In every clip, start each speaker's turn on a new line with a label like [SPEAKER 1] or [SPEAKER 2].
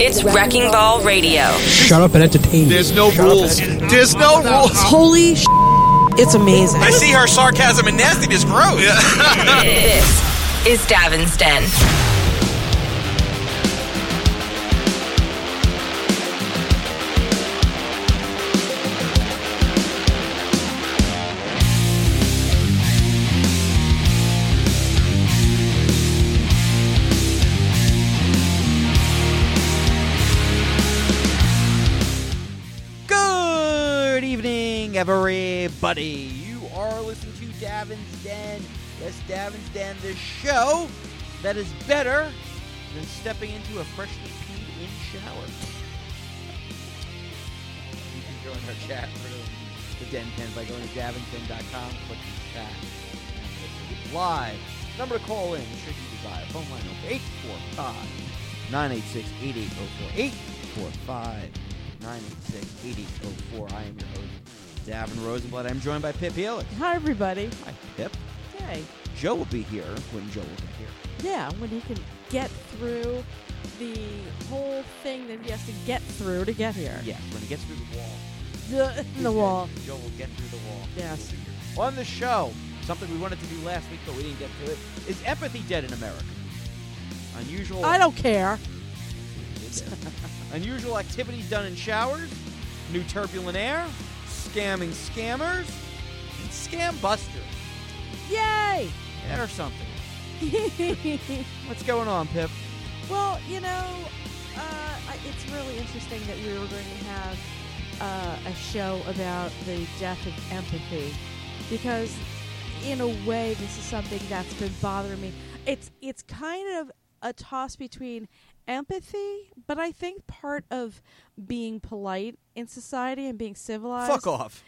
[SPEAKER 1] It's Wrecking Ball Radio.
[SPEAKER 2] Shut up and entertain me.
[SPEAKER 3] There's no rules. There's no rules.
[SPEAKER 4] Holy sh**, it's amazing.
[SPEAKER 5] I see her sarcasm and nastiness grows.
[SPEAKER 1] This is Davin's Den.
[SPEAKER 6] Everybody, you are listening to Davin's Den. Yes, Davin's Den, the show that is better than stepping into a freshly peed-in shower. You can join our chat room, the Den 10, by going to davinsden.com, click the chat, and listen live. Number to call in, should you desire. Phone line number 845-986-8804. 845-986-8804. I am your host, Davin Rosenblatt. I'm joined by Pip Helix.
[SPEAKER 4] Hi, everybody.
[SPEAKER 6] Hi, Pip.
[SPEAKER 4] Hey.
[SPEAKER 6] Joe will be here when Joe will get here.
[SPEAKER 4] Yeah, when he can get through the whole thing that he has to get through to get here.
[SPEAKER 6] Yes, when he gets through the wall.
[SPEAKER 4] The wall.
[SPEAKER 6] Joe will get through the wall.
[SPEAKER 4] Yes.
[SPEAKER 6] On the show, something we wanted to do last week, but we didn't get to it, is empathy dead in America? Unusual.
[SPEAKER 4] I don't care.
[SPEAKER 6] Unusual activities done in showers, new turbulent air, scamming scammers, and scam busters.
[SPEAKER 4] Yay!
[SPEAKER 6] Yeah, or something. What's going on, Pip?
[SPEAKER 4] Well, you know, it's really interesting that we were going to have a show about the death of empathy, because in a way this is something that's been bothering me. It's kind of a toss between empathy, but I think part of being polite in society and being civilized.
[SPEAKER 6] Fuck off.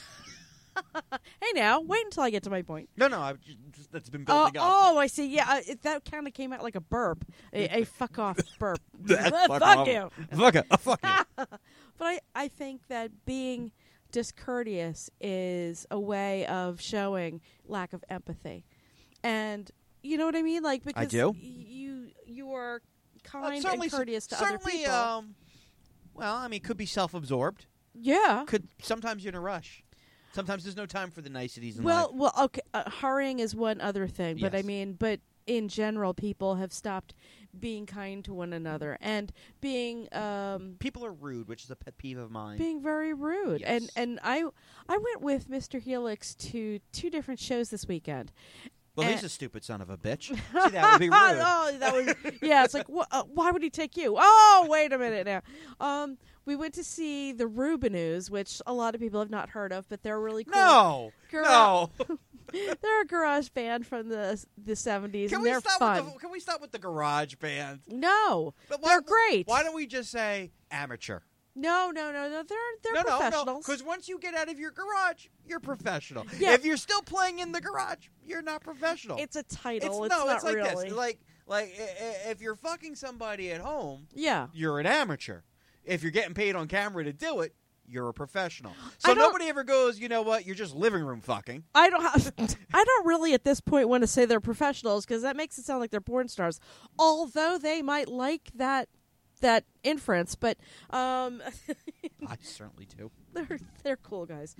[SPEAKER 4] Hey, now, wait until I get to my point.
[SPEAKER 6] No, that's been building up.
[SPEAKER 4] Oh, I see. Yeah, that kind of came out like a burp. A fuck off burp.
[SPEAKER 6] Fuck
[SPEAKER 4] you.
[SPEAKER 6] Fuck you.
[SPEAKER 4] But I think that being discourteous is a way of showing lack of empathy. And you know what I mean? Like, because
[SPEAKER 6] I do.
[SPEAKER 4] You are kind and courteous to other people.
[SPEAKER 6] Well, I mean, could be self-absorbed.
[SPEAKER 4] Yeah.
[SPEAKER 6] Sometimes you're in a rush. Sometimes there's no time for the niceties in
[SPEAKER 4] life.
[SPEAKER 6] Well,
[SPEAKER 4] okay. Hurrying is one other thing, but
[SPEAKER 6] yes.
[SPEAKER 4] but in general, people have stopped being kind to one another and being.
[SPEAKER 6] People are rude, which is a pet peeve of mine.
[SPEAKER 4] Being very rude,
[SPEAKER 6] yes.
[SPEAKER 4] and I went with Mr. Helix to 2 different shows this weekend.
[SPEAKER 6] Well, he's a stupid son of a bitch. See, that would be rude.
[SPEAKER 4] It's like, why would he take you? Oh, wait a minute now. We went to see the Rubinoos, which a lot of people have not heard of, but they're really cool.
[SPEAKER 6] No.
[SPEAKER 4] They're a garage band from the 70s, and they're fun.
[SPEAKER 6] Can we stop with the garage band?
[SPEAKER 4] No, they're great.
[SPEAKER 6] Why don't we just say amateur?
[SPEAKER 4] No. They're professionals.
[SPEAKER 6] No, because once you get out of your garage, you're professional.
[SPEAKER 4] Yeah.
[SPEAKER 6] If you're still playing in the garage, you're not professional.
[SPEAKER 4] It's a title.
[SPEAKER 6] It's
[SPEAKER 4] not
[SPEAKER 6] like
[SPEAKER 4] really.
[SPEAKER 6] this. Like if you're fucking somebody at home,
[SPEAKER 4] yeah,
[SPEAKER 6] you're an amateur. If you're getting paid on camera to do it, you're a professional. So nobody ever goes, you know what, you're just living room fucking.
[SPEAKER 4] I don't really at this point want to say they're professionals, because that makes it sound like they're porn stars. Although they might like that inference, but
[SPEAKER 6] I certainly do.
[SPEAKER 4] They're cool guys.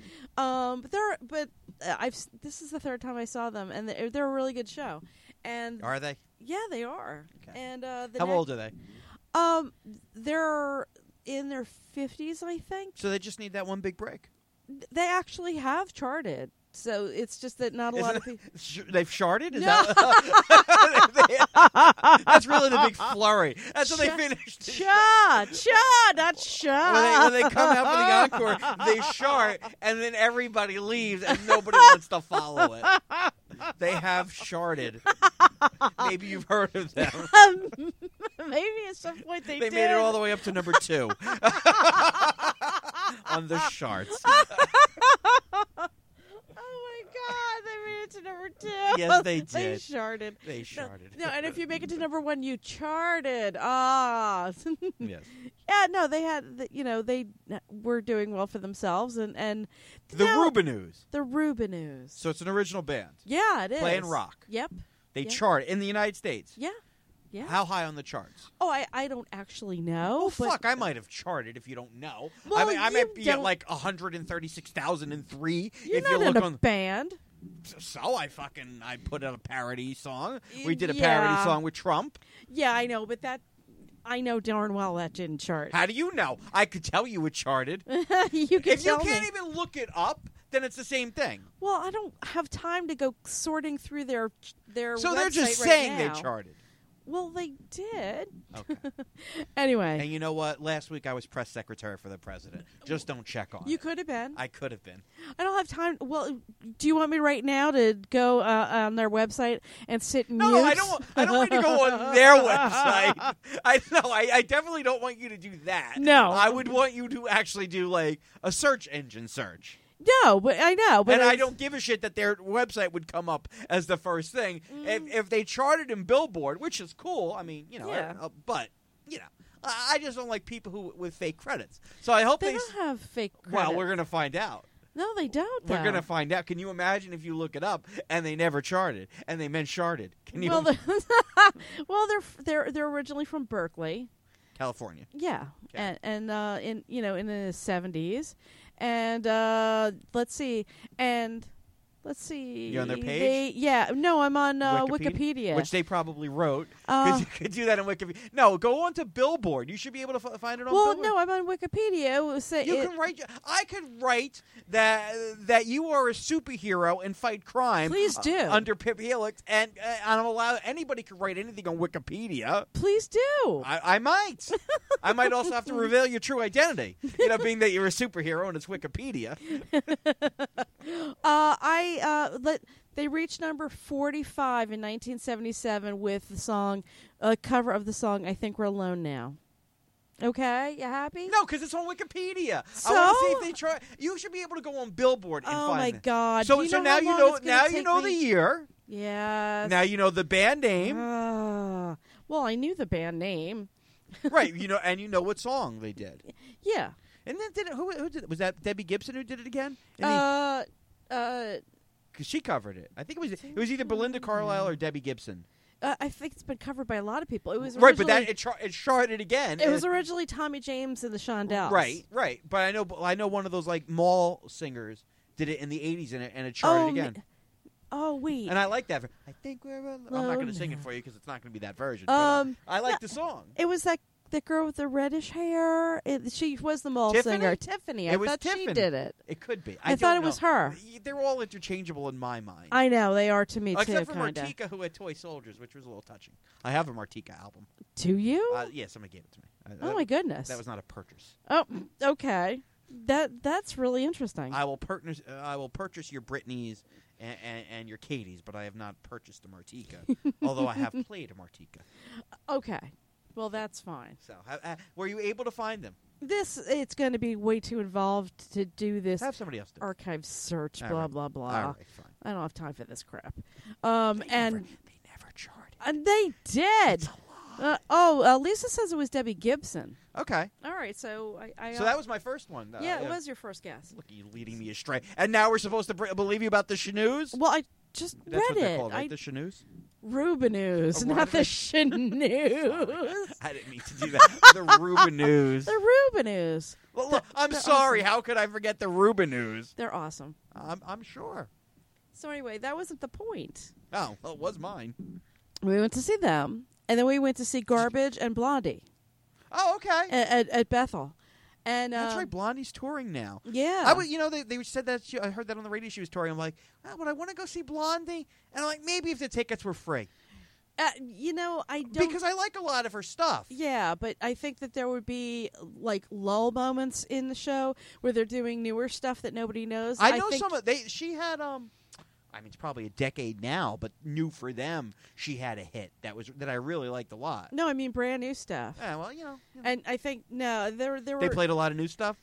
[SPEAKER 4] This is the 3rd time I saw them, and they're a really good show. And
[SPEAKER 6] are they?
[SPEAKER 4] Yeah, they are.
[SPEAKER 6] Okay.
[SPEAKER 4] And
[SPEAKER 6] how old are they?
[SPEAKER 4] They're in their 50s, I think.
[SPEAKER 6] So they just need that one big break.
[SPEAKER 4] They actually have charted. So it's just that not a lot of people...
[SPEAKER 6] They've sharded? Is that that's really the big flurry. That's when they finished.
[SPEAKER 4] Not cha.
[SPEAKER 6] When they come out for the encore, they shart, and then everybody leaves, and nobody wants to follow it. They have sharded. Maybe you've heard of them.
[SPEAKER 4] Maybe at some point they did.
[SPEAKER 6] They made it all the way up to number 2 on the charts.
[SPEAKER 4] They made it to number 2.
[SPEAKER 6] Yes, they did.
[SPEAKER 4] They charted. No, and if you make it to number 1, you charted. Ah.
[SPEAKER 6] Yes.
[SPEAKER 4] Yeah, no, they had, they were doing well for themselves. And
[SPEAKER 6] the Rubinoos.
[SPEAKER 4] The Rubinoos.
[SPEAKER 6] So it's an original band.
[SPEAKER 4] Yeah, it is.
[SPEAKER 6] Playing rock.
[SPEAKER 4] Yep.
[SPEAKER 6] They chart in the United States.
[SPEAKER 4] Yeah. Yeah.
[SPEAKER 6] How high on the charts?
[SPEAKER 4] Oh, I don't actually know.
[SPEAKER 6] Oh,
[SPEAKER 4] but
[SPEAKER 6] fuck, I might have charted if you don't know.
[SPEAKER 4] Well,
[SPEAKER 6] I
[SPEAKER 4] you
[SPEAKER 6] might be at
[SPEAKER 4] don't-
[SPEAKER 6] like 136,003
[SPEAKER 4] you're
[SPEAKER 6] if
[SPEAKER 4] not
[SPEAKER 6] you
[SPEAKER 4] in
[SPEAKER 6] look
[SPEAKER 4] a
[SPEAKER 6] on.
[SPEAKER 4] band.
[SPEAKER 6] So I put out a parody song. We did a
[SPEAKER 4] Yeah.
[SPEAKER 6] parody song with Trump.
[SPEAKER 4] Yeah, I know, but I know darn well that didn't chart.
[SPEAKER 6] How do you know? I could tell you it charted.
[SPEAKER 4] you can
[SPEAKER 6] If you
[SPEAKER 4] tell
[SPEAKER 6] can't
[SPEAKER 4] me.
[SPEAKER 6] even look it up, then it's the same thing.
[SPEAKER 4] Well, I don't have time to go sorting through their
[SPEAKER 6] So they're just
[SPEAKER 4] website right
[SPEAKER 6] saying
[SPEAKER 4] now.
[SPEAKER 6] they charted.
[SPEAKER 4] Well, they did.
[SPEAKER 6] Okay.
[SPEAKER 4] Anyway,
[SPEAKER 6] And you know what? Last week I was press secretary for the president. Just don't check on
[SPEAKER 4] you
[SPEAKER 6] it.
[SPEAKER 4] could have been.
[SPEAKER 6] I could have been.
[SPEAKER 4] I don't have time. Well, do you want me right now to go on their website and sit and
[SPEAKER 6] No,
[SPEAKER 4] mute?
[SPEAKER 6] I don't want you to go on their website. I definitely don't want you to do that.
[SPEAKER 4] No.
[SPEAKER 6] I would want you to actually do like a search engine search.
[SPEAKER 4] No, but I know. But
[SPEAKER 6] And I
[SPEAKER 4] it's-
[SPEAKER 6] don't give a shit that their website would come up as the first thing. If they charted in Billboard, which is cool, I mean, you know,
[SPEAKER 4] Yeah.
[SPEAKER 6] but, you know, I just don't like people who with fake credits. So I hope
[SPEAKER 4] They
[SPEAKER 6] they
[SPEAKER 4] don't have fake credit.
[SPEAKER 6] Well, we're going to find out.
[SPEAKER 4] No, they don't.
[SPEAKER 6] We're
[SPEAKER 4] though.
[SPEAKER 6] going to find out. Can you imagine if you look it up and they never charted and they meant charted? Can you?
[SPEAKER 4] Well, they're originally from Berkeley.
[SPEAKER 6] California.
[SPEAKER 4] Yeah,
[SPEAKER 6] Okay.
[SPEAKER 4] and in in the 70s, and let's see.
[SPEAKER 6] You on their page?
[SPEAKER 4] No, I'm on Wikipedia.
[SPEAKER 6] Which they probably wrote.
[SPEAKER 4] Uh,
[SPEAKER 6] Because you could do that on Wikipedia. No, go on to Billboard. You should be able to find it on
[SPEAKER 4] well,
[SPEAKER 6] Billboard.
[SPEAKER 4] no, I'm on Wikipedia. It was say
[SPEAKER 6] You can write. I could write that you are a superhero and fight crime.
[SPEAKER 4] Please do.
[SPEAKER 6] Under Pip Helix, and I'm allowed. Anybody can write anything on Wikipedia.
[SPEAKER 4] Please do.
[SPEAKER 6] I might. I might also have to reveal your true identity. You know, being that you're a superhero and it's Wikipedia.
[SPEAKER 4] They reached number 45 in 1977 with the song, a cover of the song "I Think We're Alone Now." Okay, you happy?
[SPEAKER 6] No, because it's on Wikipedia.
[SPEAKER 4] So?
[SPEAKER 6] I want to see if they try. You should be able to go on Billboard and
[SPEAKER 4] Oh
[SPEAKER 6] find
[SPEAKER 4] my
[SPEAKER 6] it.
[SPEAKER 4] God!
[SPEAKER 6] So
[SPEAKER 4] Do
[SPEAKER 6] so
[SPEAKER 4] know
[SPEAKER 6] now
[SPEAKER 4] how
[SPEAKER 6] you
[SPEAKER 4] long
[SPEAKER 6] know.
[SPEAKER 4] it's gonna
[SPEAKER 6] Now you
[SPEAKER 4] take
[SPEAKER 6] know
[SPEAKER 4] me?
[SPEAKER 6] the year.
[SPEAKER 4] Yes.
[SPEAKER 6] Now you know the band name.
[SPEAKER 4] Well, I knew the band name.
[SPEAKER 6] Right, you know, and you know what song they did.
[SPEAKER 4] Yeah.
[SPEAKER 6] And then who did it? Was that Debbie Gibson who did it again? Because she covered it. I think it was either Belinda Carlisle or Debbie Gibson.
[SPEAKER 4] I think it's been covered by a lot of people. It was
[SPEAKER 6] Right, but
[SPEAKER 4] originally-
[SPEAKER 6] that it charted again.
[SPEAKER 4] It was originally Tommy James and the Shondells.
[SPEAKER 6] right. But I know one of those like mall singers did it in the '80s and it charted again.
[SPEAKER 4] Oh wait.
[SPEAKER 6] And I like that. I think we're. I'm not going to sing it for you because it's not going to be that version. But, I like the song.
[SPEAKER 4] It was that the girl with the reddish hair. She was the mall
[SPEAKER 6] Tiffany?
[SPEAKER 4] singer. Tiffany. I
[SPEAKER 6] It was
[SPEAKER 4] thought
[SPEAKER 6] Tiffany.
[SPEAKER 4] she did it.
[SPEAKER 6] It could be.
[SPEAKER 4] I thought it was her.
[SPEAKER 6] They're all interchangeable in my mind.
[SPEAKER 4] I know they are to me too.
[SPEAKER 6] Except for
[SPEAKER 4] Kinda.
[SPEAKER 6] Martika, who had Toy Soldiers, which was a little touching. I have a Martika album.
[SPEAKER 4] Do you?
[SPEAKER 6] Yeah, somebody gave it to me.
[SPEAKER 4] Oh my goodness.
[SPEAKER 6] That was not a purchase.
[SPEAKER 4] Oh, okay. That's really interesting.
[SPEAKER 6] I will purchase your Britneys and your Katies, but I have not purchased a Martika. Although I have played a Martika.
[SPEAKER 4] Okay. Well, that's fine.
[SPEAKER 6] So, were you able to find them?
[SPEAKER 4] It's going to be way too involved to do this
[SPEAKER 6] Have somebody else do it.
[SPEAKER 4] archive search,
[SPEAKER 6] All
[SPEAKER 4] blah,
[SPEAKER 6] right.
[SPEAKER 4] blah, blah.
[SPEAKER 6] All right, fine.
[SPEAKER 4] I don't have time for this crap.
[SPEAKER 6] They
[SPEAKER 4] And
[SPEAKER 6] never charted.
[SPEAKER 4] and they did. Lisa says it was Debbie Gibson.
[SPEAKER 6] Okay.
[SPEAKER 4] All right, so I
[SPEAKER 6] So that was my first one.
[SPEAKER 4] yeah, it was your first guess.
[SPEAKER 6] Look, you leading me astray. And now we're supposed to believe you about the Shanoos?
[SPEAKER 4] Well, I just
[SPEAKER 6] That's
[SPEAKER 4] read
[SPEAKER 6] what they're
[SPEAKER 4] it.
[SPEAKER 6] called, right? The Shanoos?
[SPEAKER 4] Rubinoos,
[SPEAKER 6] Oh, why
[SPEAKER 4] not
[SPEAKER 6] did
[SPEAKER 4] the
[SPEAKER 6] I-
[SPEAKER 4] Shanoos.
[SPEAKER 6] I didn't mean to do that. The Rubinoos.
[SPEAKER 4] The Rubinoos.
[SPEAKER 6] Well, look, I'm
[SPEAKER 4] they're
[SPEAKER 6] sorry.
[SPEAKER 4] awesome.
[SPEAKER 6] How could I forget the Rubinoos?
[SPEAKER 4] They're awesome.
[SPEAKER 6] I'm sure.
[SPEAKER 4] So anyway, that wasn't the point.
[SPEAKER 6] Oh, well, it was mine.
[SPEAKER 4] We went to see them, and then we went to see Garbage and Blondie
[SPEAKER 6] Oh, okay.
[SPEAKER 4] at Bethel. And
[SPEAKER 6] That's right. Blondie's touring now.
[SPEAKER 4] Yeah.
[SPEAKER 6] I would, they said that. I heard that on the radio. She was touring. I'm like, would I want to go see Blondie? And I'm like, maybe if the tickets were free,
[SPEAKER 4] I don't.
[SPEAKER 6] because I like a lot of her stuff.
[SPEAKER 4] Yeah, but I think that there would be like lull moments in the show where they're doing newer stuff that nobody knows.
[SPEAKER 6] I know
[SPEAKER 4] think,
[SPEAKER 6] some of she had I mean, it's probably a decade now, but new for them. She had a hit that I really liked a lot.
[SPEAKER 4] No, I mean brand new stuff.
[SPEAKER 6] Yeah, well,
[SPEAKER 4] And I think there were.
[SPEAKER 6] they played a lot of new stuff.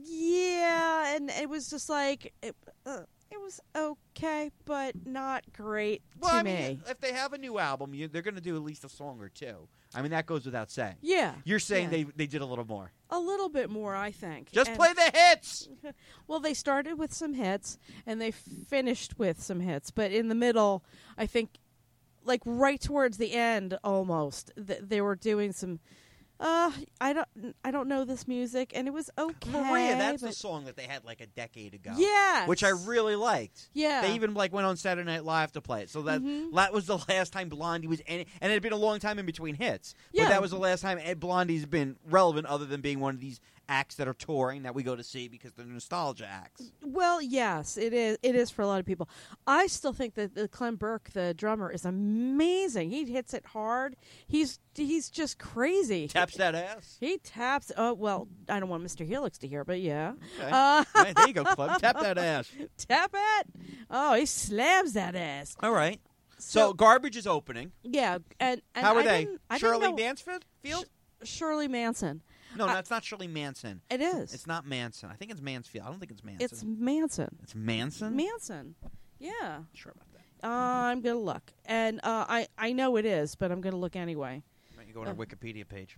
[SPEAKER 4] Yeah, and it was just like it was okay, but not great
[SPEAKER 6] Well,
[SPEAKER 4] to
[SPEAKER 6] I
[SPEAKER 4] me.
[SPEAKER 6] mean, if they have a new album, they're going to do at least a song or two. I mean, that goes without saying.
[SPEAKER 4] Yeah,
[SPEAKER 6] You're saying
[SPEAKER 4] yeah.
[SPEAKER 6] they did a little more.
[SPEAKER 4] a little bit more, I think.
[SPEAKER 6] Just
[SPEAKER 4] And-
[SPEAKER 6] play the hits.
[SPEAKER 4] Well, they started with some hits and they finished with some hits, but in the middle, I think like right towards the end, almost they were doing some. I don't know this music, and it was okay.
[SPEAKER 6] Maria, that's the song that they had like a decade ago.
[SPEAKER 4] Yes.
[SPEAKER 6] Which I really liked.
[SPEAKER 4] Yeah.
[SPEAKER 6] They even like went on Saturday Night Live to play it. So that was the last time Blondie was in it. And it had been a long time in between hits.
[SPEAKER 4] Yeah.
[SPEAKER 6] But that was the last time Blondie's been relevant other than being one of these acts that are touring that we go to see because they're nostalgia acts.
[SPEAKER 4] Well, yes, it is. It is for a lot of people. I still think that Clem Burke, the drummer, is amazing. He hits it hard. He's just crazy.
[SPEAKER 6] Taps that ass.
[SPEAKER 4] He taps. Oh well, I don't want Mr. Helix to hear, but yeah.
[SPEAKER 6] Okay. Right, there you go, Clem. Tap that ass.
[SPEAKER 4] Tap it. Oh, he slams that ass.
[SPEAKER 6] All right. So Garbage is opening.
[SPEAKER 4] Yeah, and
[SPEAKER 6] how are they?
[SPEAKER 4] I
[SPEAKER 6] Shirley
[SPEAKER 4] didn't know-
[SPEAKER 6] Mansfield?
[SPEAKER 4] Shirley Manson.
[SPEAKER 6] No, that's not Shirley Manson.
[SPEAKER 4] It is.
[SPEAKER 6] It's not Manson. I think it's Mansfield. I don't think it's Manson.
[SPEAKER 4] It's Manson.
[SPEAKER 6] It's Manson?
[SPEAKER 4] Manson. Yeah.
[SPEAKER 6] Sure about that.
[SPEAKER 4] I'm gonna look, and I know it is, but I'm gonna look anyway.
[SPEAKER 6] Right, you go on our Wikipedia page.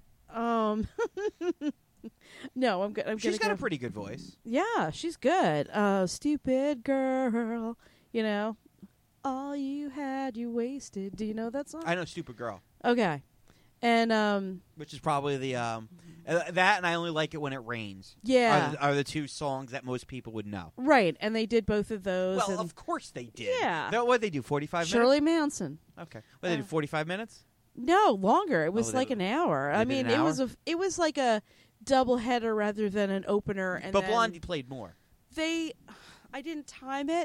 [SPEAKER 4] No, I'm good.
[SPEAKER 6] She's got a pretty good voice.
[SPEAKER 4] Yeah, she's good. Stupid girl, you know, all you had, you wasted. Do you know that song?
[SPEAKER 6] I know Stupid Girl.
[SPEAKER 4] Okay, and
[SPEAKER 6] which is probably the that, and I Only Like It When It Rains.
[SPEAKER 4] Yeah,
[SPEAKER 6] are the two songs that most people would know.
[SPEAKER 4] Right, and they did both of those.
[SPEAKER 6] Well,
[SPEAKER 4] and
[SPEAKER 6] of course they did.
[SPEAKER 4] Yeah.
[SPEAKER 6] What did they do? 45
[SPEAKER 4] Shirley
[SPEAKER 6] minutes.
[SPEAKER 4] Manson.
[SPEAKER 6] Okay. What did they do? 45 minutes.
[SPEAKER 4] No, longer. It was
[SPEAKER 6] they-
[SPEAKER 4] like an hour. I
[SPEAKER 6] did
[SPEAKER 4] mean,
[SPEAKER 6] an hour?
[SPEAKER 4] it was like a double header rather than an opener. And
[SPEAKER 6] But
[SPEAKER 4] then
[SPEAKER 6] Blondie played more.
[SPEAKER 4] I didn't time it.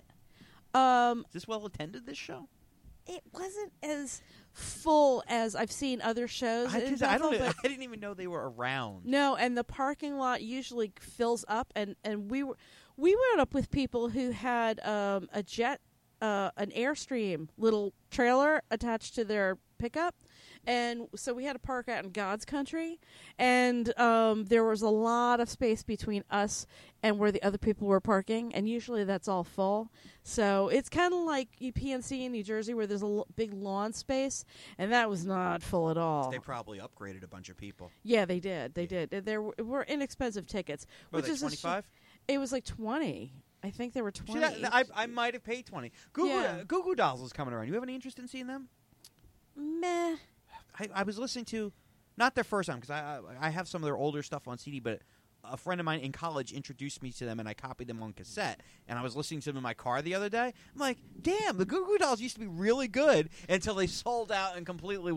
[SPEAKER 6] Is this well attended? This show?
[SPEAKER 4] It wasn't as full as I've seen other shows. in Bethel, but
[SPEAKER 6] I didn't even know they were around.
[SPEAKER 4] no, and the parking lot usually fills up, and we went up with people who had a jet, an Airstream little trailer attached to their pickup, and so we had to park out in God's country, and there was a lot of space between us and where the other people were parking, and usually that's all full. So it's kind of like PNC in New Jersey where there's a big lawn space, and that was not full at all.
[SPEAKER 6] They probably upgraded a bunch of people.
[SPEAKER 4] Yeah, they did. They did. There were inexpensive tickets.
[SPEAKER 6] Were
[SPEAKER 4] which
[SPEAKER 6] they
[SPEAKER 4] is
[SPEAKER 6] 25?
[SPEAKER 4] It was like 20. I think there were 20.
[SPEAKER 6] See, I might have paid 20. Goo Goo Dolls is coming around. You have any interest in seeing them?
[SPEAKER 4] Meh.
[SPEAKER 6] I was listening to, not their first time, because I have some of their older stuff on CD, but a friend of mine in college introduced me to them, and I copied them on cassette. And I was listening to them in my car the other day. I'm like, damn, the Goo Goo Dolls used to be really good until they sold out and completely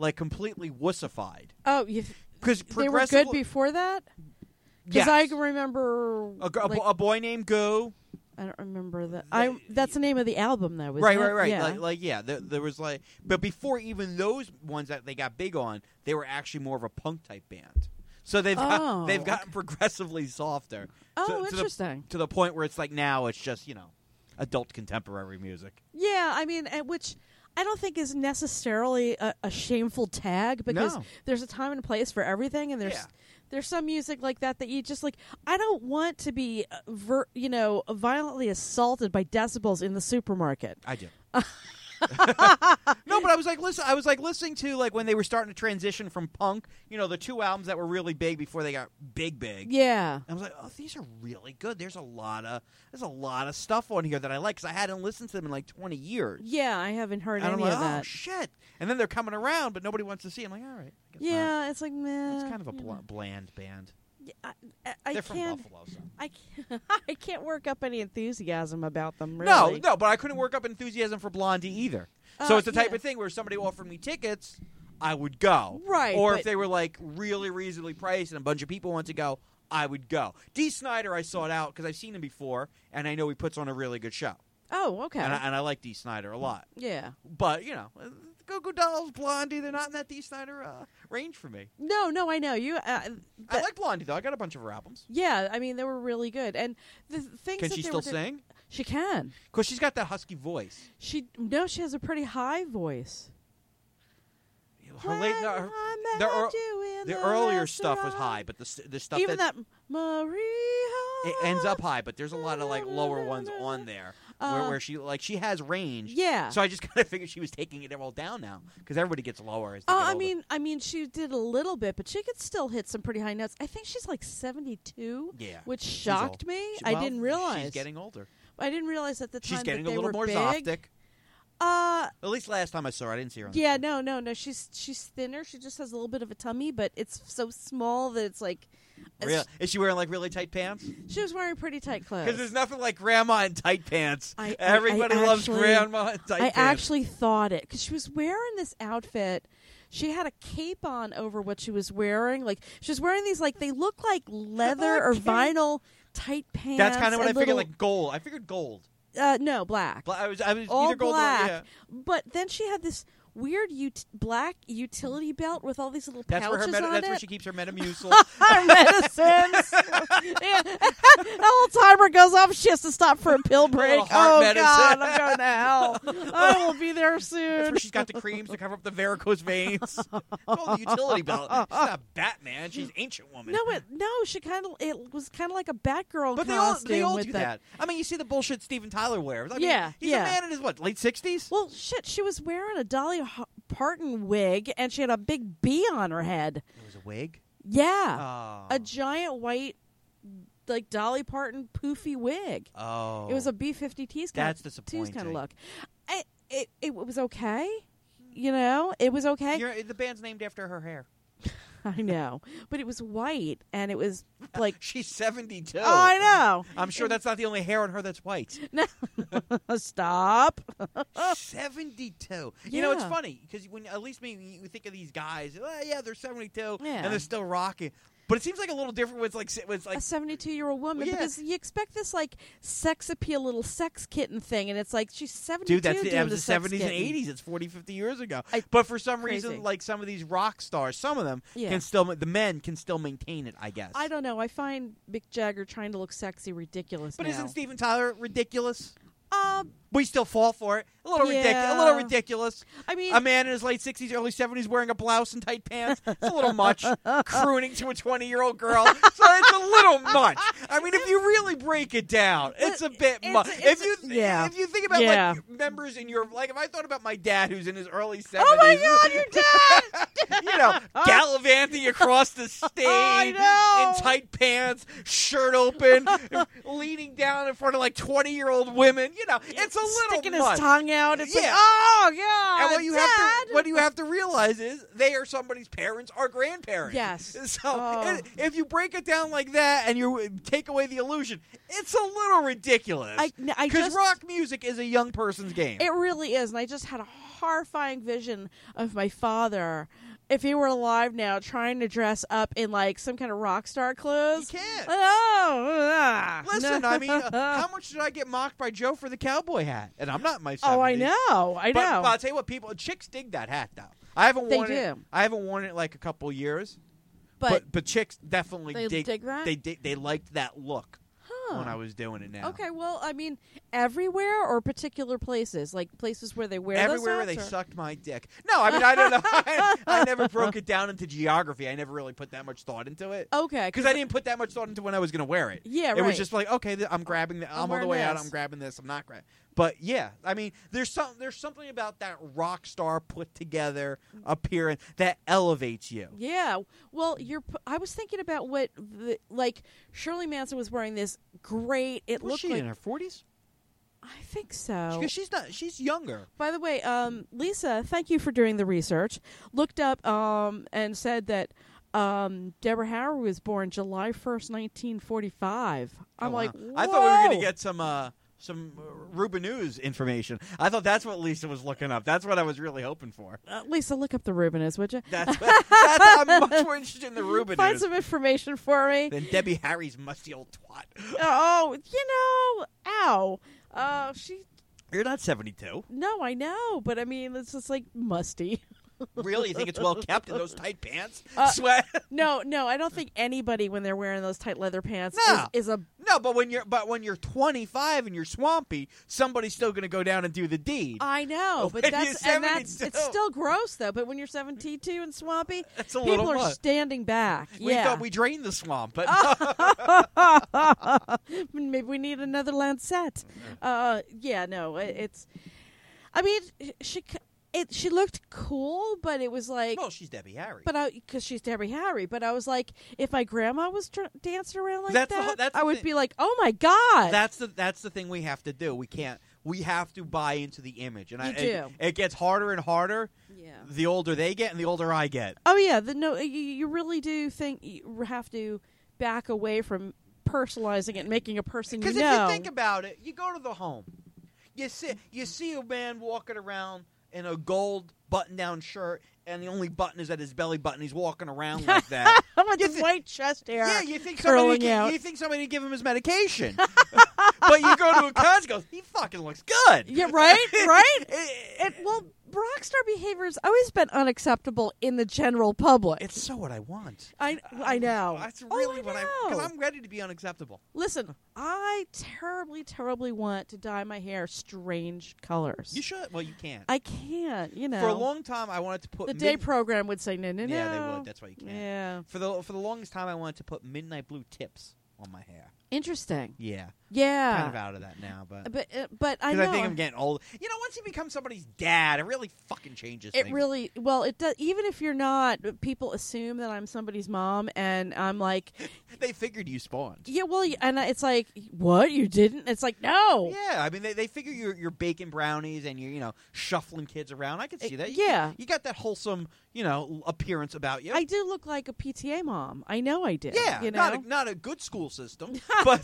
[SPEAKER 6] wussified.
[SPEAKER 4] Oh,
[SPEAKER 6] Because
[SPEAKER 4] they were good before that? Because
[SPEAKER 6] yes.
[SPEAKER 4] I can remember...
[SPEAKER 6] a boy named Goo.
[SPEAKER 4] I don't remember that. That's the name of the album, though. Isn't
[SPEAKER 6] Right.
[SPEAKER 4] Yeah.
[SPEAKER 6] There was but before even those ones that they got big on, they were actually more of a punk type band. So they've gotten progressively softer.
[SPEAKER 4] Oh, interesting.
[SPEAKER 6] To the point where it's like now it's just adult contemporary music.
[SPEAKER 4] Yeah, I mean, which I don't think is necessarily a shameful tag because there's a time and a place for everything, and there's some music like that you just like. I don't want to be, violently assaulted by decibels in the supermarket.
[SPEAKER 6] I do. No, but I was listening to when they were starting to transition from punk. The two albums that were really big before they got big.
[SPEAKER 4] Yeah.
[SPEAKER 6] I was like, oh, these are really good. There's a lot of stuff on here that I like because I hadn't listened to them in like 20 years.
[SPEAKER 4] Yeah, I haven't heard
[SPEAKER 6] and
[SPEAKER 4] any
[SPEAKER 6] I'm like,
[SPEAKER 4] of that.
[SPEAKER 6] Oh shit! And then they're coming around, but nobody wants to see. I'm like, all right. I guess not.
[SPEAKER 4] It's like meh.
[SPEAKER 6] It's kind of a bland band.
[SPEAKER 4] I
[SPEAKER 6] They're from
[SPEAKER 4] can't.
[SPEAKER 6] Buffalo. So.
[SPEAKER 4] I can't work up any enthusiasm about them. Really.
[SPEAKER 6] No, but I couldn't work up enthusiasm for Blondie either. So it's the type
[SPEAKER 4] yeah.
[SPEAKER 6] of thing where if somebody offered me tickets, I would go.
[SPEAKER 4] Right.
[SPEAKER 6] Or
[SPEAKER 4] but
[SPEAKER 6] if they were really reasonably priced and a bunch of people want to go, I would go. Dee Snider, I sought out because I've seen him before, and I know he puts on a really good show.
[SPEAKER 4] Oh, okay.
[SPEAKER 6] And I like Dee Snider a lot.
[SPEAKER 4] Yeah.
[SPEAKER 6] But Goo Goo Dolls, Blondie, they're not in that Dee Snider range for me.
[SPEAKER 4] No, I know you.
[SPEAKER 6] I like Blondie though. I got a bunch of her albums.
[SPEAKER 4] Yeah, I mean they were really good, and the things.
[SPEAKER 6] Can
[SPEAKER 4] that
[SPEAKER 6] she
[SPEAKER 4] they
[SPEAKER 6] still
[SPEAKER 4] were do-
[SPEAKER 6] sing?
[SPEAKER 4] She can.
[SPEAKER 6] Because she's got that husky voice.
[SPEAKER 4] She has a pretty high voice.
[SPEAKER 6] The earlier stuff was high, but the stuff
[SPEAKER 4] even that Maria.
[SPEAKER 6] It ends up high, but there's a lot of lower ones on there where she has range.
[SPEAKER 4] Yeah.
[SPEAKER 6] So I just kind of figured she was taking it all down now because everybody gets lower as they get older.
[SPEAKER 4] I mean, she did a little bit, but she could still hit some pretty high notes. I think she's like 72.
[SPEAKER 6] Yeah.
[SPEAKER 4] Which shocked me. I didn't realize
[SPEAKER 6] She's getting older.
[SPEAKER 4] I didn't realize at the time
[SPEAKER 6] She's getting
[SPEAKER 4] that
[SPEAKER 6] a
[SPEAKER 4] they
[SPEAKER 6] little
[SPEAKER 4] were
[SPEAKER 6] more
[SPEAKER 4] big.
[SPEAKER 6] Zoftic. At least last time I saw her, I didn't see her on the
[SPEAKER 4] Yeah,
[SPEAKER 6] show.
[SPEAKER 4] no. She's thinner. She just has a little bit of a tummy, but it's so small that it's like.
[SPEAKER 6] Real? Is she wearing like really tight pants?
[SPEAKER 4] She was wearing pretty tight clothes.
[SPEAKER 6] Because there's nothing like grandma in tight pants.
[SPEAKER 4] I
[SPEAKER 6] Everybody loves
[SPEAKER 4] actually-
[SPEAKER 6] grandma in tight
[SPEAKER 4] I
[SPEAKER 6] pants.
[SPEAKER 4] actually thought it because she was wearing this outfit. She had a cape on over what she was wearing. Like she was wearing these, like they look like leather or vinyl tight pants.
[SPEAKER 6] That's kind of what I
[SPEAKER 4] and
[SPEAKER 6] figured,
[SPEAKER 4] little-
[SPEAKER 6] like gold. I figured gold.
[SPEAKER 4] No, black.
[SPEAKER 6] I was
[SPEAKER 4] All
[SPEAKER 6] either gold
[SPEAKER 4] black.
[SPEAKER 6] or yeah.
[SPEAKER 4] But then she had this weird black utility belt with all these little
[SPEAKER 6] That's where
[SPEAKER 4] pouches
[SPEAKER 6] her
[SPEAKER 4] on
[SPEAKER 6] that's
[SPEAKER 4] it.
[SPEAKER 6] where she keeps her Metamucil.
[SPEAKER 4] Her medicines. Yeah. That little timer goes off. She has to stop for a pill break.
[SPEAKER 6] little heart
[SPEAKER 4] Oh
[SPEAKER 6] medicine.
[SPEAKER 4] God, I'm going to hell. I will be there soon.
[SPEAKER 6] That's where she's got the creams to cover up the varicose veins. It's called the utility belt. She's not Batman. She's ancient woman.
[SPEAKER 4] It was kind of like a Batgirl
[SPEAKER 6] But
[SPEAKER 4] costume.
[SPEAKER 6] they all
[SPEAKER 4] with
[SPEAKER 6] do
[SPEAKER 4] the-
[SPEAKER 6] that. I mean, you see the bullshit Steven Tyler wears. I mean,
[SPEAKER 4] Yeah,
[SPEAKER 6] he's
[SPEAKER 4] yeah.
[SPEAKER 6] a man in his, late 60s?
[SPEAKER 4] Well, shit, she was wearing a Dolly Parton wig, and she had a big bee on her head.
[SPEAKER 6] It was a wig?
[SPEAKER 4] Yeah,
[SPEAKER 6] Oh.
[SPEAKER 4] a giant white, like Dolly Parton poofy wig.
[SPEAKER 6] Oh.
[SPEAKER 4] It was a B-52s kind
[SPEAKER 6] That's
[SPEAKER 4] of
[SPEAKER 6] disappointing.
[SPEAKER 4] look. It was okay. You know, it was okay.
[SPEAKER 6] The band's named after her hair.
[SPEAKER 4] I know, but it was white, and it was like
[SPEAKER 6] She's 72.
[SPEAKER 4] oh, I know.
[SPEAKER 6] I'm sure that's not the only hair on her that's white.
[SPEAKER 4] Stop.
[SPEAKER 6] 72. You know, it's
[SPEAKER 4] Yeah.
[SPEAKER 6] funny because when at least you think of these guys, yeah, they're 72
[SPEAKER 4] Yeah.
[SPEAKER 6] and they're still rocking. But it seems like a little different when it's like
[SPEAKER 4] A 72-year-old woman,
[SPEAKER 6] Well, yeah.
[SPEAKER 4] because you expect this like sex appeal little sex kitten thing, and it's like she's 72.
[SPEAKER 6] dude, that
[SPEAKER 4] doing
[SPEAKER 6] was the
[SPEAKER 4] sex
[SPEAKER 6] 70s and
[SPEAKER 4] kitten.
[SPEAKER 6] 80s. It's 40, 50 years ago.
[SPEAKER 4] I-
[SPEAKER 6] But for some
[SPEAKER 4] crazy.
[SPEAKER 6] reason, like some of these rock stars, some of them
[SPEAKER 4] Yeah.
[SPEAKER 6] the men can still maintain it, I guess.
[SPEAKER 4] I don't know. I find Mick Jagger trying to look sexy ridiculous
[SPEAKER 6] But
[SPEAKER 4] now.
[SPEAKER 6] isn't Steven Tyler ridiculous?
[SPEAKER 4] Um,
[SPEAKER 6] We still fall for it. A little
[SPEAKER 4] Yeah.
[SPEAKER 6] ridiculous.
[SPEAKER 4] I mean,
[SPEAKER 6] A man in his late 60s, early 70s wearing a blouse and tight pants. It's a little much. Crooning to a 20-year-old girl. So it's a little much. I mean, if you really break it down, it's a bit much. If you think about
[SPEAKER 4] Yeah.
[SPEAKER 6] like members in your if I thought about my dad who's in his early 70s.
[SPEAKER 4] oh my God, your dad!
[SPEAKER 6] You know, gallivanting across the stage
[SPEAKER 4] I know.
[SPEAKER 6] in tight pants, shirt open, leaning down in front of like 20-year-old women. You know, it's a little
[SPEAKER 4] Sticking
[SPEAKER 6] much.
[SPEAKER 4] his tongue out. It's
[SPEAKER 6] Yeah.
[SPEAKER 4] like, oh God,
[SPEAKER 6] And
[SPEAKER 4] Dad!
[SPEAKER 6] what you have to realize is they are somebody's parents or grandparents.
[SPEAKER 4] Yes.
[SPEAKER 6] So
[SPEAKER 4] Oh.
[SPEAKER 6] if you break it down like that and you take away the illusion, it's a little ridiculous.
[SPEAKER 4] I
[SPEAKER 6] Because
[SPEAKER 4] just
[SPEAKER 6] rock music is a young person's game.
[SPEAKER 4] It really is, and I just had a horrifying vision of my father, if he were alive now, trying to dress up in like some kind of rock star clothes.
[SPEAKER 6] You can't.
[SPEAKER 4] Listen,
[SPEAKER 6] Listen, I mean, how much did I get mocked by Joe for the cowboy hat? And I'm not in my 70s.
[SPEAKER 4] Oh, I know.
[SPEAKER 6] But I'll tell you what, chicks dig that hat though. I haven't
[SPEAKER 4] They
[SPEAKER 6] worn it.
[SPEAKER 4] do.
[SPEAKER 6] I haven't worn it like a couple years.
[SPEAKER 4] But
[SPEAKER 6] But chicks definitely
[SPEAKER 4] They dig that?
[SPEAKER 6] They liked that look
[SPEAKER 4] huh.
[SPEAKER 6] when I was doing it now.
[SPEAKER 4] Okay, well, I mean, everywhere or particular places, like places where they wear those
[SPEAKER 6] Everywhere where
[SPEAKER 4] hats,
[SPEAKER 6] they
[SPEAKER 4] or-
[SPEAKER 6] sucked my dick. No, I mean I don't know. I never broke it down into geography. I never really put that much thought into it.
[SPEAKER 4] Okay,
[SPEAKER 6] Because I didn't put that much thought into when I was going to wear it.
[SPEAKER 4] Yeah,
[SPEAKER 6] It was
[SPEAKER 4] right.
[SPEAKER 6] just like, okay, I'm grabbing. I'm on the
[SPEAKER 4] wearing
[SPEAKER 6] way out.
[SPEAKER 4] this.
[SPEAKER 6] I'm grabbing this. I'm not grabbing. But yeah, I mean, there's something about that rock star put together appearance that elevates you.
[SPEAKER 4] Yeah. Well, I was thinking about what like Shirley Manson was wearing this great. It
[SPEAKER 6] Was
[SPEAKER 4] looked
[SPEAKER 6] she
[SPEAKER 4] like
[SPEAKER 6] in her 40s?
[SPEAKER 4] I think so.
[SPEAKER 6] Because she's not. She's younger.
[SPEAKER 4] By the way, Lisa, thank you for doing the research. Looked up and said that Deborah Harry was born July 1st, 1945. I'm
[SPEAKER 6] Oh,
[SPEAKER 4] like,
[SPEAKER 6] wow. I thought we were going to
[SPEAKER 4] whoa!
[SPEAKER 6] get some Ruben News information. I thought that's what Lisa was looking up. That's what I was really hoping for.
[SPEAKER 4] Lisa, look up the Rubenus, would you?
[SPEAKER 6] I'm much more interested in the Ruben
[SPEAKER 4] Find
[SPEAKER 6] News
[SPEAKER 4] some information for me.
[SPEAKER 6] than Debbie Harry's musty old twat.
[SPEAKER 4] Oh, ow. She.
[SPEAKER 6] You're not 72.
[SPEAKER 4] No, I know, but I mean, it's just like musty.
[SPEAKER 6] Really? You think it's well kept in those tight pants?
[SPEAKER 4] Sweat? No, I don't think anybody when they're wearing those tight leather pants
[SPEAKER 6] No.
[SPEAKER 4] is a.
[SPEAKER 6] No, but when you're 25 and you're swampy, somebody's still going to go down and do the deed.
[SPEAKER 4] I know, but
[SPEAKER 6] When
[SPEAKER 4] that's
[SPEAKER 6] you're
[SPEAKER 4] it's
[SPEAKER 6] 72.
[SPEAKER 4] still gross though. But when you're 72 and swampy,
[SPEAKER 6] That's a
[SPEAKER 4] people
[SPEAKER 6] little
[SPEAKER 4] are
[SPEAKER 6] much.
[SPEAKER 4] standing back.
[SPEAKER 6] We
[SPEAKER 4] yeah,
[SPEAKER 6] thought we drained the swamp, but
[SPEAKER 4] maybe we need another Lancet. Yeah, no, it's. I mean, she looked cool, but it was like.
[SPEAKER 6] well, she's Debbie Harry.
[SPEAKER 4] But because she's Debbie Harry, but I was like, if my grandma was dancing around like
[SPEAKER 6] That's
[SPEAKER 4] that,
[SPEAKER 6] the
[SPEAKER 4] I would
[SPEAKER 6] thing.
[SPEAKER 4] be like, oh my God.
[SPEAKER 6] That's the thing we have to do. We can't we have to buy into the image, and
[SPEAKER 4] You do.
[SPEAKER 6] It gets harder and harder.
[SPEAKER 4] Yeah.
[SPEAKER 6] The older they get, and the older I get.
[SPEAKER 4] Oh yeah, you really do think you have to back away from personalizing it and making a person
[SPEAKER 6] Because
[SPEAKER 4] you know.
[SPEAKER 6] if you think about it, you go to the home, you see a man walking around in a gold button-down shirt, and the only button is at his belly button. He's walking around like that.
[SPEAKER 4] with
[SPEAKER 6] You
[SPEAKER 4] the
[SPEAKER 6] thi-
[SPEAKER 4] white chest hair.
[SPEAKER 6] Yeah, you think
[SPEAKER 4] curling out.
[SPEAKER 6] you think somebody would give him his medication, but you go to a concert, and goes, he fucking looks good.
[SPEAKER 4] Yeah, right, right. Well, rock star behavior has always been unacceptable in the general public.
[SPEAKER 6] It's so what I want.
[SPEAKER 4] I know.
[SPEAKER 6] That's really
[SPEAKER 4] I
[SPEAKER 6] what
[SPEAKER 4] know.
[SPEAKER 6] because I'm ready to be unacceptable.
[SPEAKER 4] Listen, I terribly, terribly want to dye my hair strange colors.
[SPEAKER 6] You should. Well, you can't.
[SPEAKER 4] I can't. You know,
[SPEAKER 6] For a long time, I wanted to put
[SPEAKER 4] the day program would say no.
[SPEAKER 6] Yeah, they would. That's why you can't.
[SPEAKER 4] Yeah,
[SPEAKER 6] For the longest time, I wanted to put midnight blue tips on my hair.
[SPEAKER 4] interesting.
[SPEAKER 6] Yeah.
[SPEAKER 4] Yeah,
[SPEAKER 6] Kind of out of that now, but
[SPEAKER 4] but I
[SPEAKER 6] because
[SPEAKER 4] know.
[SPEAKER 6] I think I'm getting old. You know, once you become somebody's dad, it really fucking changes
[SPEAKER 4] It
[SPEAKER 6] things.
[SPEAKER 4] really it does. Even if you're not, people assume that I'm somebody's mom, and I'm like,
[SPEAKER 6] They figured you spawned.
[SPEAKER 4] yeah, well, and it's like, what, you didn't? It's like, no,
[SPEAKER 6] Yeah, I mean, they figure you're baking brownies and you're shuffling kids around. I can see that.
[SPEAKER 4] Yeah.
[SPEAKER 6] You got that wholesome appearance about you.
[SPEAKER 4] I do look like a PTA mom. I know I did.
[SPEAKER 6] Yeah,
[SPEAKER 4] you know.
[SPEAKER 6] not a good school system, but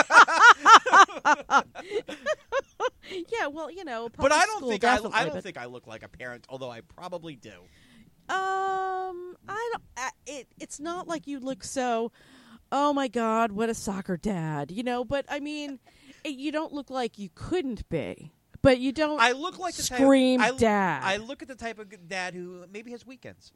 [SPEAKER 4] Yeah, well,
[SPEAKER 6] but
[SPEAKER 4] public
[SPEAKER 6] I don't
[SPEAKER 4] school,
[SPEAKER 6] think
[SPEAKER 4] definitely,
[SPEAKER 6] I don't
[SPEAKER 4] but-
[SPEAKER 6] think I look like a parent, although I probably do.
[SPEAKER 4] I don't. It's not like you look so. Oh my God, what a soccer dad, But I mean, you don't look like you couldn't be, but you don't.
[SPEAKER 6] I look like the
[SPEAKER 4] scream
[SPEAKER 6] type,
[SPEAKER 4] dad.
[SPEAKER 6] I look at the type of dad who maybe has weekends.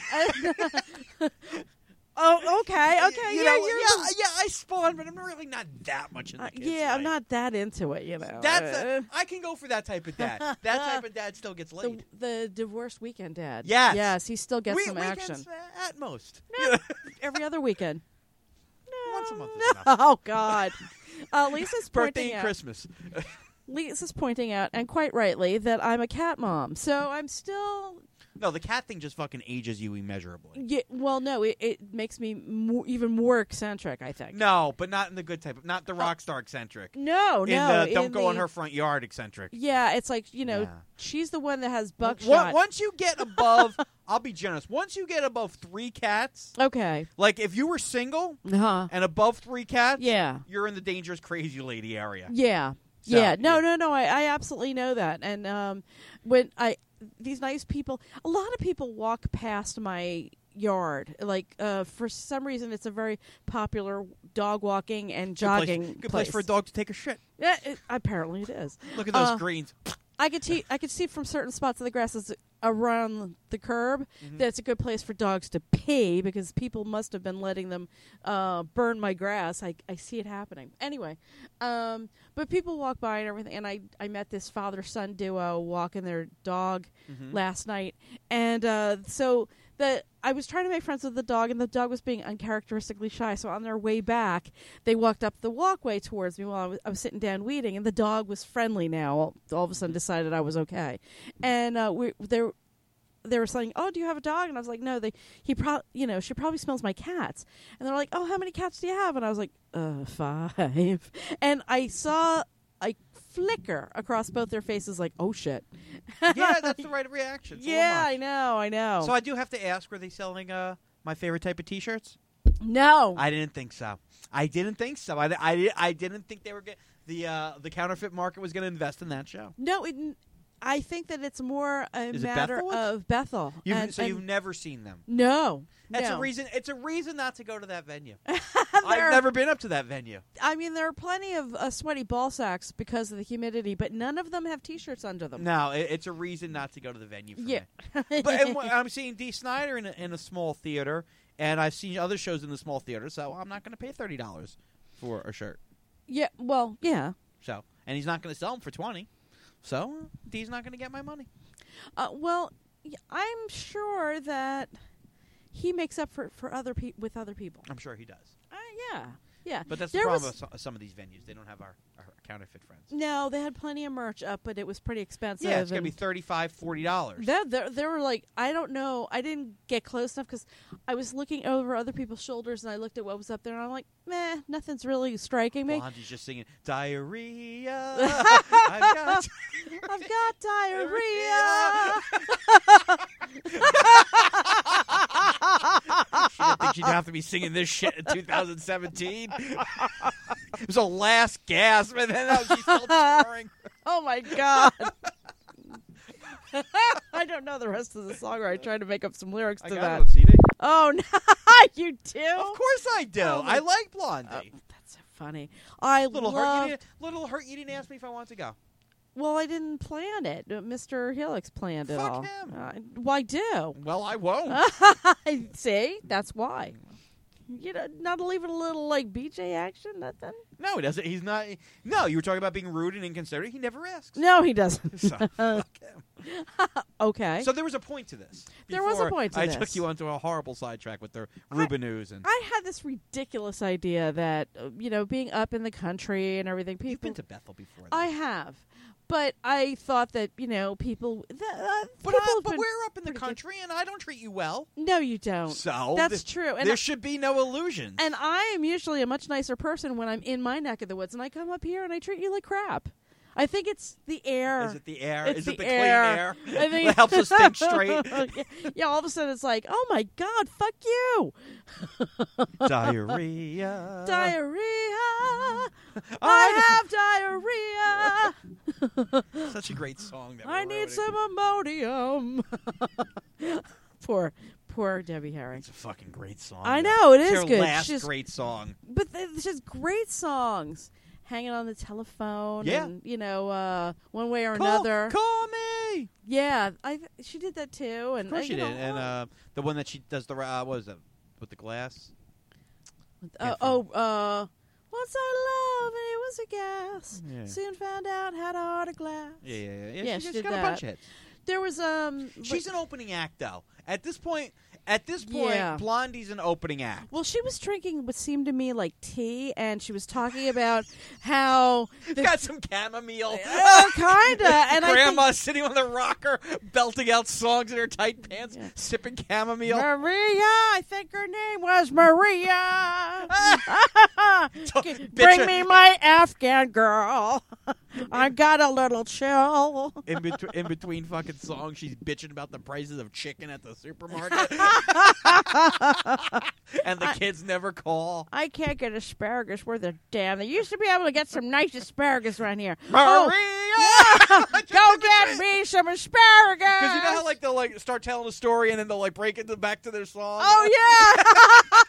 [SPEAKER 4] Oh, okay.
[SPEAKER 6] You know, I spawn, but I'm really not that much in the kids'
[SPEAKER 4] yeah, I'm
[SPEAKER 6] life.
[SPEAKER 4] not that into it.
[SPEAKER 6] I can go for that type of dad. That type of dad still gets laid.
[SPEAKER 4] The divorced weekend dad.
[SPEAKER 6] Yes.
[SPEAKER 4] he still gets some
[SPEAKER 6] Weekends,
[SPEAKER 4] action
[SPEAKER 6] at most.
[SPEAKER 4] every other weekend.
[SPEAKER 6] Once a month is enough.
[SPEAKER 4] Oh God, Lisa's
[SPEAKER 6] Birthday
[SPEAKER 4] pointing
[SPEAKER 6] and
[SPEAKER 4] out.
[SPEAKER 6] Christmas.
[SPEAKER 4] Lisa's pointing out, and quite rightly, that I'm a cat mom. So I'm still.
[SPEAKER 6] No, the cat thing just fucking ages you immeasurably.
[SPEAKER 4] Yeah, well, no, it makes me even more eccentric, I think.
[SPEAKER 6] No, but not in the good type. Not the rock star eccentric.
[SPEAKER 4] No,
[SPEAKER 6] In the don't go on her front yard eccentric.
[SPEAKER 4] Yeah, it's like,
[SPEAKER 6] Yeah.
[SPEAKER 4] she's the one that has buckshot.
[SPEAKER 6] Once you get above, I'll be generous. Once you get above 3 cats,
[SPEAKER 4] Okay.
[SPEAKER 6] like if you were single
[SPEAKER 4] Uh-huh.
[SPEAKER 6] and above 3 cats,
[SPEAKER 4] Yeah.
[SPEAKER 6] you're in the dangerous crazy lady area.
[SPEAKER 4] Yeah.
[SPEAKER 6] So,
[SPEAKER 4] yeah. No,
[SPEAKER 6] yeah.
[SPEAKER 4] no. I absolutely know that. And when these nice people, a lot of people walk past my yard. Like, for some reason, it's a very popular dog walking and jogging
[SPEAKER 6] Good place for a dog to take a shit.
[SPEAKER 4] Yeah, apparently it is.
[SPEAKER 6] Look at those greens.
[SPEAKER 4] I could see from certain spots of the grasses around the curb that it's a good place for dogs to pee because people must have been letting them burn my grass. I see it happening. Anyway, but people walk by and everything, and I met this father-son duo walking their dog last night, and so I was trying to make friends with the dog, and the dog was being uncharacteristically shy. So on their way back, they walked up the walkway towards me while I was sitting down weeding, and the dog was friendly now. All of a sudden decided I was okay. And they were saying, "Oh, do you have a dog?" And I was like, "No." She probably smells my cats. And they're like, "Oh, how many cats do you have?" And I was like, 5. And I saw a flicker across both their faces, like, "Oh shit."
[SPEAKER 6] Yeah, that's the right reaction. It's a little
[SPEAKER 4] Yeah,
[SPEAKER 6] much.
[SPEAKER 4] I know.
[SPEAKER 6] So I do have to ask, were they selling my favorite type of T-shirts?
[SPEAKER 4] No.
[SPEAKER 6] I didn't think so. I didn't think think they were the counterfeit market was going to invest in that show.
[SPEAKER 4] No, I think that it's more a
[SPEAKER 6] Is it
[SPEAKER 4] matter
[SPEAKER 6] Bethelwoods?
[SPEAKER 4] of Bethel.
[SPEAKER 6] You've never seen them.
[SPEAKER 4] No.
[SPEAKER 6] That's
[SPEAKER 4] no.
[SPEAKER 6] a reason. It's a reason not to go to that venue. I've never been up to that venue.
[SPEAKER 4] I mean, there are plenty of sweaty ball sacks because of the humidity, but none of them have T-shirts under them.
[SPEAKER 6] No, it's a reason not to go to the venue. For
[SPEAKER 4] Yeah.
[SPEAKER 6] me. But I'm seeing Dee Snider in a small theater, and I've seen other shows in the small theater, so I'm not going to pay $30 for a shirt.
[SPEAKER 4] Yeah. Well, yeah.
[SPEAKER 6] So, and he's not going to sell them for $20. So Dee's not going to get my money.
[SPEAKER 4] Well, I'm sure that he makes up for other with other people.
[SPEAKER 6] I'm sure he does.
[SPEAKER 4] Yeah. Yeah.
[SPEAKER 6] But that's the
[SPEAKER 4] There
[SPEAKER 6] problem
[SPEAKER 4] was-
[SPEAKER 6] with some of these venues. They don't have our counterfeit friends.
[SPEAKER 4] No, they had plenty of merch up, but it was pretty expensive.
[SPEAKER 6] Yeah, it's going to
[SPEAKER 4] and
[SPEAKER 6] be $35, $40.
[SPEAKER 4] There were like, I don't know. I didn't get close enough because I was looking over other people's shoulders and I looked at what was up there and I'm like, meh, nothing's really striking me.
[SPEAKER 6] Blondie's just singing, diarrhea. I've
[SPEAKER 4] got diarrhea.
[SPEAKER 6] She didn't think she'd have to be singing this shit in 2017. It was a last gasp, and then she's still touring.
[SPEAKER 4] Oh my God. I don't know the rest of the song, or I tried to make up some lyrics
[SPEAKER 6] I
[SPEAKER 4] to
[SPEAKER 6] got
[SPEAKER 4] that.
[SPEAKER 6] it on CD.
[SPEAKER 4] Oh, no. You do?
[SPEAKER 6] Of course I do.
[SPEAKER 4] Oh, my-
[SPEAKER 6] I like Blondie.
[SPEAKER 4] That's so funny. I
[SPEAKER 6] Little
[SPEAKER 4] love.
[SPEAKER 6] hurt. You didn't ask me if I wanted to go.
[SPEAKER 4] Well, I didn't plan it. Mr. Helix planned it
[SPEAKER 6] Fuck
[SPEAKER 4] all.
[SPEAKER 6] him.
[SPEAKER 4] Why do?
[SPEAKER 6] Well, I won't.
[SPEAKER 4] See, that's why. You know, not even a little like BJ action, nothing.
[SPEAKER 6] No, he doesn't. He's not. No, you were talking about being rude and inconsiderate. He never asks.
[SPEAKER 4] No, he doesn't.
[SPEAKER 6] So, fuck him.
[SPEAKER 4] Okay.
[SPEAKER 6] So there was a point to this.
[SPEAKER 4] There was a
[SPEAKER 6] before
[SPEAKER 4] point to
[SPEAKER 6] I
[SPEAKER 4] this.
[SPEAKER 6] took you onto a horrible sidetrack with the Ruben news and.
[SPEAKER 4] I had this ridiculous idea that being up in the country and everything. People,
[SPEAKER 6] You've been to Bethel before.
[SPEAKER 4] I have, but I thought that people.
[SPEAKER 6] But
[SPEAKER 4] people have been
[SPEAKER 6] we're up in the
[SPEAKER 4] pretty good.
[SPEAKER 6] country, and I don't treat you well.
[SPEAKER 4] No, you don't.
[SPEAKER 6] So
[SPEAKER 4] That's true. And
[SPEAKER 6] there should be no illusions.
[SPEAKER 4] And I am usually a much nicer person when I'm in my neck of the woods, and I come up here and I treat you like crap. I think it's the air.
[SPEAKER 6] Is it the air?
[SPEAKER 4] It's
[SPEAKER 6] Is it the
[SPEAKER 4] air.
[SPEAKER 6] clean air
[SPEAKER 4] I think
[SPEAKER 6] that helps us think straight?
[SPEAKER 4] Yeah, all of a sudden it's like, oh my God, fuck you.
[SPEAKER 6] Diarrhea.
[SPEAKER 4] Diarrhea. I have diarrhea.
[SPEAKER 6] Such a great song. That
[SPEAKER 4] I
[SPEAKER 6] we're
[SPEAKER 4] need
[SPEAKER 6] writing.
[SPEAKER 4] some Imodium. Poor Debbie Harry.
[SPEAKER 6] It's a fucking great song.
[SPEAKER 4] I
[SPEAKER 6] though.
[SPEAKER 4] know, it
[SPEAKER 6] It's
[SPEAKER 4] is
[SPEAKER 6] her
[SPEAKER 4] good.
[SPEAKER 6] last
[SPEAKER 4] She's-
[SPEAKER 6] great song.
[SPEAKER 4] But it's just great songs. Hanging on the telephone.
[SPEAKER 6] Yeah.
[SPEAKER 4] And, one way or another.
[SPEAKER 6] Call me.
[SPEAKER 4] Yeah, she did that too. And
[SPEAKER 6] Of course she
[SPEAKER 4] you know,
[SPEAKER 6] did. And the one that she does the what was that with the glass?
[SPEAKER 4] once I loved and it was a gas.
[SPEAKER 6] Yeah.
[SPEAKER 4] Soon found out had a heart of glass.
[SPEAKER 6] Yeah.
[SPEAKER 4] Yeah,
[SPEAKER 6] She's
[SPEAKER 4] she did
[SPEAKER 6] got
[SPEAKER 4] that.
[SPEAKER 6] a bunch of hits.
[SPEAKER 4] There was
[SPEAKER 6] She's an opening act though. At this point,
[SPEAKER 4] Yeah.
[SPEAKER 6] Blondie's an opening act.
[SPEAKER 4] well, she was drinking what seemed to me like tea, and she was talking about how
[SPEAKER 6] Got some chamomile.
[SPEAKER 4] kinda. And
[SPEAKER 6] Grandma sitting on the rocker, belting out songs in her tight pants, sipping chamomile.
[SPEAKER 4] Maria, I think her name was Maria.
[SPEAKER 6] Bitch,
[SPEAKER 4] Bring me my Afghan girl. I got a little chill.
[SPEAKER 6] in between fucking songs, she's bitching about the prices of chicken at the supermarket. And the kids never call.
[SPEAKER 4] I can't get asparagus worth a damn. They used to be able to get some nice asparagus around here.
[SPEAKER 6] Maria!
[SPEAKER 4] Go get me some asparagus.
[SPEAKER 6] Because you know how like they'll like start telling a story and then they'll like break into back to their song.
[SPEAKER 4] Oh yeah.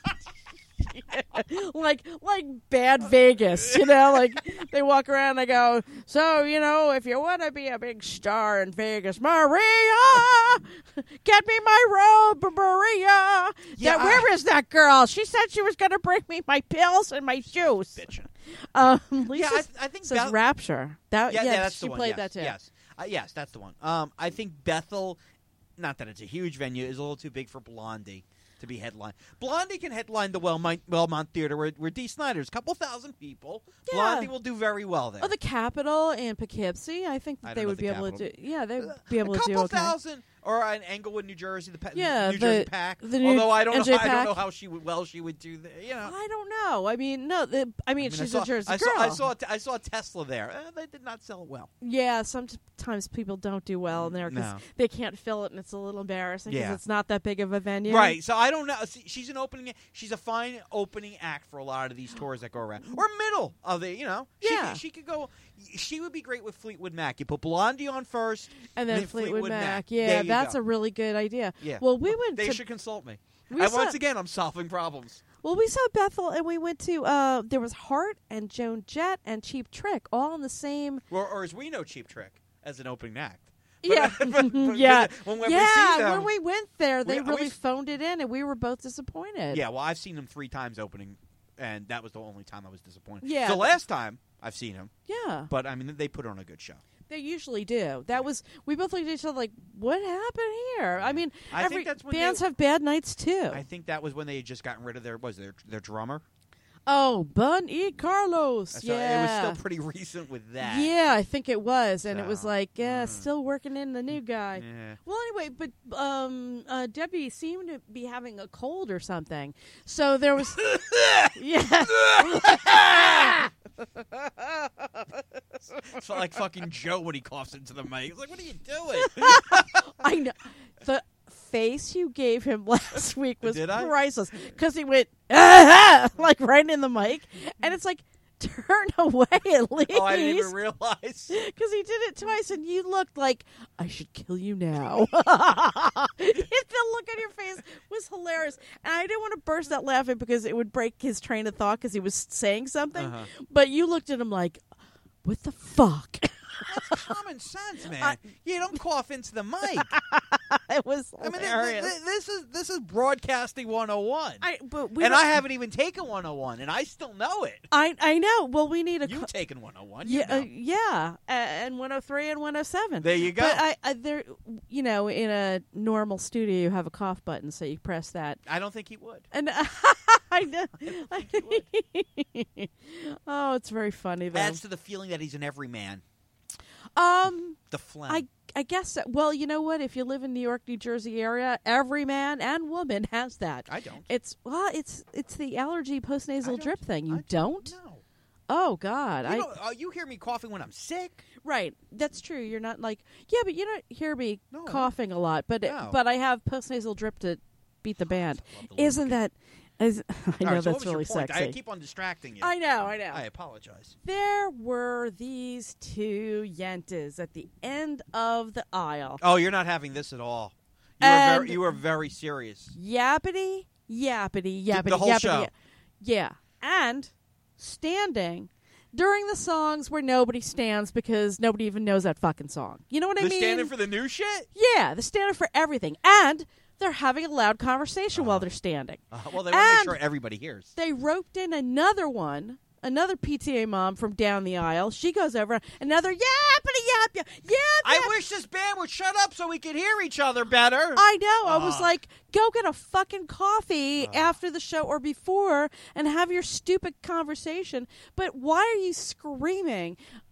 [SPEAKER 4] like Bad Vegas, like they walk around and they go, so if you want to be a big star in Vegas, Maria, get me my robe, Maria.
[SPEAKER 6] Yeah,
[SPEAKER 4] where is that girl? She said she was going to bring me my pills and my juice.
[SPEAKER 6] Bitchin'.
[SPEAKER 4] Lisa
[SPEAKER 6] I think
[SPEAKER 4] says
[SPEAKER 6] Beth-
[SPEAKER 4] Rapture.
[SPEAKER 6] that's
[SPEAKER 4] she
[SPEAKER 6] the one.
[SPEAKER 4] played
[SPEAKER 6] Yes,
[SPEAKER 4] that too.
[SPEAKER 6] Yes, yes, that's the one. I think Bethel, not that it's a huge venue, is a little too big for Blondie to be headline. Blondie can headline the Wellmont Theater where Dee Snider's a couple thousand people.
[SPEAKER 4] Yeah.
[SPEAKER 6] Blondie will do very well there.
[SPEAKER 4] Oh, the Capitol in Poughkeepsie. I think
[SPEAKER 6] I
[SPEAKER 4] that
[SPEAKER 6] don't
[SPEAKER 4] they
[SPEAKER 6] know
[SPEAKER 4] would
[SPEAKER 6] the
[SPEAKER 4] be able to
[SPEAKER 6] Capitol.
[SPEAKER 4] do. Yeah, they'd be able
[SPEAKER 6] a
[SPEAKER 4] to do
[SPEAKER 6] couple
[SPEAKER 4] okay.
[SPEAKER 6] thousand, or in Englewood, New Jersey,
[SPEAKER 4] Yeah,
[SPEAKER 6] New Jersey
[SPEAKER 4] the-
[SPEAKER 6] Pack.
[SPEAKER 4] the new
[SPEAKER 6] Although I don't
[SPEAKER 4] NJ
[SPEAKER 6] know
[SPEAKER 4] Pack.
[SPEAKER 6] how she would do that.
[SPEAKER 4] I don't know. I mean, no. She's a Jersey girl.
[SPEAKER 6] I saw a Tesla there. They did not sell it well.
[SPEAKER 4] Yeah, sometimes people don't do well in there because
[SPEAKER 6] No.
[SPEAKER 4] they can't fill it, and it's a little embarrassing because
[SPEAKER 6] Yeah.
[SPEAKER 4] it's not that big of a venue.
[SPEAKER 6] Right, so I don't know. See, she's an opening. She's a fine opening act for a lot of these tours that go around, or middle of the.
[SPEAKER 4] Yeah.
[SPEAKER 6] she could go. She would be great with Fleetwood Mac. You put Blondie on first,
[SPEAKER 4] And then Fleetwood Mac.
[SPEAKER 6] There
[SPEAKER 4] Yeah,
[SPEAKER 6] you
[SPEAKER 4] that's
[SPEAKER 6] go.
[SPEAKER 4] a really good idea.
[SPEAKER 6] Yeah.
[SPEAKER 4] Well, we went
[SPEAKER 6] They
[SPEAKER 4] to.
[SPEAKER 6] should consult me.
[SPEAKER 4] we
[SPEAKER 6] And
[SPEAKER 4] saw-
[SPEAKER 6] once again, I'm solving problems.
[SPEAKER 4] Well, we saw Bethel, and we went to. There was Hart and Joan Jett and Cheap Trick, all in the same.
[SPEAKER 6] Or as we know, Cheap Trick as an opening act. But-
[SPEAKER 4] Yeah,
[SPEAKER 6] but
[SPEAKER 4] yeah,
[SPEAKER 6] When we see them,
[SPEAKER 4] when we went there, they
[SPEAKER 6] we-
[SPEAKER 4] really phoned it in, and we were both disappointed.
[SPEAKER 6] yeah. Well, I've seen them 3 times opening, and that was the only time I was disappointed.
[SPEAKER 4] Yeah.
[SPEAKER 6] The last time I've seen him,
[SPEAKER 4] Yeah.
[SPEAKER 6] but I mean, they put on a good show.
[SPEAKER 4] They usually do. We both looked at each other like, what happened here? I mean,
[SPEAKER 6] I think that's when
[SPEAKER 4] bands
[SPEAKER 6] they-
[SPEAKER 4] have bad nights too.
[SPEAKER 6] I think that was when they had just gotten rid of their drummer.
[SPEAKER 4] Oh, Bun E. Carlos.
[SPEAKER 6] So
[SPEAKER 4] Yeah.
[SPEAKER 6] it was still pretty recent with that.
[SPEAKER 4] Yeah, I think it was. And it was
[SPEAKER 6] So,
[SPEAKER 4] like, still working in the new guy.
[SPEAKER 6] Yeah.
[SPEAKER 4] Well, anyway, but Debbie seemed to be having a cold or something. So there was... yeah.
[SPEAKER 6] It's like fucking Joe when he coughs into the mic. He's like, what are you doing?
[SPEAKER 4] I know. The face you gave him last week was
[SPEAKER 6] Did I?
[SPEAKER 4] priceless. Because he went, ah! like right in the mic. And it's like, turn away at least.
[SPEAKER 6] Oh, I didn't even realize.
[SPEAKER 4] Because he did it twice, and you looked like, I should kill you now. The look on your face was hilarious. And I didn't want to burst out laughing because it would break his train of thought because he was saying something.
[SPEAKER 6] Uh-huh.
[SPEAKER 4] But you looked at him like, what the fuck?
[SPEAKER 6] That's common sense, man. You don't cough into the mic.
[SPEAKER 4] It was
[SPEAKER 6] I mean,
[SPEAKER 4] hilarious.
[SPEAKER 6] this is broadcasting 101.
[SPEAKER 4] But
[SPEAKER 6] I haven't even taken 101, and I still know it.
[SPEAKER 4] I know. Well, we need a...
[SPEAKER 6] You've taken 101.
[SPEAKER 4] Yeah,
[SPEAKER 6] You know.
[SPEAKER 4] and 103 and 107.
[SPEAKER 6] There you go.
[SPEAKER 4] But I there, in a normal studio, you have a cough button, so you press that.
[SPEAKER 6] I don't think he would.
[SPEAKER 4] And I know. Oh, it's very funny though.
[SPEAKER 6] Adds to the feeling that he's an everyman. The phlegm.
[SPEAKER 4] I guess that, well, you know what? If you live in New York, New Jersey area, every man and woman has that.
[SPEAKER 6] I don't.
[SPEAKER 4] It's the allergy postnasal drip thing. You don't?
[SPEAKER 6] No.
[SPEAKER 4] Oh God!
[SPEAKER 6] You hear me coughing when I'm sick.
[SPEAKER 4] Right, that's true. You're not like, yeah, but you don't hear me
[SPEAKER 6] No.
[SPEAKER 4] coughing a lot. But
[SPEAKER 6] No.
[SPEAKER 4] but I have postnasal drip to beat the band.
[SPEAKER 6] love the
[SPEAKER 4] Isn't that? I know
[SPEAKER 6] All right, so what
[SPEAKER 4] that's
[SPEAKER 6] was your
[SPEAKER 4] really
[SPEAKER 6] point?
[SPEAKER 4] sexy.
[SPEAKER 6] I keep on distracting you.
[SPEAKER 4] I know.
[SPEAKER 6] I apologize.
[SPEAKER 4] There were these two yentas at the end of the aisle.
[SPEAKER 6] Oh, you're not having this at all. You were very serious.
[SPEAKER 4] Yappity, yappity, yappity,
[SPEAKER 6] The whole
[SPEAKER 4] yappity.
[SPEAKER 6] show.
[SPEAKER 4] Yeah. And standing during the songs where nobody stands because nobody even knows that fucking song. You know what I
[SPEAKER 6] They're
[SPEAKER 4] mean?
[SPEAKER 6] standing for the new shit?
[SPEAKER 4] Yeah, they're standing for everything. And they're having a loud conversation while they're standing.
[SPEAKER 6] Well, they want to make sure everybody hears.
[SPEAKER 4] They roped in another PTA mom from down the aisle. She goes over, another yappity yap, yap.
[SPEAKER 6] I wish this band would shut up so we could hear each other better.
[SPEAKER 4] I know. I was like, go get a fucking coffee after the show or before and have your stupid conversation. But why are you screaming?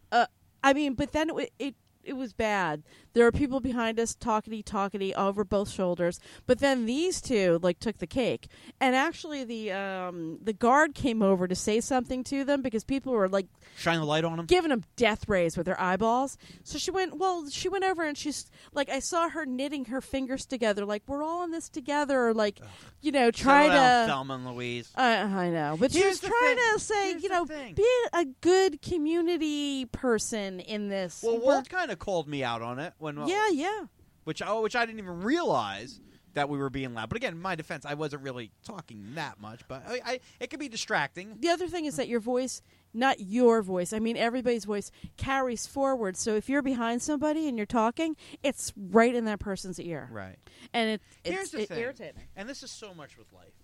[SPEAKER 4] But then it was bad. There were people behind us talkity over both shoulders. But then these two took the cake. And actually the guard came over to say something to them because people were
[SPEAKER 6] shine the light on them.
[SPEAKER 4] giving them death rays with their eyeballs. So she went over and she's like, I saw her knitting her fingers together like, we're all in this together, or try
[SPEAKER 6] Settle
[SPEAKER 4] to
[SPEAKER 6] down, Thelma and Louise.
[SPEAKER 4] I know, but she
[SPEAKER 6] Here's
[SPEAKER 4] was
[SPEAKER 6] the
[SPEAKER 4] trying
[SPEAKER 6] thing.
[SPEAKER 4] to say,
[SPEAKER 6] Here's the thing.
[SPEAKER 4] be a good community person in this.
[SPEAKER 6] Well, Walt kind of called me out on it
[SPEAKER 4] yeah.
[SPEAKER 6] which I didn't even realize that we were being loud. But again, in my defense, I wasn't really talking that much, but it could be distracting.
[SPEAKER 4] The other thing is that your voice, not your voice, I mean everybody's voice, carries forward. So if you're behind somebody and you're talking, it's right in that person's ear.
[SPEAKER 6] Right.
[SPEAKER 4] And
[SPEAKER 6] Here's the
[SPEAKER 4] it's
[SPEAKER 6] thing,
[SPEAKER 4] irritating.
[SPEAKER 6] and this is so much with life.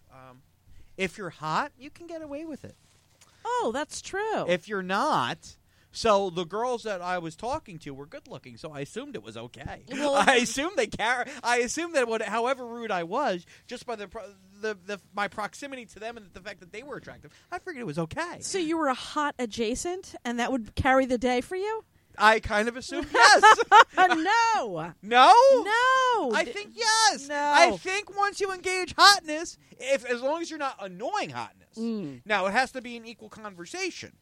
[SPEAKER 6] If you're hot, you can get away with it.
[SPEAKER 4] Oh, that's true.
[SPEAKER 6] If you're not... So the girls that I was talking to were good looking, so I assumed it was okay.
[SPEAKER 4] Well,
[SPEAKER 6] I assumed I assumed that however rude I was, just by my proximity to them and the fact that they were attractive, I figured it was okay.
[SPEAKER 4] So you were a hot adjacent, and that would carry the day for you?
[SPEAKER 6] I kind of assumed yes.
[SPEAKER 4] No.
[SPEAKER 6] No?
[SPEAKER 4] No.
[SPEAKER 6] I think yes.
[SPEAKER 4] No.
[SPEAKER 6] I think once you engage hotness, as long as you're not annoying hotness. Now it has to be an equal conversation.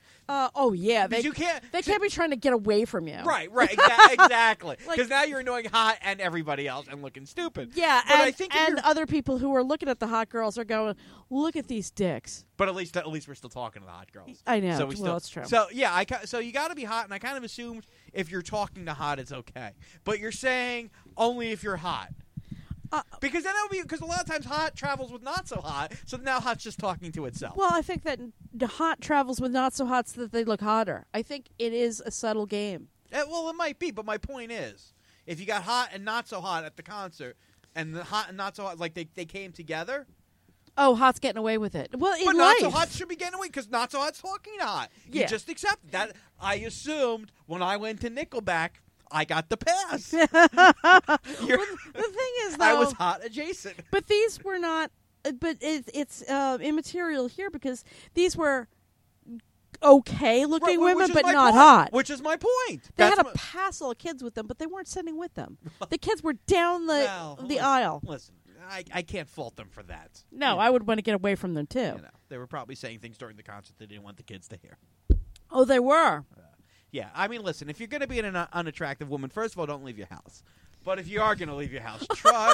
[SPEAKER 4] Oh yeah,
[SPEAKER 6] Because you can't.
[SPEAKER 4] They can't be trying to get away from you.
[SPEAKER 6] Right, exactly. Because now you're annoying hot and everybody else and looking stupid.
[SPEAKER 4] Yeah,
[SPEAKER 6] but
[SPEAKER 4] and,
[SPEAKER 6] I think
[SPEAKER 4] other people who are looking at the hot girls are going, look at these dicks.
[SPEAKER 6] But at least we're still talking to the hot girls.
[SPEAKER 4] I know.
[SPEAKER 6] So we
[SPEAKER 4] Well, that's true.
[SPEAKER 6] So yeah, so you got to be hot, and I kind of assumed if you're talking to hot, it's okay. But you're saying only if you're hot. Because then because a lot of times hot travels with not so hot, so now hot's just talking to itself.
[SPEAKER 4] Well, I think that the hot travels with not so hot so that they look hotter. I think it is a subtle game.
[SPEAKER 6] Well, it might be, but my point is, if you got hot and not so hot at the concert, and the hot and not so hot, they came together.
[SPEAKER 4] Oh, hot's getting away with it. Well,
[SPEAKER 6] But
[SPEAKER 4] in
[SPEAKER 6] not
[SPEAKER 4] life.
[SPEAKER 6] so hot should be getting away because not so hot's talking to hot. You
[SPEAKER 4] Yeah.
[SPEAKER 6] just accept that. I assumed when I went to Nickelback, I got the pass.
[SPEAKER 4] The thing is, though,
[SPEAKER 6] I was hot adjacent.
[SPEAKER 4] but these were not but it's immaterial here because these were okay-looking women, but not hot.
[SPEAKER 6] Which is my point.
[SPEAKER 4] They had a passel of kids with them, but they weren't sitting with them. The kids were down the aisle.
[SPEAKER 6] Listen, I can't fault them for that.
[SPEAKER 4] No, I would want to get away from them, too.
[SPEAKER 6] You know, they were probably saying things during the concert they didn't want the kids to hear.
[SPEAKER 4] Oh, they were.
[SPEAKER 6] Yeah, I mean, listen, if you're going to be an unattractive woman, first of all, don't leave your house. But if you are going to leave your house, try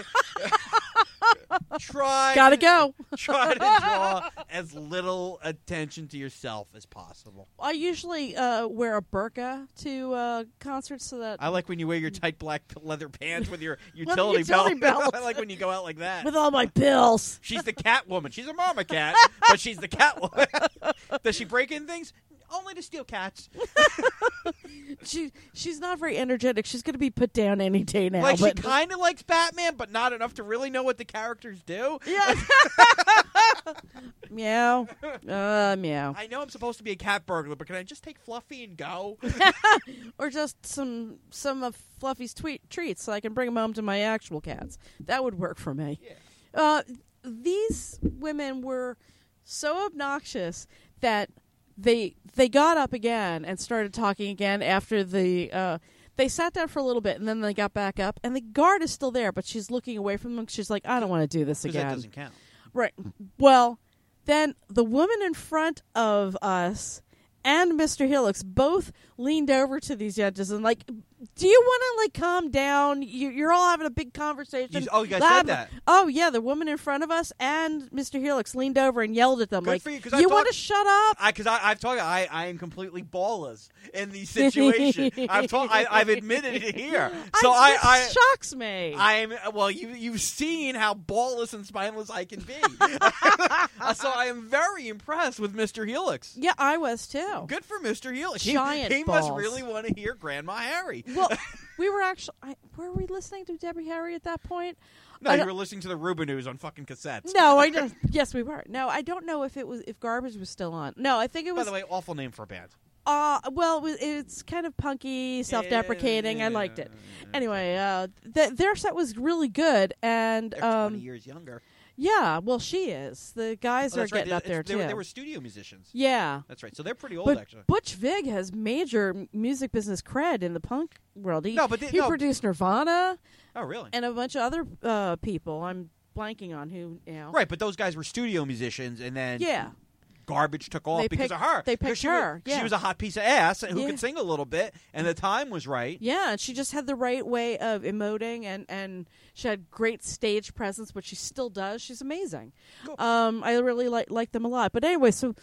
[SPEAKER 4] Gotta go.
[SPEAKER 6] Try to draw as little attention to yourself as possible.
[SPEAKER 4] I usually wear a burqa to concerts so that...
[SPEAKER 6] I like when you wear your tight black leather pants with your utility belt. I like when you go out like that.
[SPEAKER 4] With all my pills.
[SPEAKER 6] She's the cat woman. She's a mama cat, but she's the cat woman. Does she break in things? Only to steal cats.
[SPEAKER 4] She's not very energetic. She's going to be put down any day now.
[SPEAKER 6] Like, she kind of likes Batman, but not enough to really know what the characters do.
[SPEAKER 4] Yeah. Meow. Meow.
[SPEAKER 6] I know I'm supposed to be a cat burglar, but can I just take Fluffy and go?
[SPEAKER 4] Or just some of Fluffy's treats so I can bring them home to my actual cats. That would work for me.
[SPEAKER 6] Yeah.
[SPEAKER 4] These women were so obnoxious that they got up again and started talking again after the they sat down for a little bit and then they got back up and the guard is still there, but she's looking away from them. She's like, I don't want to do this again.
[SPEAKER 6] That doesn't count.
[SPEAKER 4] Right. Well, then the woman in front of us and Mr. Helix both leaned over to these judges and like, do you want to like calm down? You're all having a big conversation.
[SPEAKER 6] You guys said that.
[SPEAKER 4] Oh yeah, the woman in front of us and Mr. Helix leaned over and yelled at them.
[SPEAKER 6] Good
[SPEAKER 4] like,
[SPEAKER 6] for you,
[SPEAKER 4] you want to shut up?
[SPEAKER 6] Because I've told you, I am completely ballless in these situations. I've admitted it here. So
[SPEAKER 4] this shocks me.
[SPEAKER 6] You've seen how ballless and spineless I can be. So I am very impressed with Mr. Helix.
[SPEAKER 4] Yeah, I was too.
[SPEAKER 6] Good for Mr. Helix.
[SPEAKER 4] Giant
[SPEAKER 6] he
[SPEAKER 4] balls.
[SPEAKER 6] must really want to hear Grandma Harry.
[SPEAKER 4] Well, we were actually... were we listening to Debbie Harry at that point?
[SPEAKER 6] No, you were listening to the Rubinoos on fucking cassettes.
[SPEAKER 4] No, I don't. Yes, we were. No, I don't know if Garbage was still on. No, I think it was...
[SPEAKER 6] By the way, awful name for a band.
[SPEAKER 4] Well, it's kind of punky, self-deprecating. I liked it. Anyway, their set was really good, and...
[SPEAKER 6] They're 20 years younger.
[SPEAKER 4] Yeah, well, she is. The guys are getting up there, too.
[SPEAKER 6] They were studio musicians.
[SPEAKER 4] Yeah.
[SPEAKER 6] That's right. So they're pretty old, actually.
[SPEAKER 4] Butch Vig has major music business cred in the punk world. He produced Nirvana.
[SPEAKER 6] Oh, really?
[SPEAKER 4] And a bunch of other people. I'm blanking on who now.
[SPEAKER 6] Right, but those guys were studio musicians, and then...
[SPEAKER 4] Yeah.
[SPEAKER 6] Garbage took off because of her.
[SPEAKER 4] They picked her.
[SPEAKER 6] She was a hot piece of ass who could sing a little bit, and the time was right.
[SPEAKER 4] Yeah, and she just had the right way of emoting, and she had great stage presence, which she still does. She's amazing. Cool. I really like them a lot. But anyway, so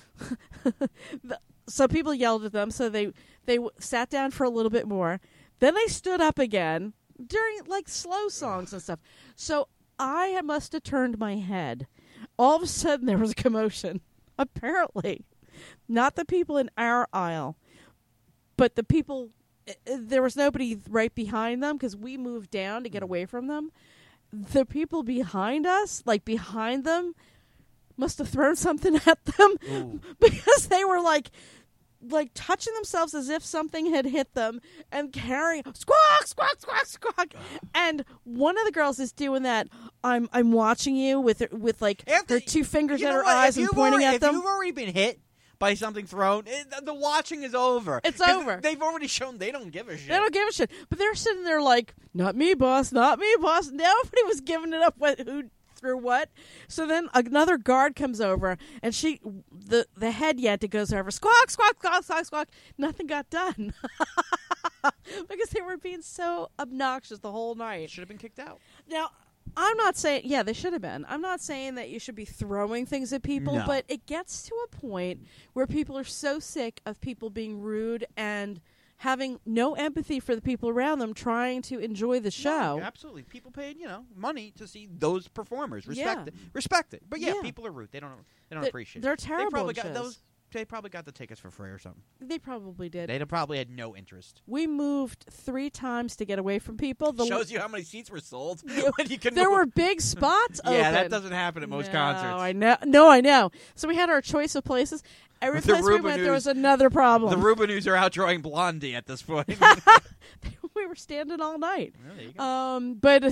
[SPEAKER 4] so people yelled at them, so they sat down for a little bit more. Then they stood up again during like slow songs and stuff. So I must have turned my head. All of a sudden, there was a commotion. Apparently, not the people in our aisle, but the people, there was nobody right behind them because we moved down to get away from them. The people behind us, like behind them, must have thrown something at them because they were like touching themselves as if something had hit them and carrying squawk, squawk, squawk, squawk. And one of the girls is doing that. I'm watching you with like her two fingers at her eyes and pointing at them.
[SPEAKER 6] If you've already been hit by something thrown, the watching is over.
[SPEAKER 4] It's over.
[SPEAKER 6] They've already shown they don't give a shit.
[SPEAKER 4] They don't give a shit. But they're sitting there like, not me, boss, not me, boss. Nobody was giving it up who through what. So then another guard comes over, and the head yenta goes over, squawk, squawk, squawk, squawk, squawk. Nothing got done. Because they were being so obnoxious the whole night.
[SPEAKER 6] Should have been kicked out.
[SPEAKER 4] Now, I'm not saying, yeah, they should have been. I'm not saying that you should be throwing things at people, but it gets to a point where people are so sick of people being rude and having no empathy for the people around them trying to enjoy the show.
[SPEAKER 6] No, absolutely. People paid, money to see those performers. Respect it. But people are rude. They don't appreciate it.
[SPEAKER 4] They're terrible.
[SPEAKER 6] They probably got the tickets for free or something.
[SPEAKER 4] They probably did.
[SPEAKER 6] They probably had no interest.
[SPEAKER 4] We moved 3 times to get away from people.
[SPEAKER 6] Shows you how many seats were sold. when you can
[SPEAKER 4] there were big spots open.
[SPEAKER 6] Yeah, that doesn't happen at most concerts.
[SPEAKER 4] I know. No, I know. So we had our choice of places. Every place we went, there was another problem.
[SPEAKER 6] The Rubinoos are outdrawing Blondie at this point.
[SPEAKER 4] we were standing all night.
[SPEAKER 6] Oh, there you go.
[SPEAKER 4] But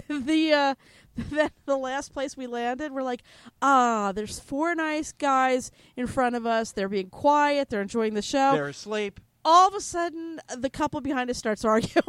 [SPEAKER 4] the last place we landed, we're like, there's 4 nice guys in front of us. They're being quiet. They're enjoying the show.
[SPEAKER 6] They're asleep.
[SPEAKER 4] All of a sudden, the couple behind us starts arguing.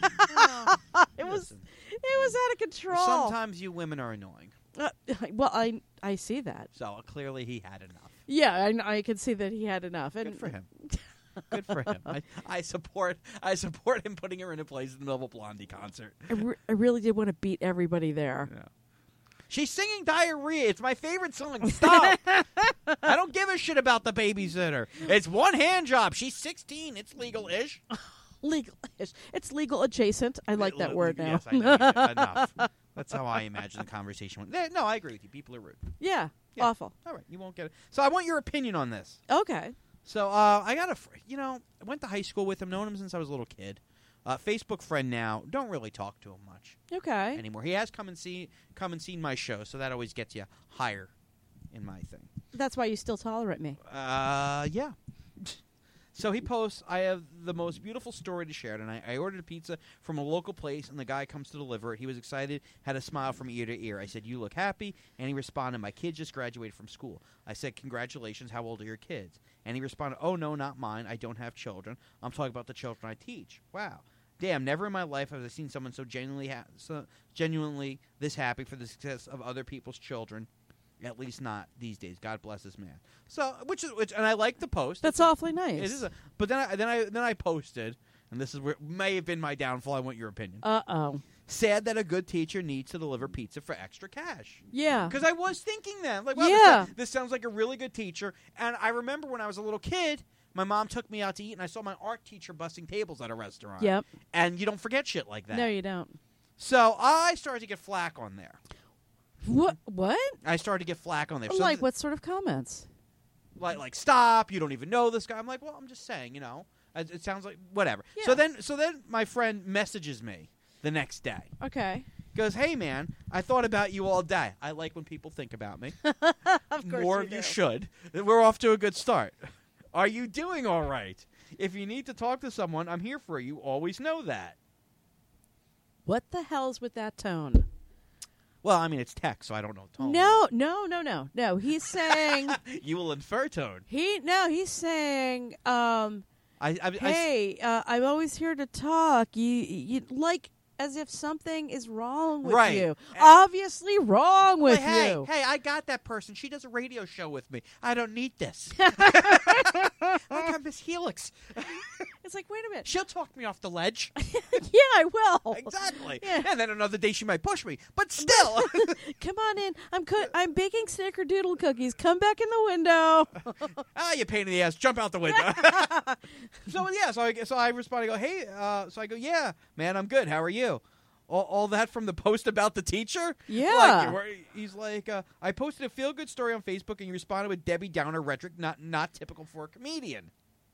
[SPEAKER 4] It was out of control.
[SPEAKER 6] Sometimes you women are annoying.
[SPEAKER 4] Well, I see that.
[SPEAKER 6] So clearly he had enough.
[SPEAKER 4] Yeah, I could see that he had enough. And
[SPEAKER 6] Good for him. Good for him. I support him putting her in a place in the middle of a Blondie concert.
[SPEAKER 4] I really did want to beat everybody there.
[SPEAKER 6] Yeah. She's singing Diarrhea. It's my favorite song. Stop. I don't give a shit about the babysitter. It's one hand job. She's 16. It's legal-ish.
[SPEAKER 4] Legal-ish. It's legal adjacent. I like that word now.
[SPEAKER 6] Yes, I know. Enough. That's how I imagine the conversation went. No, I agree with you. People are rude.
[SPEAKER 4] Yeah,
[SPEAKER 6] Yeah.
[SPEAKER 4] awful.
[SPEAKER 6] All right, you won't get it. So I want your opinion on this.
[SPEAKER 4] Okay.
[SPEAKER 6] So I got I went to high school with him, known him since I was a little kid. Facebook friend now. Don't really talk to him much
[SPEAKER 4] Okay.
[SPEAKER 6] anymore. He has come and seen my show, so that always gets you higher in my thing.
[SPEAKER 4] That's why you still tolerate me.
[SPEAKER 6] Yeah. So he posts, I have the most beautiful story to share tonight. I ordered a pizza from a local place, and the guy comes to deliver it. He was excited, had a smile from ear to ear. I said, you look happy. And he responded, my kid just graduated from school. I said, congratulations, how old are your kids? And he responded, oh, no, not mine. I don't have children. I'm talking about the children I teach. Wow. Damn, never in my life have I seen someone so genuinely this happy for the success of other people's children. At least not these days. God bless this man. So, and I like the post.
[SPEAKER 4] That's awfully nice.
[SPEAKER 6] It is, but then I posted, and this is where may have been my downfall. I want your opinion.
[SPEAKER 4] Uh-oh.
[SPEAKER 6] Sad that a good teacher needs to deliver pizza for extra cash.
[SPEAKER 4] Yeah.
[SPEAKER 6] Because I was thinking that, like, well,
[SPEAKER 4] Yeah.
[SPEAKER 6] this sounds like a really good teacher. And I remember when I was a little kid, my mom took me out to eat, and I saw my art teacher busting tables at a restaurant.
[SPEAKER 4] Yep.
[SPEAKER 6] And you don't forget shit like that.
[SPEAKER 4] No, you don't.
[SPEAKER 6] So I started to get flack on there.
[SPEAKER 4] What?
[SPEAKER 6] I started to get flack on there. So
[SPEAKER 4] Like what sort of comments?
[SPEAKER 6] Like stop, you don't even know this guy. I'm like, well, I'm just saying, it sounds like whatever.
[SPEAKER 4] Yeah.
[SPEAKER 6] So then my friend messages me the next day.
[SPEAKER 4] Okay.
[SPEAKER 6] Goes, hey man, I thought about you all day. I like when people think about me.
[SPEAKER 4] Of course
[SPEAKER 6] More
[SPEAKER 4] you
[SPEAKER 6] of you
[SPEAKER 4] do.
[SPEAKER 6] should. We're off to a good start. Are you doing all right? If you need to talk to someone, I'm here for you. Always know that.
[SPEAKER 4] What the hell's with that tone?
[SPEAKER 6] Well, I mean, it's text, so I don't know tone.
[SPEAKER 4] No. He's saying
[SPEAKER 6] You will infer tone.
[SPEAKER 4] he's saying
[SPEAKER 6] I
[SPEAKER 4] hey, I'm always here to talk. You like as if something is wrong with
[SPEAKER 6] Right.
[SPEAKER 4] you. Obviously wrong with
[SPEAKER 6] hey,
[SPEAKER 4] you.
[SPEAKER 6] Hey, I got that person. She does a radio show with me. I don't need this. I got Miss Helix.
[SPEAKER 4] It's like, wait a minute.
[SPEAKER 6] She'll talk me off the ledge.
[SPEAKER 4] Yeah, I will.
[SPEAKER 6] Exactly.
[SPEAKER 4] Yeah.
[SPEAKER 6] And then another day she might push me. But still.
[SPEAKER 4] Come on in. I'm baking snickerdoodle cookies. Come back in the window.
[SPEAKER 6] You pain in the ass. Jump out the window. So I respond. I go, hey. So I go, yeah, man, I'm good. How are you? All that from the post about the teacher?
[SPEAKER 4] Yeah.
[SPEAKER 6] He's like, I posted a feel-good story on Facebook, and you responded with Debbie Downer rhetoric, not typical for a comedian.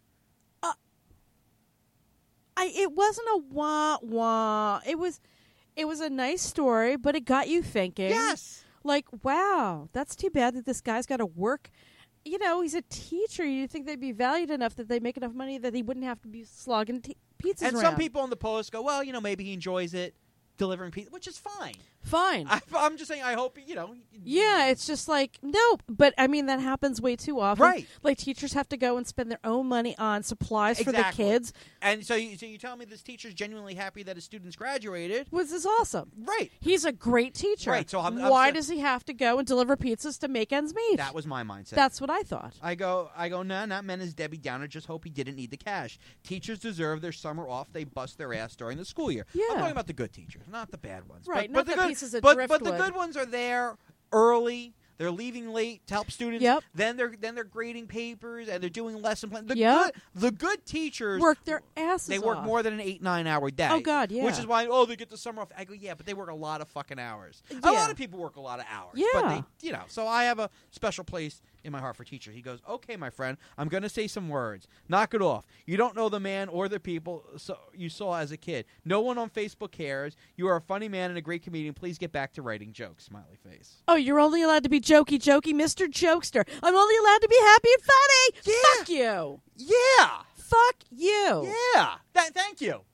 [SPEAKER 4] It wasn't a wah-wah. It was a nice story, but it got you thinking.
[SPEAKER 6] Yes.
[SPEAKER 4] Like, wow, that's too bad that this guy's got to work. He's a teacher. You'd think they'd be valued enough that they make enough money that he wouldn't have to be slogging pizzas
[SPEAKER 6] And
[SPEAKER 4] around.
[SPEAKER 6] some people on the post go, well, maybe he enjoys it, delivering pizza, which is fine.
[SPEAKER 4] Fine.
[SPEAKER 6] I'm just saying, I hope,
[SPEAKER 4] Yeah, it's just like, no, but I mean, that happens way too often.
[SPEAKER 6] Right.
[SPEAKER 4] Like, teachers have to go and spend their own money on supplies for the
[SPEAKER 6] Exactly.
[SPEAKER 4] kids.
[SPEAKER 6] And so you tell me this teacher's genuinely happy that his students graduated.
[SPEAKER 4] Which is awesome.
[SPEAKER 6] Right.
[SPEAKER 4] He's a great teacher.
[SPEAKER 6] Right, so I'm
[SPEAKER 4] why
[SPEAKER 6] saying-
[SPEAKER 4] does he have to go and deliver pizzas to make ends meet?
[SPEAKER 6] That was my mindset.
[SPEAKER 4] That's what I thought.
[SPEAKER 6] I go, nah, not meant as Debbie Downer. Just hope he didn't need the cash. Teachers deserve their summer off. They bust their ass during the school year.
[SPEAKER 4] Yeah.
[SPEAKER 6] I'm talking about the good teachers, not the bad ones.
[SPEAKER 4] Right,
[SPEAKER 6] But
[SPEAKER 4] not the
[SPEAKER 6] good,
[SPEAKER 4] pieces of
[SPEAKER 6] but the
[SPEAKER 4] driftwood.
[SPEAKER 6] good ones are there early. They're leaving late to help students.
[SPEAKER 4] Yep.
[SPEAKER 6] Then they're grading papers and they're doing lesson plans.
[SPEAKER 4] Yep.
[SPEAKER 6] The good teachers
[SPEAKER 4] Work their asses
[SPEAKER 6] They work
[SPEAKER 4] off.
[SPEAKER 6] more than an 8-9 hour day.
[SPEAKER 4] Oh, God, yeah.
[SPEAKER 6] Which is why they get the summer off. I go, yeah, but they work a lot of fucking hours. A
[SPEAKER 4] Yeah.
[SPEAKER 6] lot of people work a lot of hours.
[SPEAKER 4] Yeah.
[SPEAKER 6] But they, so I have a special place in my heart for teachers. He goes, okay, my friend, I'm going to say some words. Knock it off. You don't know the man or the people you saw as a kid. No one on Facebook cares. You are a funny man and a great comedian. Please get back to writing jokes. Smiley face.
[SPEAKER 4] Oh, you're only allowed to be jokey, Mr. Jokester. I'm only allowed to be happy and funny.
[SPEAKER 6] Yeah.
[SPEAKER 4] Fuck you.
[SPEAKER 6] Yeah.
[SPEAKER 4] Fuck you.
[SPEAKER 6] Yeah. Thank you.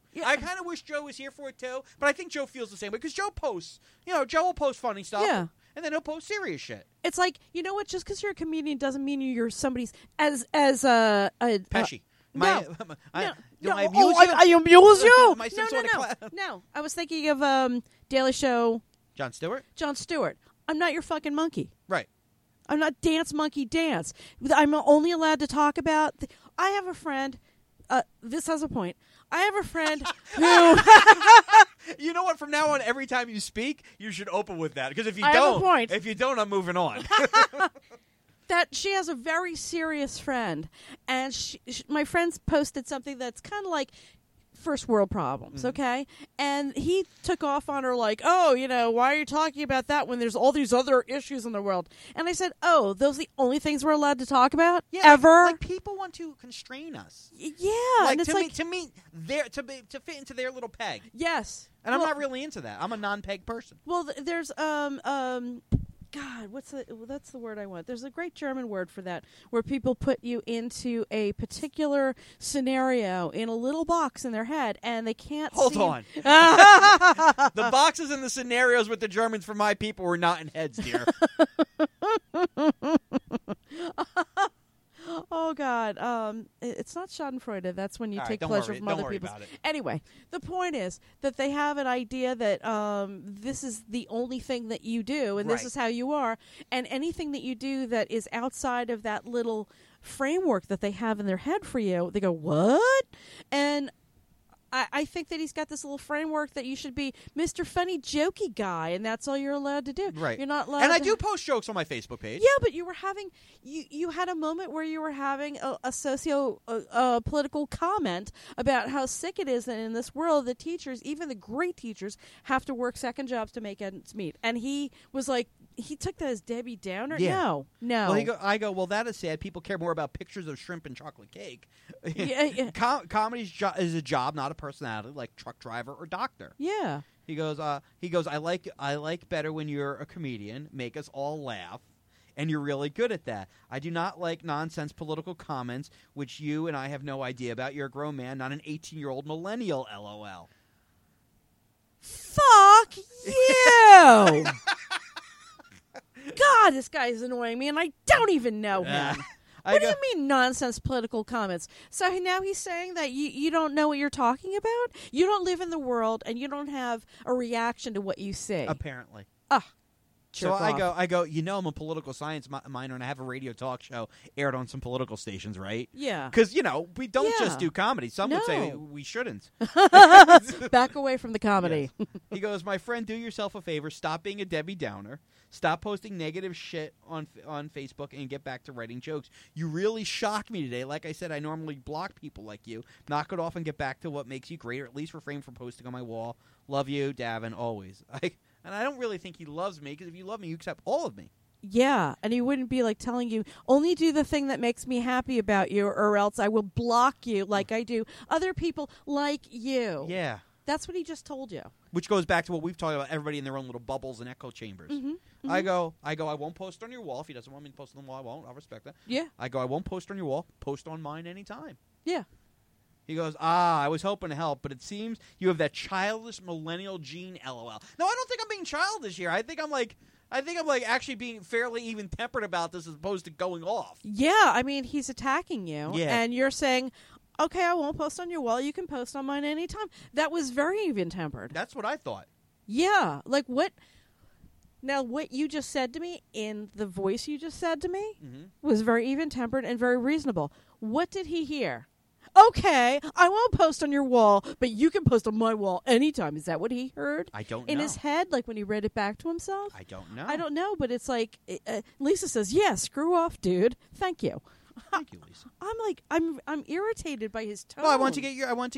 [SPEAKER 4] Yeah.
[SPEAKER 6] I kind of wish Joe was here for it too, but I think Joe feels the same way because Joe posts. Joe will post funny stuff, and then he'll post serious shit.
[SPEAKER 4] It's like, you know what? Just because you're a comedian doesn't mean you're somebody's as
[SPEAKER 6] Pesci.
[SPEAKER 4] No.
[SPEAKER 6] I
[SPEAKER 4] amuse you.
[SPEAKER 6] Am I some sort of
[SPEAKER 4] No, I was thinking of Daily Show.
[SPEAKER 6] Jon Stewart.
[SPEAKER 4] I'm not your fucking monkey.
[SPEAKER 6] Right.
[SPEAKER 4] I'm not Dance Monkey Dance. I'm only allowed to talk about. I have a friend. This has a point. I have a friend who.
[SPEAKER 6] You know what? From now on, every time you speak, you should open with that because if you
[SPEAKER 4] I have a point.
[SPEAKER 6] I'm moving on.
[SPEAKER 4] That she has a very serious friend, and my friends posted something that's kind of like first world problems, okay? And he took off on her like, oh, why are you talking about that when there's all these other issues in the world? And I said, oh, those are the only things we're allowed to talk about?
[SPEAKER 6] Yeah,
[SPEAKER 4] ever?
[SPEAKER 6] Like people want to constrain us.
[SPEAKER 4] Yeah.
[SPEAKER 6] Like,
[SPEAKER 4] and it's
[SPEAKER 6] to fit into their little peg.
[SPEAKER 4] Yes.
[SPEAKER 6] And I'm not really into that. I'm a non-peg person.
[SPEAKER 4] Well, there's God, that's the word I want. There's a great German word for that, where people put you into a particular scenario in a little box in their head, and they can't
[SPEAKER 6] Hold
[SPEAKER 4] see
[SPEAKER 6] on. The boxes and the scenarios with the Germans for my people were not in heads, dear.
[SPEAKER 4] Oh, God. It's not schadenfreude. That's when you take
[SPEAKER 6] don't
[SPEAKER 4] pleasure
[SPEAKER 6] worry.
[SPEAKER 4] from
[SPEAKER 6] Don't
[SPEAKER 4] other
[SPEAKER 6] worry
[SPEAKER 4] people's.
[SPEAKER 6] about it.
[SPEAKER 4] Anyway, the point is that they have an idea that this is the only thing that you do, and this
[SPEAKER 6] Right.
[SPEAKER 4] is how you are. And anything that you do that is outside of that little framework that they have in their head for you, they go, what? And I think that he's got this little framework that you should be Mr. Funny Jokey guy, and that's all you're allowed to do.
[SPEAKER 6] Right.
[SPEAKER 4] You're not allowed
[SPEAKER 6] And I
[SPEAKER 4] to
[SPEAKER 6] do post jokes on my Facebook page.
[SPEAKER 4] Yeah, but you were having you had a moment where you were having a socio political comment about how sick it is that in this world the teachers, even the great teachers, have to work second jobs to make ends meet. And he was like, he took that as Debbie Downer.
[SPEAKER 6] Yeah.
[SPEAKER 4] No.
[SPEAKER 6] Well, I go, well, that is sad. People care more about pictures of shrimp and chocolate cake.
[SPEAKER 4] Yeah.
[SPEAKER 6] Comedy is a job, not a personality, like truck driver or doctor.
[SPEAKER 4] Yeah.
[SPEAKER 6] He goes, I like better when you're a comedian, make us all laugh, and you're really good at that. I do not like nonsense political comments, which you and I have no idea about. You're a grown man, not an 18-year-old millennial, LOL.
[SPEAKER 4] Fuck you! God, this guy is annoying me, and I don't even know him. What do you mean nonsense political comments? So now he's saying that you don't know what you're talking about? You don't live in the world, and you don't have a reaction to what you say.
[SPEAKER 6] Apparently.
[SPEAKER 4] Jerk
[SPEAKER 6] So
[SPEAKER 4] off.
[SPEAKER 6] I go, I'm a political science minor, and I have a radio talk show aired on some political stations, right?
[SPEAKER 4] Yeah.
[SPEAKER 6] Because, we don't
[SPEAKER 4] Yeah.
[SPEAKER 6] just do comedy. Some would say
[SPEAKER 4] No.
[SPEAKER 6] we shouldn't.
[SPEAKER 4] Back away from the comedy.
[SPEAKER 6] Yes. He goes, my friend, do yourself a favor. Stop being a Debbie Downer. Stop posting negative shit on Facebook and get back to writing jokes. You really shocked me today. Like I said, I normally block people like you. Knock it off and get back to what makes you great, or at least refrain from posting on my wall. Love you, Davin, always. And I don't really think he loves me, because if you love me, you accept all of me.
[SPEAKER 4] Yeah, and he wouldn't be like telling you, only do the thing that makes me happy about you, or else I will block you like I do other people like you.
[SPEAKER 6] Yeah.
[SPEAKER 4] That's what he just told you.
[SPEAKER 6] Which goes back to what we've talked about, everybody in their own little bubbles and echo chambers.
[SPEAKER 4] Mm-hmm. Mm-hmm.
[SPEAKER 6] I go, I won't post on your wall. If he doesn't want me to post on the wall, I won't. I'll respect that.
[SPEAKER 4] Yeah.
[SPEAKER 6] I go, I won't post on your wall. Post on mine anytime.
[SPEAKER 4] Yeah.
[SPEAKER 6] He goes, I was hoping to help, but it seems you have that childish millennial gene, LOL. No, I don't think I'm being childish here. I think I'm like actually being fairly even tempered about this as opposed to going off.
[SPEAKER 4] Yeah, I mean, he's attacking you,
[SPEAKER 6] Yeah.
[SPEAKER 4] and you're saying, okay, I won't post on your wall. You can post on mine anytime. That was very even-tempered.
[SPEAKER 6] That's what I thought.
[SPEAKER 4] Yeah, like what? Now, what you just said to me in the voice you just said to me was very even-tempered and very reasonable. What did he hear? Okay, I won't post on your wall, but you can post on my wall anytime. Is that what he heard?
[SPEAKER 6] I don't know.
[SPEAKER 4] In his head, like when he read it back to himself?
[SPEAKER 6] I don't know.
[SPEAKER 4] I don't know, but it's like, Lisa says, yeah, screw off, dude. Thank you.
[SPEAKER 6] Thank you, Lisa.
[SPEAKER 4] I'm like, I'm irritated by his tone.
[SPEAKER 6] Well, I want to get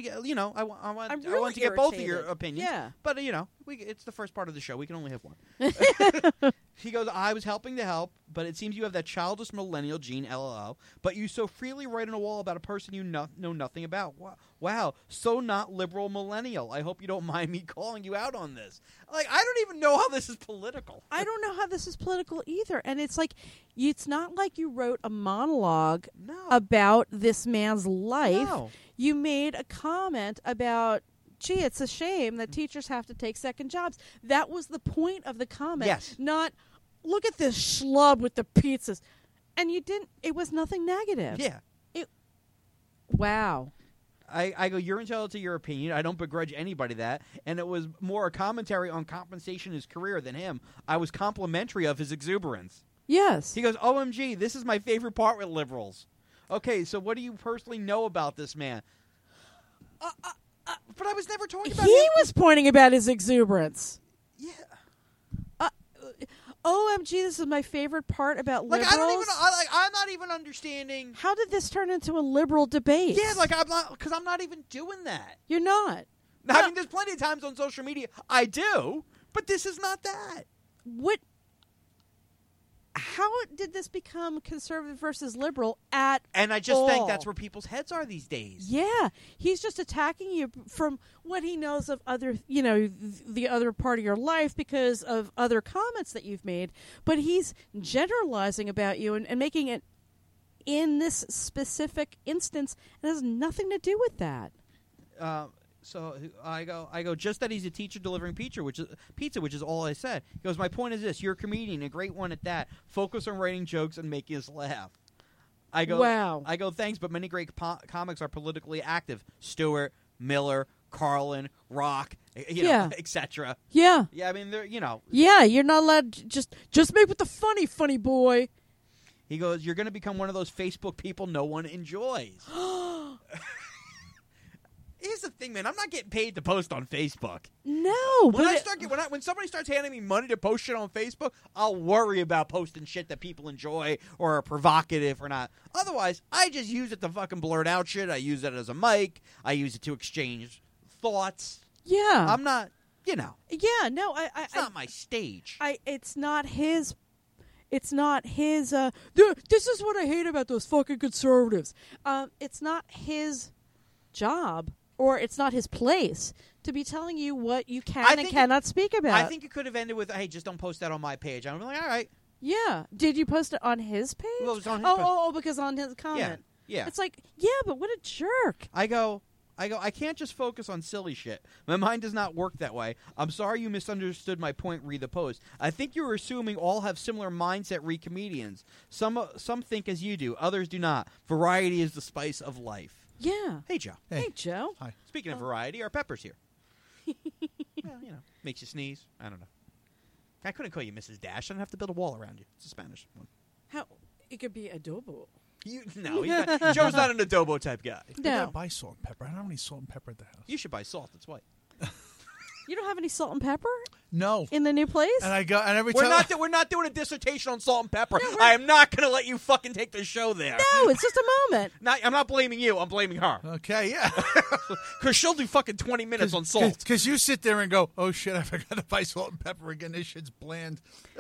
[SPEAKER 6] both of your
[SPEAKER 4] irritated.
[SPEAKER 6] opinions.
[SPEAKER 4] Yeah.
[SPEAKER 6] But it's the first part of the show. We can only have one. He goes, I was helping to help, but it seems you have that childish millennial gene, LOL. But you so freely write on a wall about a person you know nothing about. Wow, so not liberal millennial. I hope you don't mind me calling you out on this. Like, I don't even know how this is political.
[SPEAKER 4] I don't know how this is political either. And it's like, it's not like you wrote a monologue
[SPEAKER 6] No.
[SPEAKER 4] about this man's life.
[SPEAKER 6] No.
[SPEAKER 4] You made a comment about gee, it's a shame that teachers have to take second jobs. That was the point of the comment.
[SPEAKER 6] Yes.
[SPEAKER 4] Not, look at this schlub with the pizzas. And you didn't, it was nothing negative.
[SPEAKER 6] Yeah.
[SPEAKER 4] Wow.
[SPEAKER 6] I go, you're entitled to your opinion. I don't begrudge anybody that. And it was more a commentary on compensation in his career than him. I was complimentary of his exuberance.
[SPEAKER 4] Yes.
[SPEAKER 6] He goes, OMG, this is my favorite part with liberals. Okay, so what do you personally know about this man? But I was never talking about him.
[SPEAKER 4] He was pointing about his exuberance.
[SPEAKER 6] Yeah.
[SPEAKER 4] OMG, this is my favorite part about
[SPEAKER 6] Like,
[SPEAKER 4] liberals.
[SPEAKER 6] I don't even, I'm not even understanding.
[SPEAKER 4] How did this turn into a liberal debate?
[SPEAKER 6] Yeah, like, because I'm not even doing that.
[SPEAKER 4] You're not.
[SPEAKER 6] I mean, there's plenty of times on social media I do, but this is not that.
[SPEAKER 4] What? How did this become conservative versus liberal at
[SPEAKER 6] And I just
[SPEAKER 4] all?
[SPEAKER 6] think that's where people's heads are these days.
[SPEAKER 4] Yeah, he's just attacking you from what he knows of other, the other part of your life because of other comments that you've made. But he's generalizing about you and making it in this specific instance. It has nothing to do with that.
[SPEAKER 6] So I go. Just that he's a teacher delivering pizza, which is all I said. He goes, my point is this: you're a comedian, a great one at that. Focus on writing jokes and making us laugh. I go,
[SPEAKER 4] wow.
[SPEAKER 6] I go, thanks, but many great comics are politically active. Stewart, Miller, Carlin, Rock, etc.
[SPEAKER 4] Yeah.
[SPEAKER 6] Yeah, I mean, they're
[SPEAKER 4] Yeah, you're not allowed to just make with the funny boy.
[SPEAKER 6] He goes, you're going to become one of those Facebook people no one enjoys. Here's the thing, man. I'm not getting paid to post on Facebook.
[SPEAKER 4] No,
[SPEAKER 6] When somebody starts handing me money to post shit on Facebook, I'll worry about posting shit that people enjoy or are provocative or not. Otherwise, I just use it to fucking blurt out shit. I use it as a mic. I use it to exchange thoughts.
[SPEAKER 4] yeah,
[SPEAKER 6] I'm not,
[SPEAKER 4] yeah, no,
[SPEAKER 6] it's not my stage.
[SPEAKER 4] It's not his. It's not his. This is what I hate about those fucking conservatives. It's not his job. Or it's not his place to be telling you what you can and cannot speak about.
[SPEAKER 6] I think it could have ended with, hey, just don't post that on my page. I'm like, all right.
[SPEAKER 4] Yeah. Did you post it on his page?
[SPEAKER 6] Well, it was on his page.
[SPEAKER 4] Because on his comment.
[SPEAKER 6] Yeah.
[SPEAKER 4] It's like, yeah, but what a jerk.
[SPEAKER 6] I go, I can't just focus on silly shit. My mind does not work that way. I'm sorry you misunderstood my point, read the post. I think you're assuming all have similar mindset, read comedians. Some think as you do, others do not. Variety is the spice of life.
[SPEAKER 4] Yeah.
[SPEAKER 6] Hey, Joe.
[SPEAKER 4] Hey, Joe.
[SPEAKER 3] Hi.
[SPEAKER 6] Speaking of variety, our Pepper's here. Well, makes you sneeze. I don't know. I couldn't call you Mrs. Dash. I don't have to build a wall around you. It's a Spanish one.
[SPEAKER 4] How? It could be adobo.
[SPEAKER 6] No, Joe's not an adobo type guy.
[SPEAKER 3] I
[SPEAKER 4] No.
[SPEAKER 3] gotta buy salt and pepper. I don't have any salt and pepper at the house.
[SPEAKER 6] You should buy salt. That's why.
[SPEAKER 4] You don't have any salt and pepper
[SPEAKER 3] No.
[SPEAKER 4] in the new place?
[SPEAKER 3] And I go, and every
[SPEAKER 6] We're
[SPEAKER 3] time
[SPEAKER 6] not doing a dissertation on salt and pepper. I am not going to let you fucking take the show there.
[SPEAKER 4] No, it's just a moment.
[SPEAKER 6] I'm not blaming you. I'm blaming her.
[SPEAKER 3] Okay, yeah.
[SPEAKER 6] Because she'll do fucking 20 minutes on salt.
[SPEAKER 3] Because you sit there and go, oh shit, I forgot to buy salt and pepper again. This shit's bland.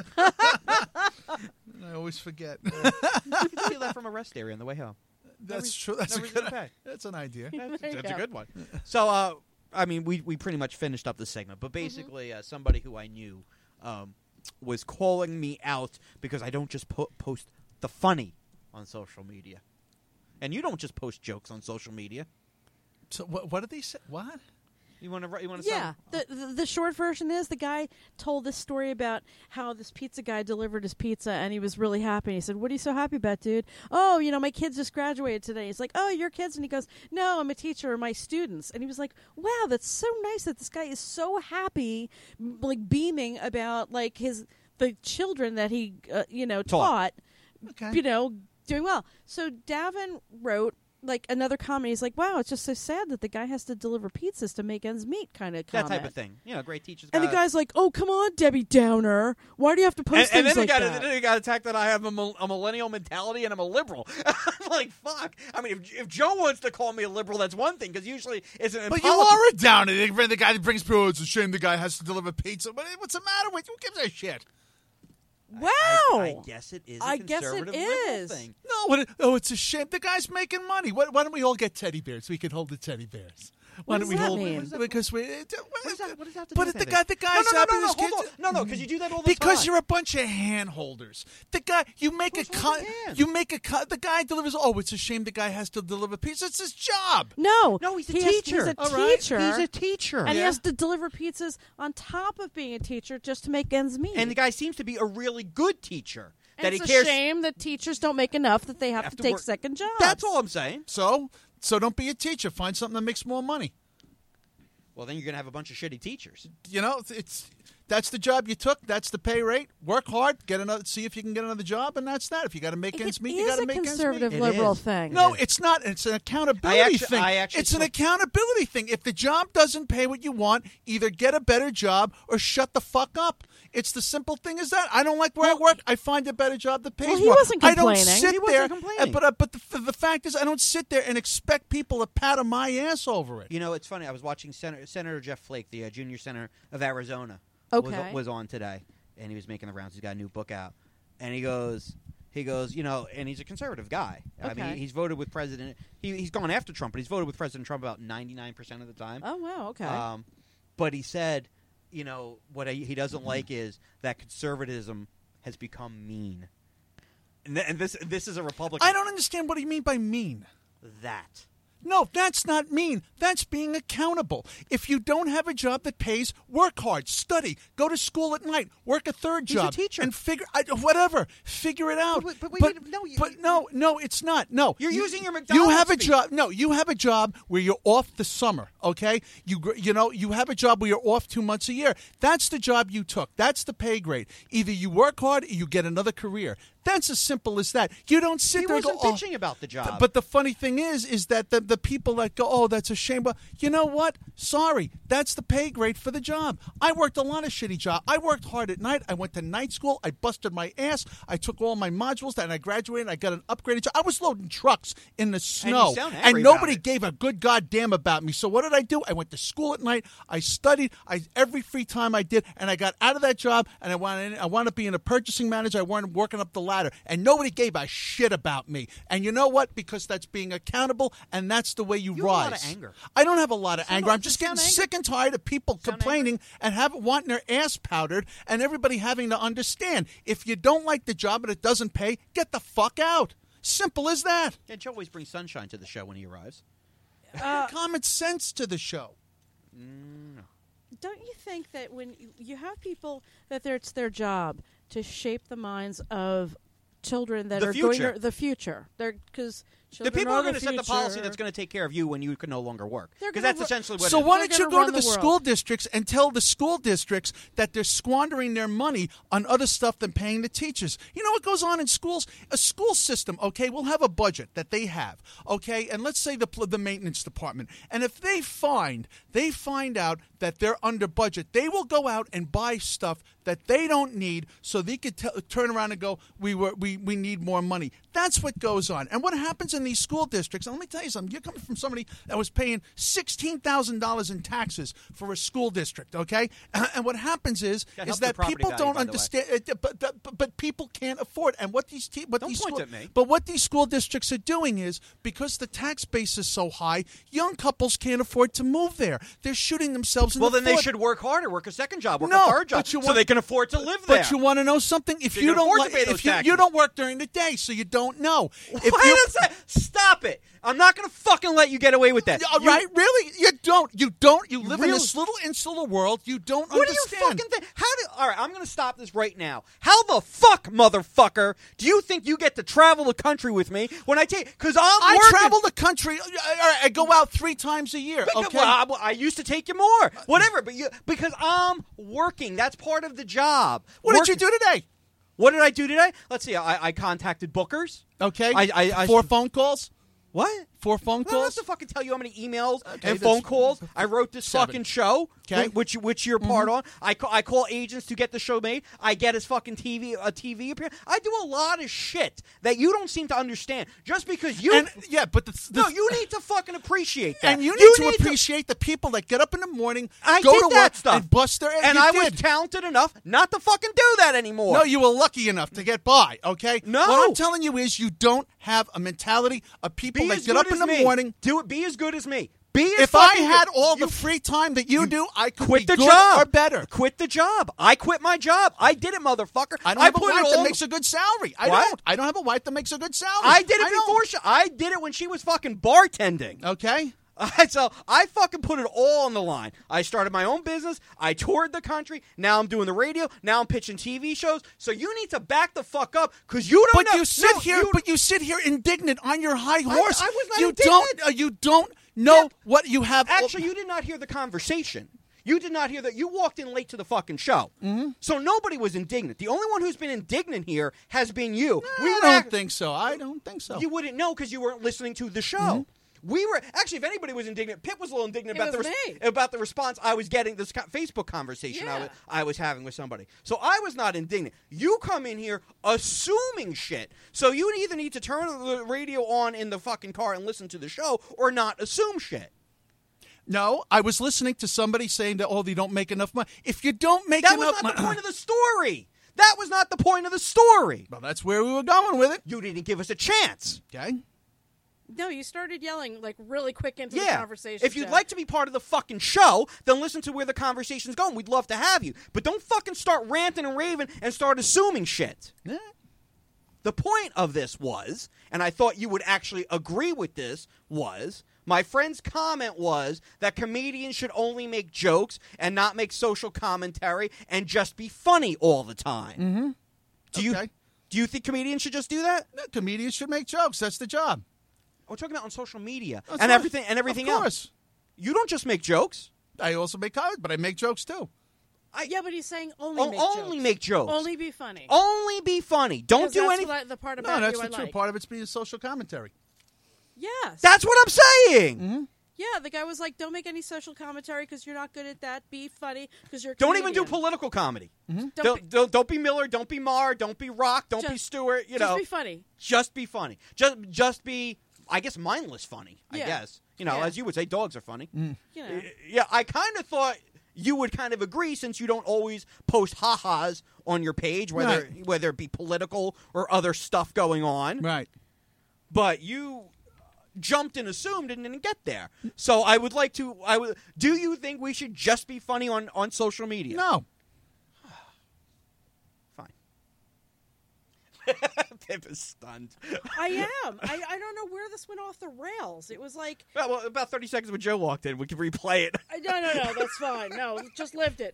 [SPEAKER 3] I always forget.
[SPEAKER 6] You can steal that from a rest area on the way home.
[SPEAKER 3] That's true. That's
[SPEAKER 6] no
[SPEAKER 3] a
[SPEAKER 6] reason
[SPEAKER 3] good.
[SPEAKER 6] to pay.
[SPEAKER 3] That's an idea.
[SPEAKER 6] That's
[SPEAKER 4] you
[SPEAKER 6] a
[SPEAKER 4] go.
[SPEAKER 6] good one. So, I mean, we pretty much finished up the segment, but basically, somebody who I knew was calling me out because I don't just post the funny on social media, and you don't just post jokes on social media.
[SPEAKER 3] So what did they say? What?
[SPEAKER 6] You want to?
[SPEAKER 4] Yeah. The short version is the guy told this story about how this pizza guy delivered his pizza and he was really happy. And he said, "What are you so happy about, dude?" "Oh, my kids just graduated today." He's like, "Oh, your kids?" And he goes, "No, I'm a teacher of my students." And he was like, "Wow, that's so nice that this guy is so happy, like beaming about like the children that he taught,
[SPEAKER 3] Okay.
[SPEAKER 4] doing well." So Davin wrote like another comment. He's like, "Wow, it's just so sad that the guy has to deliver pizzas to make ends meet," kind of comment.
[SPEAKER 6] That type of thing. Great teachers.
[SPEAKER 4] And the guy's like, "Oh, come on, Debbie Downer. Why do you have to post
[SPEAKER 6] and
[SPEAKER 4] things
[SPEAKER 6] then
[SPEAKER 4] like
[SPEAKER 6] then
[SPEAKER 4] that?"
[SPEAKER 6] he got attacked that I have a millennial mentality and I'm a liberal. I'm like, fuck. I mean, if Joe wants to call me a liberal, that's one thing, because usually it's an
[SPEAKER 3] But you are a downer. The guy that brings people, it's a shame the guy has to deliver pizza. But what's the matter with you? Who gives a shit?
[SPEAKER 4] Wow.
[SPEAKER 6] I guess it is a conservative liberal
[SPEAKER 4] is.
[SPEAKER 6] thing.
[SPEAKER 3] No, it's a shame. The guy's making money. Why don't we all get teddy bears? We can hold the teddy bears. Why
[SPEAKER 4] does
[SPEAKER 3] don't we
[SPEAKER 4] that
[SPEAKER 3] hold?
[SPEAKER 4] mean?
[SPEAKER 3] Because we.
[SPEAKER 6] What does that have to do
[SPEAKER 3] But
[SPEAKER 6] with
[SPEAKER 3] the
[SPEAKER 6] anything?
[SPEAKER 3] guy's
[SPEAKER 6] no,
[SPEAKER 3] happy
[SPEAKER 6] no,
[SPEAKER 3] with his
[SPEAKER 6] hold
[SPEAKER 3] kids.
[SPEAKER 6] on. No, because you do that all the time.
[SPEAKER 3] Because you're a bunch of hand holders. The guy, you make
[SPEAKER 6] Who's
[SPEAKER 3] a
[SPEAKER 6] holding
[SPEAKER 3] cut.
[SPEAKER 6] hands?
[SPEAKER 3] You make a cut. The guy delivers. Oh, it's a shame the guy has to deliver pizza. It's his job.
[SPEAKER 4] No,
[SPEAKER 6] No, he's a
[SPEAKER 4] he's
[SPEAKER 6] teacher.
[SPEAKER 4] a
[SPEAKER 3] All right.
[SPEAKER 4] teacher.
[SPEAKER 6] He's a teacher.
[SPEAKER 4] and he
[SPEAKER 3] Yeah.
[SPEAKER 4] has to deliver pizzas on top of being a teacher just to make ends meet.
[SPEAKER 6] And the guy seems to be a really good teacher.
[SPEAKER 4] And
[SPEAKER 6] That
[SPEAKER 4] it's
[SPEAKER 6] he cares.
[SPEAKER 4] a shame that teachers don't make enough that they have to take
[SPEAKER 6] work.
[SPEAKER 4] second jobs.
[SPEAKER 6] That's all I'm saying.
[SPEAKER 3] So don't be a teacher. Find something that makes more money.
[SPEAKER 6] Well, then you're going to have a bunch of shitty teachers.
[SPEAKER 3] You know, that's the job you took. That's the pay rate. Work hard. See if you can get another job, and that's that. If you got to make ends meet, you got to make
[SPEAKER 4] It's
[SPEAKER 3] ends
[SPEAKER 4] a conservative
[SPEAKER 3] meet.
[SPEAKER 6] It
[SPEAKER 4] liberal
[SPEAKER 6] is.
[SPEAKER 4] thing.
[SPEAKER 3] No, it's not. It's an accountability thing.
[SPEAKER 6] I actually
[SPEAKER 3] It's an
[SPEAKER 6] took-
[SPEAKER 3] accountability thing. If the job doesn't pay what you want, either get a better job or shut the fuck up. It's the simple thing as that. I don't like where I work. I find a better job that pays
[SPEAKER 4] Well, he
[SPEAKER 3] more.
[SPEAKER 4] wasn't
[SPEAKER 3] I don't
[SPEAKER 4] complaining.
[SPEAKER 3] sit
[SPEAKER 6] He
[SPEAKER 3] there.
[SPEAKER 6] wasn't complaining.
[SPEAKER 3] But the fact is, I don't sit there and expect people to pat on my ass over it.
[SPEAKER 6] You know, it's funny. I was watching Senator Jeff Flake, the junior senator of Arizona,
[SPEAKER 4] Okay.
[SPEAKER 6] was on today, and he was making the rounds. He's got a new book out, and he goes, you know, and he's a conservative guy. I mean,
[SPEAKER 4] Okay.
[SPEAKER 6] he's voted with President. He's gone after Trump, but he's voted with President Trump about 99% of the time.
[SPEAKER 4] Oh, wow, okay.
[SPEAKER 6] But he said, you know, what he doesn't like is that conservatism has become mean. And this is a Republican.
[SPEAKER 3] I don't understand what do you mean by mean.
[SPEAKER 6] that.
[SPEAKER 3] No, that's not mean. That's being accountable. If you don't have a job that pays, work hard, study, go to school at night, work a third
[SPEAKER 6] He's a
[SPEAKER 3] job,
[SPEAKER 6] teacher.
[SPEAKER 3] and figure it out. No, it's not. No,
[SPEAKER 6] You're
[SPEAKER 3] You-
[SPEAKER 6] using your
[SPEAKER 3] You
[SPEAKER 6] McDonald's
[SPEAKER 3] have a
[SPEAKER 6] speech.
[SPEAKER 3] job. No, you have a job where you're off the summer. Okay, you have a job where you're off 2 months a year. That's the job you took. That's the pay grade. Either you work hard or you get another career. That's as simple as that. You don't sit
[SPEAKER 6] He
[SPEAKER 3] there and
[SPEAKER 6] wasn't
[SPEAKER 3] go,
[SPEAKER 6] bitching about the job.
[SPEAKER 3] But the funny thing is that the people that go, oh, that's a shame. But you know what? Sorry, that's the pay grade for the job. I worked a lot of shitty jobs. I worked hard at night. I went to night school. I busted my ass. I took all my modules, and I graduated. I got an upgraded job. I was loading trucks in the snow,
[SPEAKER 6] sound
[SPEAKER 3] and
[SPEAKER 6] angry
[SPEAKER 3] nobody
[SPEAKER 6] about it.
[SPEAKER 3] gave a good goddamn about me. So what did I do? I went to school at night. I studied. Every free time I did, and I got out of that job, and I wound up being a purchasing manager. I wound up working up the ladder, and nobody gave a shit about me. And you know what? Because that's being accountable, and that's the way you
[SPEAKER 6] You have a
[SPEAKER 3] rise.
[SPEAKER 6] lot of anger.
[SPEAKER 3] I don't have a lot of anger. I'm
[SPEAKER 6] does
[SPEAKER 3] just
[SPEAKER 6] it
[SPEAKER 3] getting
[SPEAKER 6] sound
[SPEAKER 3] sick and tired of people complaining and wanting their ass powdered, and everybody having to understand if you don't like the job and it doesn't pay, get the fuck out. Simple as that.
[SPEAKER 6] And Joe always brings sunshine to the show when he arrives.
[SPEAKER 3] Common sense to the show.
[SPEAKER 4] Don't you think that when you have people that it's their job to shape the minds of children that
[SPEAKER 6] The
[SPEAKER 4] are
[SPEAKER 6] future.
[SPEAKER 4] going to the future? Because
[SPEAKER 6] The people are going to set the policy that's going to take care of you when you can no longer work.
[SPEAKER 4] They're
[SPEAKER 6] Because
[SPEAKER 4] gonna
[SPEAKER 6] that's essentially what
[SPEAKER 3] So
[SPEAKER 6] it is.
[SPEAKER 3] why
[SPEAKER 4] They're
[SPEAKER 3] don't you
[SPEAKER 4] gonna
[SPEAKER 3] go to
[SPEAKER 4] run
[SPEAKER 3] the
[SPEAKER 4] the world.
[SPEAKER 3] school districts and tell the school districts that they're squandering their money on other stuff than paying the teachers? You know what goes on in schools? A school system, okay, will have a budget that they have, okay, and let's say the maintenance department, and if they find out that they're under budget, they will go out and buy stuff that they don't need, so they could turn around and go, we need more money. That's what goes on. And what happens in these school districts, and let me tell you something, you're coming from somebody that was paying $16,000 in taxes for a school district, okay? And what happens is
[SPEAKER 6] That helps
[SPEAKER 3] that
[SPEAKER 6] the property
[SPEAKER 3] people
[SPEAKER 6] value,
[SPEAKER 3] don't
[SPEAKER 6] by the way.
[SPEAKER 3] understand, but people can't afford. And what these
[SPEAKER 6] Don't point at me.
[SPEAKER 3] But what these school districts are doing is, because the tax base is so high, young couples can't afford to move there. They're shooting themselves in
[SPEAKER 6] Well,
[SPEAKER 3] the
[SPEAKER 6] then they
[SPEAKER 3] foot.
[SPEAKER 6] should work harder, work a second job, work
[SPEAKER 3] No,
[SPEAKER 6] a third job,
[SPEAKER 3] but you
[SPEAKER 6] so
[SPEAKER 3] want-
[SPEAKER 6] they can afford to live there.
[SPEAKER 3] But you want to know something? If
[SPEAKER 6] They
[SPEAKER 3] you
[SPEAKER 6] can
[SPEAKER 3] don't
[SPEAKER 6] afford to
[SPEAKER 3] like,
[SPEAKER 6] pay those
[SPEAKER 3] if you
[SPEAKER 6] taxes.
[SPEAKER 3] don't work during the day, so you don't know. If
[SPEAKER 6] Why
[SPEAKER 3] you-
[SPEAKER 6] does that? Stop it! I'm not going to fucking let you get away with that.
[SPEAKER 3] Yeah, right? Really? You don't. You don't. You live in
[SPEAKER 6] Really?
[SPEAKER 3] this little insular world. You don't
[SPEAKER 6] What
[SPEAKER 3] understand.
[SPEAKER 6] do you fucking think? All right, I'm going to stop this right now. How the fuck, motherfucker, do you think you get to travel the country with me when I take? Because
[SPEAKER 3] I
[SPEAKER 6] working.
[SPEAKER 3] travel the country. I go out 3 times a year.
[SPEAKER 6] Because-
[SPEAKER 3] Okay.
[SPEAKER 6] well, I used to take you more. Whatever, but because I'm working. That's part of the job.
[SPEAKER 3] What did you do today?
[SPEAKER 6] What did I do today? Let's see. I contacted bookers.
[SPEAKER 3] Okay.
[SPEAKER 6] I
[SPEAKER 3] 4 phone calls.
[SPEAKER 6] What?
[SPEAKER 3] 4 phone
[SPEAKER 6] I don't have
[SPEAKER 3] calls.
[SPEAKER 6] to fucking tell you how many emails
[SPEAKER 3] Okay,
[SPEAKER 6] and
[SPEAKER 3] that's-
[SPEAKER 6] phone calls I wrote this
[SPEAKER 3] 7.
[SPEAKER 6] fucking show,
[SPEAKER 3] Okay.
[SPEAKER 6] which you're part on. I call agents to get the show made. I get his fucking TV appearance. I do a lot of shit that you don't seem to understand. Just because you,
[SPEAKER 3] And yeah, but
[SPEAKER 6] no, you need to fucking appreciate that.
[SPEAKER 3] and you need to appreciate the people that get up in the morning,
[SPEAKER 6] I
[SPEAKER 3] go
[SPEAKER 6] did
[SPEAKER 3] to
[SPEAKER 6] that
[SPEAKER 3] work,
[SPEAKER 6] stuff.
[SPEAKER 3] and bust their ass.
[SPEAKER 6] And
[SPEAKER 3] You
[SPEAKER 6] I was
[SPEAKER 3] did.
[SPEAKER 6] talented enough not to fucking do that anymore.
[SPEAKER 3] No, you were lucky enough to get by, okay?
[SPEAKER 6] No.
[SPEAKER 3] What I'm telling you is you don't have a mentality of people
[SPEAKER 6] be
[SPEAKER 3] that
[SPEAKER 6] as
[SPEAKER 3] get
[SPEAKER 6] good
[SPEAKER 3] up in
[SPEAKER 6] as
[SPEAKER 3] the
[SPEAKER 6] me.
[SPEAKER 3] morning.
[SPEAKER 6] Do it. Be as good as me.
[SPEAKER 3] If I had all the free time that you do, I could
[SPEAKER 6] quit
[SPEAKER 3] be
[SPEAKER 6] the
[SPEAKER 3] good
[SPEAKER 6] job
[SPEAKER 3] or better.
[SPEAKER 6] Quit the job. I quit my job. I did it, motherfucker.
[SPEAKER 3] I don't have a
[SPEAKER 6] put
[SPEAKER 3] wife
[SPEAKER 6] it
[SPEAKER 3] that
[SPEAKER 6] all.
[SPEAKER 3] makes a good salary. I
[SPEAKER 6] What?
[SPEAKER 3] don't. I don't have a wife that makes a good salary.
[SPEAKER 6] I did it
[SPEAKER 3] don't.
[SPEAKER 6] before. I did it when she was fucking bartending.
[SPEAKER 3] Okay.
[SPEAKER 6] So I fucking put it all on the line. I started my own business. I toured the country. Now I'm doing the radio. Now I'm pitching TV shows. So you need to back the fuck up because you don't know.
[SPEAKER 3] You sit here indignant on your high horse.
[SPEAKER 6] I was not
[SPEAKER 3] you
[SPEAKER 6] indignant.
[SPEAKER 3] You don't know what you have.
[SPEAKER 6] Actually, you did not hear the conversation. You did not hear that. You walked in late to the fucking show. Mm-hmm. So nobody was indignant. The only one who's been indignant here has been you.
[SPEAKER 3] I don't think so. I don't think so.
[SPEAKER 6] You wouldn't know because you weren't listening to the show. Mm-hmm. We were actually, if anybody was indignant, Pip was a little indignant about the response I was getting, this Facebook conversation I was having with somebody. So I was not indignant. You come in here assuming shit. So you either need to turn the radio on in the fucking car and listen to the show or not assume shit.
[SPEAKER 3] No, I was listening to somebody saying that, they don't make enough money. If you don't make enough money...
[SPEAKER 6] That was not the point of the story. That was not the point of the story.
[SPEAKER 3] Well, that's where we were going with it.
[SPEAKER 6] You didn't give us a chance.
[SPEAKER 3] Okay.
[SPEAKER 4] No, you started yelling like really quick into the conversation.
[SPEAKER 6] If you'd like to be part of the fucking show, then listen to where the conversation's going. We'd love to have you. But don't fucking start ranting and raving and start assuming shit.
[SPEAKER 3] Yeah.
[SPEAKER 6] The point of this was, and I thought you would actually agree with this, was my friend's comment was that comedians should only make jokes and not make social commentary and just be funny all the time.
[SPEAKER 3] Mm-hmm.
[SPEAKER 6] Do you think comedians should just do that?
[SPEAKER 3] No, comedians should make jokes. That's the job.
[SPEAKER 6] We're talking about on social media
[SPEAKER 3] That's
[SPEAKER 6] and
[SPEAKER 3] right.
[SPEAKER 6] everything
[SPEAKER 3] Of
[SPEAKER 6] else.
[SPEAKER 3] course.
[SPEAKER 6] You don't just make jokes.
[SPEAKER 3] I also make comments, but I make jokes too.
[SPEAKER 4] Yeah, but he's saying only
[SPEAKER 6] make jokes.
[SPEAKER 4] Only be funny.
[SPEAKER 6] Only be funny. Don't do anything.
[SPEAKER 4] The part
[SPEAKER 3] No,
[SPEAKER 4] about
[SPEAKER 3] that's
[SPEAKER 4] you
[SPEAKER 3] the
[SPEAKER 4] I
[SPEAKER 3] truth.
[SPEAKER 4] like.
[SPEAKER 3] Part of it's being social commentary.
[SPEAKER 4] Yes.
[SPEAKER 6] That's what I'm saying.
[SPEAKER 3] Mm-hmm.
[SPEAKER 4] Yeah, the guy was like, don't make any social commentary because you're not good at that. Be funny because you're a
[SPEAKER 6] Don't even do
[SPEAKER 4] comedian.
[SPEAKER 6] political comedy.
[SPEAKER 4] Don't
[SPEAKER 6] Don't be Miller. Don't be Marr. Don't be Rock. Don't be Stewart.
[SPEAKER 4] Just be funny.
[SPEAKER 6] Just be funny. Just be, I guess, mindless funny. I
[SPEAKER 4] Yeah.
[SPEAKER 6] guess
[SPEAKER 4] Yeah.
[SPEAKER 6] as you would say, dogs are funny.
[SPEAKER 4] You know.
[SPEAKER 6] Yeah, I kind of thought you would kind of agree since you don't always post ha-has on your page, whether it be political or other stuff going on.
[SPEAKER 3] Right.
[SPEAKER 6] But you jumped and assumed and didn't get there. So I would like to. Do you think we should just be funny on social media?
[SPEAKER 3] No.
[SPEAKER 6] Fine. Pip is stunned.
[SPEAKER 4] I am. I don't know where this went off the rails. It was like...
[SPEAKER 6] Well, about 30 seconds when Joe walked in. We can replay it.
[SPEAKER 4] No, that's fine. No, just lived it.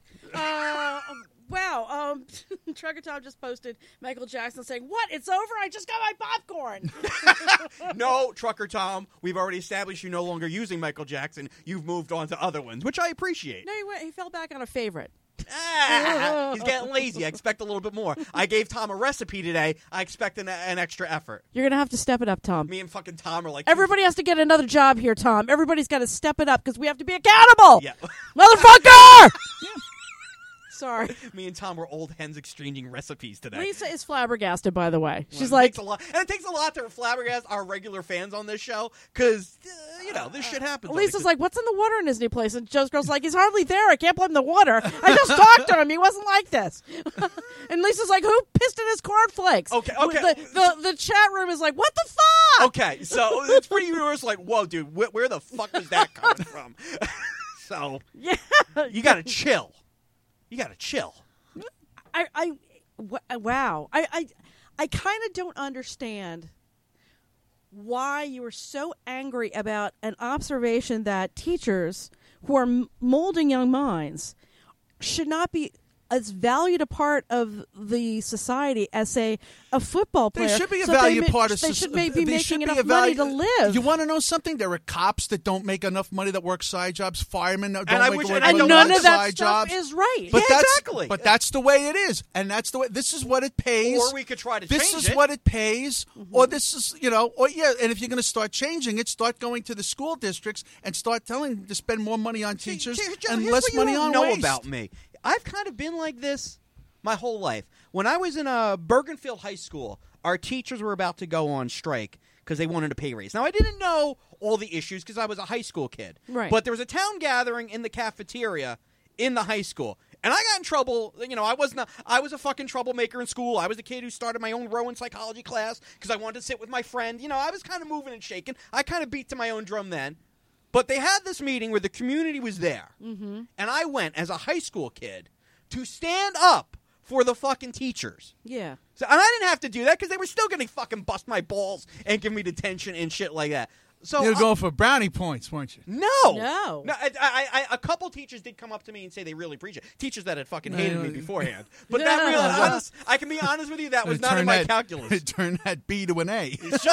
[SPEAKER 4] Wow. Trucker Tom just posted Michael Jackson saying, "What? It's over? I just got my popcorn."
[SPEAKER 6] No, Trucker Tom, we've already established you're no longer using Michael Jackson. You've moved on to other ones, which I appreciate.
[SPEAKER 4] No, he fell back on a favorite.
[SPEAKER 6] He's getting lazy. I expect a little bit more. I gave Tom a recipe today. I expect an extra effort.
[SPEAKER 4] You're going to have to step it up, Tom.
[SPEAKER 6] Me and fucking Tom are like...
[SPEAKER 4] Everybody has to get another job here, Tom. Everybody's got to step it up because we have to be accountable.
[SPEAKER 6] Yeah.
[SPEAKER 4] Motherfucker! Sorry.
[SPEAKER 6] Me and Tom were old hens exchanging recipes today.
[SPEAKER 4] Lisa is flabbergasted, by the way. She's
[SPEAKER 6] Well,
[SPEAKER 4] like...
[SPEAKER 6] it takes a lot to flabbergast our regular fans on this show because, this shit happens.
[SPEAKER 4] Lisa's like, "What's in the water in his new place?" And Joe's girl's like, "He's hardly there. I can't blame the water. I just talked to him. He wasn't like this." And Lisa's like, "Who pissed in his cornflakes?"
[SPEAKER 6] Okay.
[SPEAKER 4] The chat room is like, "What the fuck?"
[SPEAKER 6] Okay, so it's pretty universal. Like, whoa, dude, where the fuck was that coming from? So,
[SPEAKER 4] Yeah.
[SPEAKER 6] you gotta chill. You gotta chill.
[SPEAKER 4] Wow. I kind of don't understand why you were so angry about an observation that teachers who are molding young minds should not be as valued a part of the society as, say, a football player.
[SPEAKER 3] They should be a
[SPEAKER 4] So
[SPEAKER 3] valued part of
[SPEAKER 4] They should be
[SPEAKER 3] they
[SPEAKER 4] making
[SPEAKER 3] should be
[SPEAKER 4] enough
[SPEAKER 3] a
[SPEAKER 4] money
[SPEAKER 3] value-
[SPEAKER 4] to live.
[SPEAKER 3] You want to know something? There are cops that don't make enough money that work side jobs, firemen that don't
[SPEAKER 6] I
[SPEAKER 3] make
[SPEAKER 6] wish-
[SPEAKER 3] enough
[SPEAKER 6] and I
[SPEAKER 3] money
[SPEAKER 6] don't
[SPEAKER 3] that
[SPEAKER 4] none
[SPEAKER 3] work
[SPEAKER 4] of that
[SPEAKER 3] side
[SPEAKER 4] stuff
[SPEAKER 3] jobs.
[SPEAKER 4] is right.
[SPEAKER 3] But
[SPEAKER 6] Yeah,
[SPEAKER 3] that's,
[SPEAKER 6] exactly.
[SPEAKER 3] But that's the way it is, and that's the way. This is what it pays.
[SPEAKER 6] Or we could try to
[SPEAKER 3] This
[SPEAKER 6] change
[SPEAKER 3] is
[SPEAKER 6] it.
[SPEAKER 3] what it pays, or this is And if you're going to start changing it, start going to the school districts and start telling them to spend more money on teachers and
[SPEAKER 6] Here's
[SPEAKER 3] less
[SPEAKER 6] what you
[SPEAKER 3] money
[SPEAKER 6] don't
[SPEAKER 3] on
[SPEAKER 6] know
[SPEAKER 3] waste.
[SPEAKER 6] about me. I've kind of been like this my whole life. When I was in Bergenfield High School, our teachers were about to go on strike because they wanted a pay raise. Now, I didn't know all the issues because I was a high school kid.
[SPEAKER 4] Right.
[SPEAKER 6] But there was a town gathering in the cafeteria in the high school. And I got in trouble. I was a fucking troublemaker in school. I was the kid who started my own Rowan psychology class because I wanted to sit with my friend. I was kind of moving and shaking. I kind of beat to my own drum then. But they had this meeting where the community was there. Mm-hmm. And I went as a high school kid to stand up for the fucking teachers.
[SPEAKER 4] Yeah.
[SPEAKER 6] So, and I didn't have to do that because they were still going to fucking bust my balls and give me detention and shit like that. So
[SPEAKER 3] You were going for brownie points, weren't you?
[SPEAKER 6] No. A couple teachers did come up to me and say they really appreciate it. Teachers that had fucking hated me beforehand. But I can be honest with you, that was not in my calculus.
[SPEAKER 3] Turn that B to an A.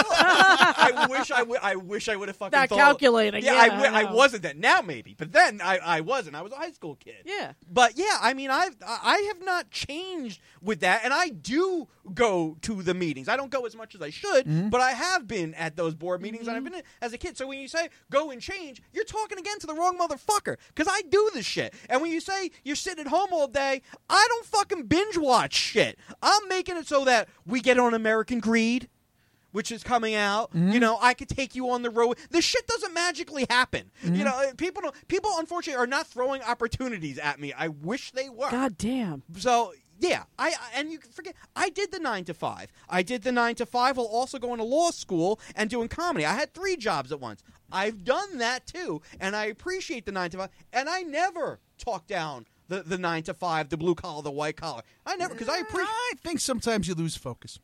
[SPEAKER 6] I wish I would have fucking
[SPEAKER 4] Not
[SPEAKER 6] thought.
[SPEAKER 4] calculating.
[SPEAKER 6] I wasn't that. Now maybe. But then I wasn't. I was a high school kid.
[SPEAKER 4] Yeah.
[SPEAKER 6] But yeah, I mean, I have not changed with that, and I do go to the meetings. I don't go as much as I should, but I have been at those board meetings, and I've been as a kid. So when you say go and change, you're talking again to the wrong motherfucker, because I do this shit. And when you say you're sitting at home all day, I don't fucking binge watch shit. I'm making it so that we get on American Greed, which is coming out. You know, I could take you on the road. This shit doesn't magically happen. You know, people unfortunately are not throwing opportunities at me. I wish they were.
[SPEAKER 4] God damn.
[SPEAKER 6] So yeah, and you can forget, I did the 9 to 5. I did the 9 to 5 while also going to law school and doing comedy. I had 3 jobs at once. I've done that too, and I appreciate the 9 to 5. And I never talk down the 9 to 5, the blue collar, the white collar. I never, because I appreciate.
[SPEAKER 3] I think sometimes you lose focus.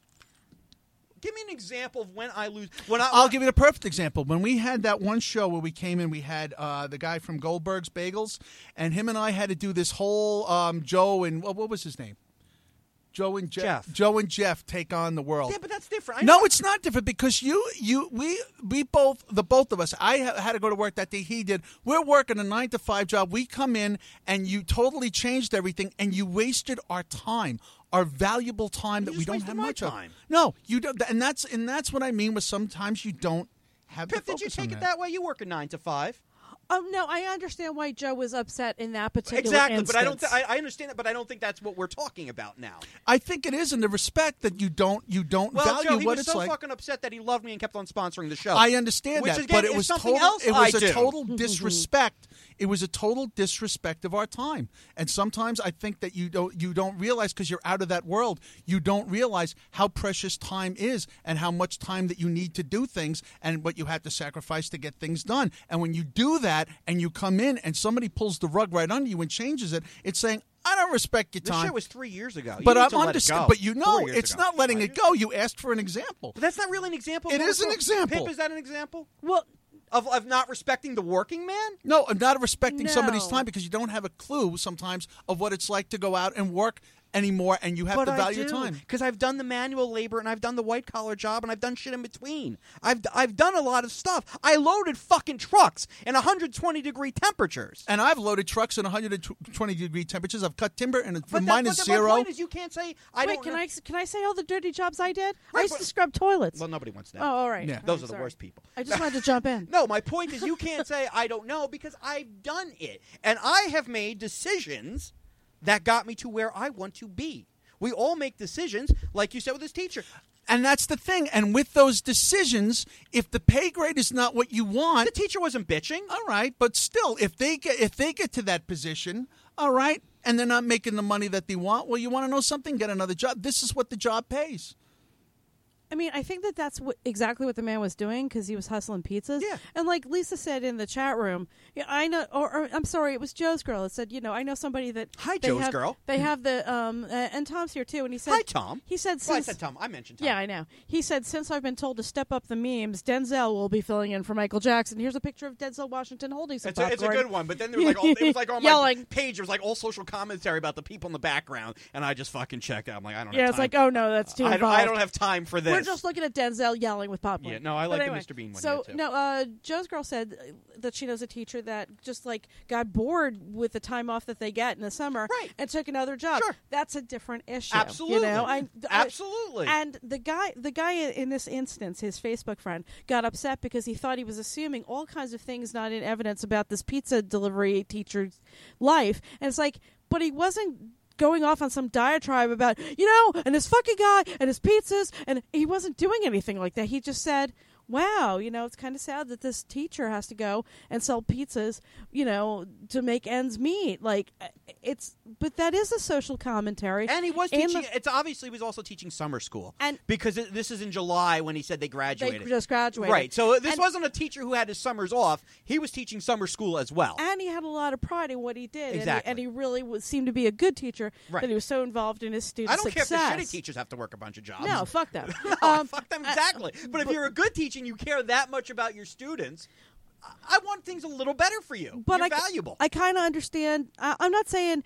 [SPEAKER 6] Give me an example of when I lose.
[SPEAKER 3] I'll give you the perfect example. When we had that one show where we came in, we had the guy from Goldberg's Bagels, and him and I had to do this whole Joe and what was his name? Joe and Jeff. Joe and Jeff take on the world.
[SPEAKER 6] Yeah, but that's different.
[SPEAKER 3] No, it's not different because we both, the both of us, I had to go to work that day. He did. We're working a 9 to 5 job. We come in and you totally changed everything and you wasted our time. Our valuable time that we don't have much of. No, you don't, and that's what I mean. With sometimes you don't have.
[SPEAKER 6] Pip,
[SPEAKER 3] the focus
[SPEAKER 6] did you take
[SPEAKER 3] on
[SPEAKER 6] it that way? You work a 9 to 5.
[SPEAKER 4] No, I understand why Joe was upset in that particular
[SPEAKER 6] instance. But I don't. I understand that, but I don't think that's what we're talking about now.
[SPEAKER 3] I think it is in the respect that you don't value
[SPEAKER 6] Joe, he
[SPEAKER 3] what
[SPEAKER 6] was
[SPEAKER 3] it's
[SPEAKER 6] so
[SPEAKER 3] like.
[SPEAKER 6] fucking upset that he loved me and kept on sponsoring the show.
[SPEAKER 3] I understand
[SPEAKER 6] Which
[SPEAKER 3] that,
[SPEAKER 6] again,
[SPEAKER 3] but it
[SPEAKER 6] is
[SPEAKER 3] was
[SPEAKER 6] something
[SPEAKER 3] total.
[SPEAKER 6] else
[SPEAKER 3] It was
[SPEAKER 6] I
[SPEAKER 3] a
[SPEAKER 6] do.
[SPEAKER 3] total disrespect. It was a total disrespect of our time. And sometimes I think that you don't realize because you're out of that world. You don't realize how precious time is and how much time that you need to do things and what you have to sacrifice to get things done. And when you do that and you come in and somebody pulls the rug right under you and changes it, it's saying, I don't respect your time.
[SPEAKER 6] This shit was 3 years ago.
[SPEAKER 3] But
[SPEAKER 6] I'm
[SPEAKER 3] I'm understanding. But you know, it's not letting it go. You asked for an example.
[SPEAKER 6] But that's not really an example.
[SPEAKER 3] It is an example.
[SPEAKER 6] Pip, is that an example?
[SPEAKER 4] Well,
[SPEAKER 6] of not respecting the working man?
[SPEAKER 3] No, of not respecting somebody's
[SPEAKER 4] No.
[SPEAKER 3] time because you don't have a clue sometimes of what it's like to go out and work anymore, and you have to value your time.
[SPEAKER 6] Because I've done the manual labor, and I've done the white-collar job, and I've done shit in between. I've done a lot of stuff. I loaded fucking trucks in 120-degree temperatures.
[SPEAKER 3] And I've loaded trucks in 120-degree temperatures. I've cut timber, and it's
[SPEAKER 6] But
[SPEAKER 3] minus
[SPEAKER 6] my
[SPEAKER 3] zero.
[SPEAKER 6] point is you can't say, I
[SPEAKER 4] wait,
[SPEAKER 6] don't
[SPEAKER 4] can I say all the dirty jobs I did? I
[SPEAKER 6] Right,
[SPEAKER 4] used
[SPEAKER 6] but-
[SPEAKER 4] to scrub toilets.
[SPEAKER 6] Well, nobody wants that.
[SPEAKER 4] Oh, all right.
[SPEAKER 3] Yeah.
[SPEAKER 6] Those
[SPEAKER 4] I'm
[SPEAKER 6] are the
[SPEAKER 4] sorry.
[SPEAKER 6] worst people.
[SPEAKER 4] I just wanted to jump in.
[SPEAKER 6] No, my point is you can't say, I don't know, because I've done it. And I have made decisions that got me to where I want to be. We all make decisions, like you said with this teacher.
[SPEAKER 3] And that's the thing. And with those decisions, if the pay grade is not what you want,
[SPEAKER 6] The teacher wasn't bitching.
[SPEAKER 3] all right. But still, if they get to that position, all right, and they're not making the money that they want, well, you want to know something? Get another job. This is what the job pays.
[SPEAKER 4] I mean, I think that's exactly what the man was doing because he was hustling pizzas.
[SPEAKER 6] Yeah.
[SPEAKER 4] And like Lisa said in the chat room, yeah, I know, or I'm sorry, it was Joe's girl. It said, I know somebody that.
[SPEAKER 6] Hi,
[SPEAKER 4] they
[SPEAKER 6] Joe's
[SPEAKER 4] have-
[SPEAKER 6] girl.
[SPEAKER 4] They have the, and Tom's here too. And he said,
[SPEAKER 6] Hi, Tom.
[SPEAKER 4] He said,
[SPEAKER 6] Well, I
[SPEAKER 4] since.
[SPEAKER 6] said Tom. I mentioned Tom.
[SPEAKER 4] Yeah, I know. He said, since I've been told to step up the memes, Denzel will be filling in for Michael Jackson. Here's a picture of Denzel Washington holding some
[SPEAKER 6] It's a
[SPEAKER 4] popcorn.
[SPEAKER 6] good one, but then there was it was like on
[SPEAKER 4] Yelling.
[SPEAKER 6] my page, there was like all social commentary about the people in the background, and I just fucking checked out. I'm like, I don't have
[SPEAKER 4] Yeah,
[SPEAKER 6] time.
[SPEAKER 4] it's like, oh no, that's too
[SPEAKER 6] I
[SPEAKER 4] involved.
[SPEAKER 6] don't have time for this.
[SPEAKER 4] We're just looking at Denzel yelling with popcorn.
[SPEAKER 6] Yeah, no, I
[SPEAKER 4] But
[SPEAKER 6] like the
[SPEAKER 4] anyway,
[SPEAKER 6] Mr. Bean one,
[SPEAKER 4] So
[SPEAKER 6] yeah, too.
[SPEAKER 4] no, Joe's girl said that she knows a teacher that just like got bored with the time off that they get in the summer,
[SPEAKER 6] Right.
[SPEAKER 4] and took another job.
[SPEAKER 6] Sure.
[SPEAKER 4] That's a different issue.
[SPEAKER 6] Absolutely. Absolutely.
[SPEAKER 4] And the guy in this instance, his Facebook friend, got upset because he thought he was assuming all kinds of things not in evidence about this pizza delivery teacher's life, and it's like, but he wasn't going off on some diatribe about, and this fucking guy and his pizzas, and he wasn't doing anything like that. He just said, wow, it's kind of sad that this teacher has to go and sell pizzas, to make ends meet. Like, but that is a social commentary.
[SPEAKER 6] And he was teaching. It's obviously he was also teaching summer school,
[SPEAKER 4] and
[SPEAKER 6] because this is in July when he said they graduated.
[SPEAKER 4] They just graduated,
[SPEAKER 6] right? So this wasn't a teacher who had his summers off. He was teaching summer school as well,
[SPEAKER 4] and he had a lot of pride in what he did.
[SPEAKER 6] Exactly,
[SPEAKER 4] and he really seemed to be a good teacher.
[SPEAKER 6] Right.
[SPEAKER 4] That he was so involved in his students'
[SPEAKER 6] I don't
[SPEAKER 4] success.
[SPEAKER 6] care if the shitty teachers have to work a bunch of jobs.
[SPEAKER 4] No, fuck them.
[SPEAKER 6] No, fuck them exactly. But if you're a good teacher and you care that much about your students, I want things a little better for you.
[SPEAKER 4] But
[SPEAKER 6] you're valuable.
[SPEAKER 4] I kind of understand. I'm not saying,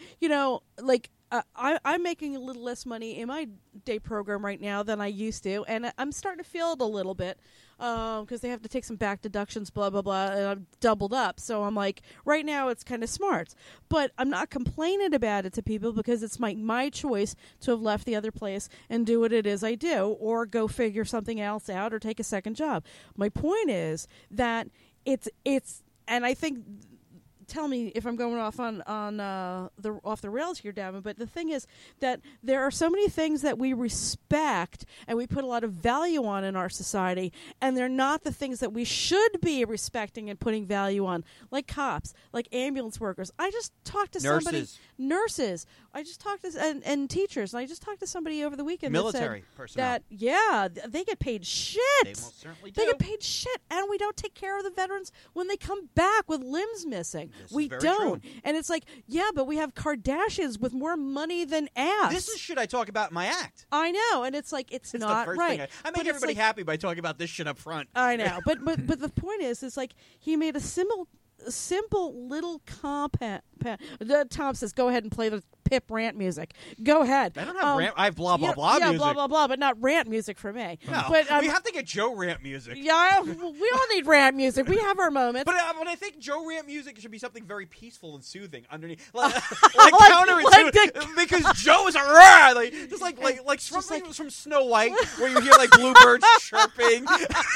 [SPEAKER 4] I'm making a little less money in my day program right now than I used to, and I'm starting to feel it a little bit because they have to take some back deductions, blah, blah, blah, and I've doubled up. So I'm like, right now it's kind of smart. But I'm not complaining about it to people because it's my choice to have left the other place and do what it is I do, or go figure something else out or take a second job. My point is that it's and I think, tell me if I'm going off on off the rails here, Davin, but the thing is that there are so many things that we respect and we put a lot of value on in our society, and they're not the things that we should be respecting and putting value on, like cops, like ambulance workers. I just talked to nurses. I just talked to and teachers, and I just talked to somebody over the weekend
[SPEAKER 6] military
[SPEAKER 4] that said
[SPEAKER 6] personnel.
[SPEAKER 4] That they get paid shit.
[SPEAKER 6] They most certainly do.
[SPEAKER 4] They get paid shit, and we don't take care of the veterans when they come back with limbs missing. We don't.
[SPEAKER 6] True.
[SPEAKER 4] And it's like, yeah, but we have Kardashians with more money than ass.
[SPEAKER 6] This is shit I talk about in my act.
[SPEAKER 4] I know, and it's like, it's not
[SPEAKER 6] the first
[SPEAKER 4] right.
[SPEAKER 6] Thing I make everybody happy by talking about this shit up front.
[SPEAKER 4] I know, but the point is like he made a simple little compound. Tom says, "Go ahead and play the Pip rant music. Go ahead."
[SPEAKER 6] I don't have rant. I have blah blah blah
[SPEAKER 4] yeah,
[SPEAKER 6] music.
[SPEAKER 4] blah blah blah, but not rant music for me.
[SPEAKER 6] No,
[SPEAKER 4] but
[SPEAKER 6] we have to get Joe rant music.
[SPEAKER 4] Yeah, we all need rant music. We have our moments.
[SPEAKER 6] But I think Joe rant music should be something very peaceful and soothing underneath, like counterintuitive, because Joe is a rah, just like from Snow White, where you hear like bluebirds chirping.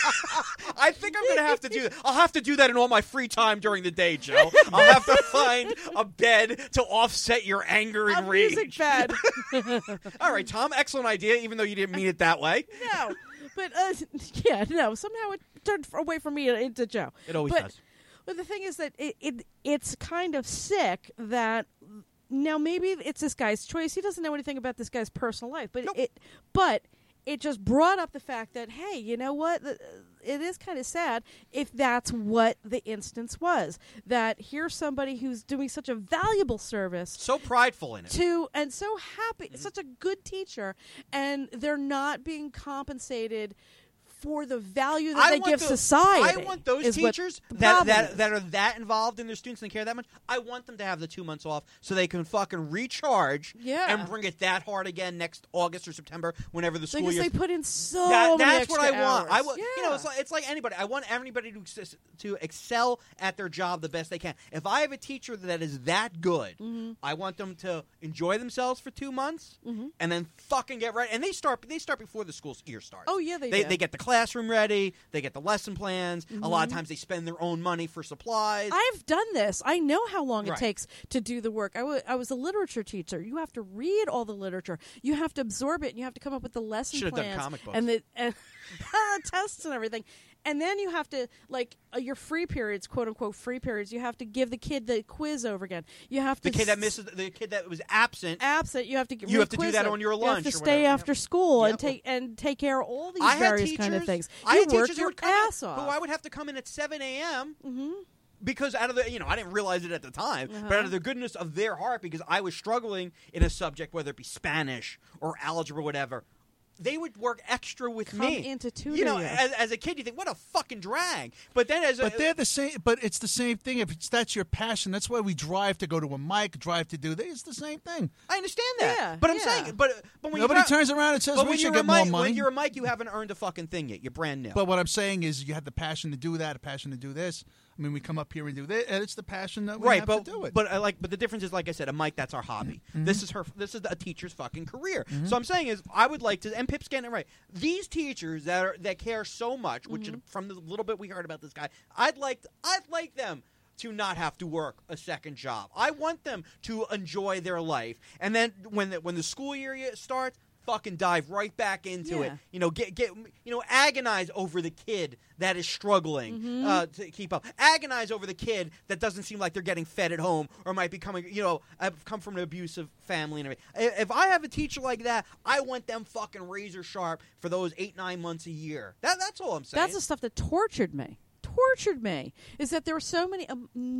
[SPEAKER 6] I think I'm gonna have to do that. I'll have to do that in all my free time during the day, Joe. I'll have to find a bed to offset your anger and rage.
[SPEAKER 4] Music bed.
[SPEAKER 6] All right, Tom, excellent idea, even though you didn't mean it that way.
[SPEAKER 4] No, but somehow it turned away from me into Joe.
[SPEAKER 6] It always does.
[SPEAKER 4] But the thing is that it's kind of sick that now maybe it's this guy's choice. He doesn't know anything about this guy's personal life, but
[SPEAKER 6] nope.
[SPEAKER 4] It just brought up the fact that, hey, you know what? It is kind of sad if that's what the instance was. That here's somebody who's doing such a valuable service.
[SPEAKER 6] So prideful in it.
[SPEAKER 4] And so happy. Such a good teacher. And they're not being compensated for the value that they give society.
[SPEAKER 6] I want those teachers that are that involved in their students and care that much. I want them to have the 2 months off so they can fucking recharge and bring it that hard again next August or September, whenever the school year.
[SPEAKER 4] Because they put in so many
[SPEAKER 6] That's what I want.
[SPEAKER 4] hours.
[SPEAKER 6] It's like anybody. I want everybody to excel at their job the best they can. If I have a teacher that is that good, I want them to enjoy themselves for 2 months and then fucking get right. And they start before the school year starts.
[SPEAKER 4] Oh yeah, they
[SPEAKER 6] get the classroom ready. They get the lesson plans. A lot of times they spend their own money for supplies.
[SPEAKER 4] I've done this. I know how long it takes to do the work. I was a literature teacher. You have to read all the literature. You have to absorb it, and you have to come up with the lesson plans.
[SPEAKER 6] Should have done comic books.
[SPEAKER 4] And the tests and everything. And then you have to, your free periods, quote unquote free periods, you have to give the kid the quiz over again. You have to
[SPEAKER 6] the kid that was absent.
[SPEAKER 4] You have to do
[SPEAKER 6] that on your lunch.
[SPEAKER 4] You have to stay after school and take care of all these various kind of things.
[SPEAKER 6] I had
[SPEAKER 4] work
[SPEAKER 6] teachers
[SPEAKER 4] your ass off.
[SPEAKER 6] who I would have to come in at 7 a.m. Because out of the, I didn't realize it at the time, but out of the goodness of their heart, because I was struggling in a subject, whether it be Spanish or algebra or whatever, they would work extra with me.
[SPEAKER 4] Come into tutor
[SPEAKER 6] as a kid, you think, what a fucking drag. But then
[SPEAKER 3] they're the same. But it's the same thing. If that's your passion, that's why we drive to go to a mic, drive to do this. It's the same thing.
[SPEAKER 6] I understand that.
[SPEAKER 4] Yeah,
[SPEAKER 6] but I'm saying, but when
[SPEAKER 3] nobody turns around and says we should get more money.
[SPEAKER 6] When you're a mic, you haven't earned a fucking thing yet. You're brand new.
[SPEAKER 3] But what I'm saying is, you have the passion to do that, a passion to do this. I mean, we come up here and do this, and it's the passion that we have to do it.
[SPEAKER 6] But the difference is, like I said, a mic, that's our hobby. This is a teacher's fucking career. So I'm saying is, I would like to, and Pip's getting it right. These teachers that care so much, which from the little bit we heard about this guy, I'd like them to not have to work a second job. I want them to enjoy their life, and then when the school year starts, fucking dive right back into it.
[SPEAKER 4] Yeah.
[SPEAKER 6] Get agonize over the kid that is struggling to keep up. Agonize over the kid that doesn't seem like they're getting fed at home or might be coming, I've come from an abusive family and everything. If I have a teacher like that, I want them fucking razor sharp for those 8-9 months a year. That's all I'm saying.
[SPEAKER 4] That's the stuff that tortured me. Is that there were so many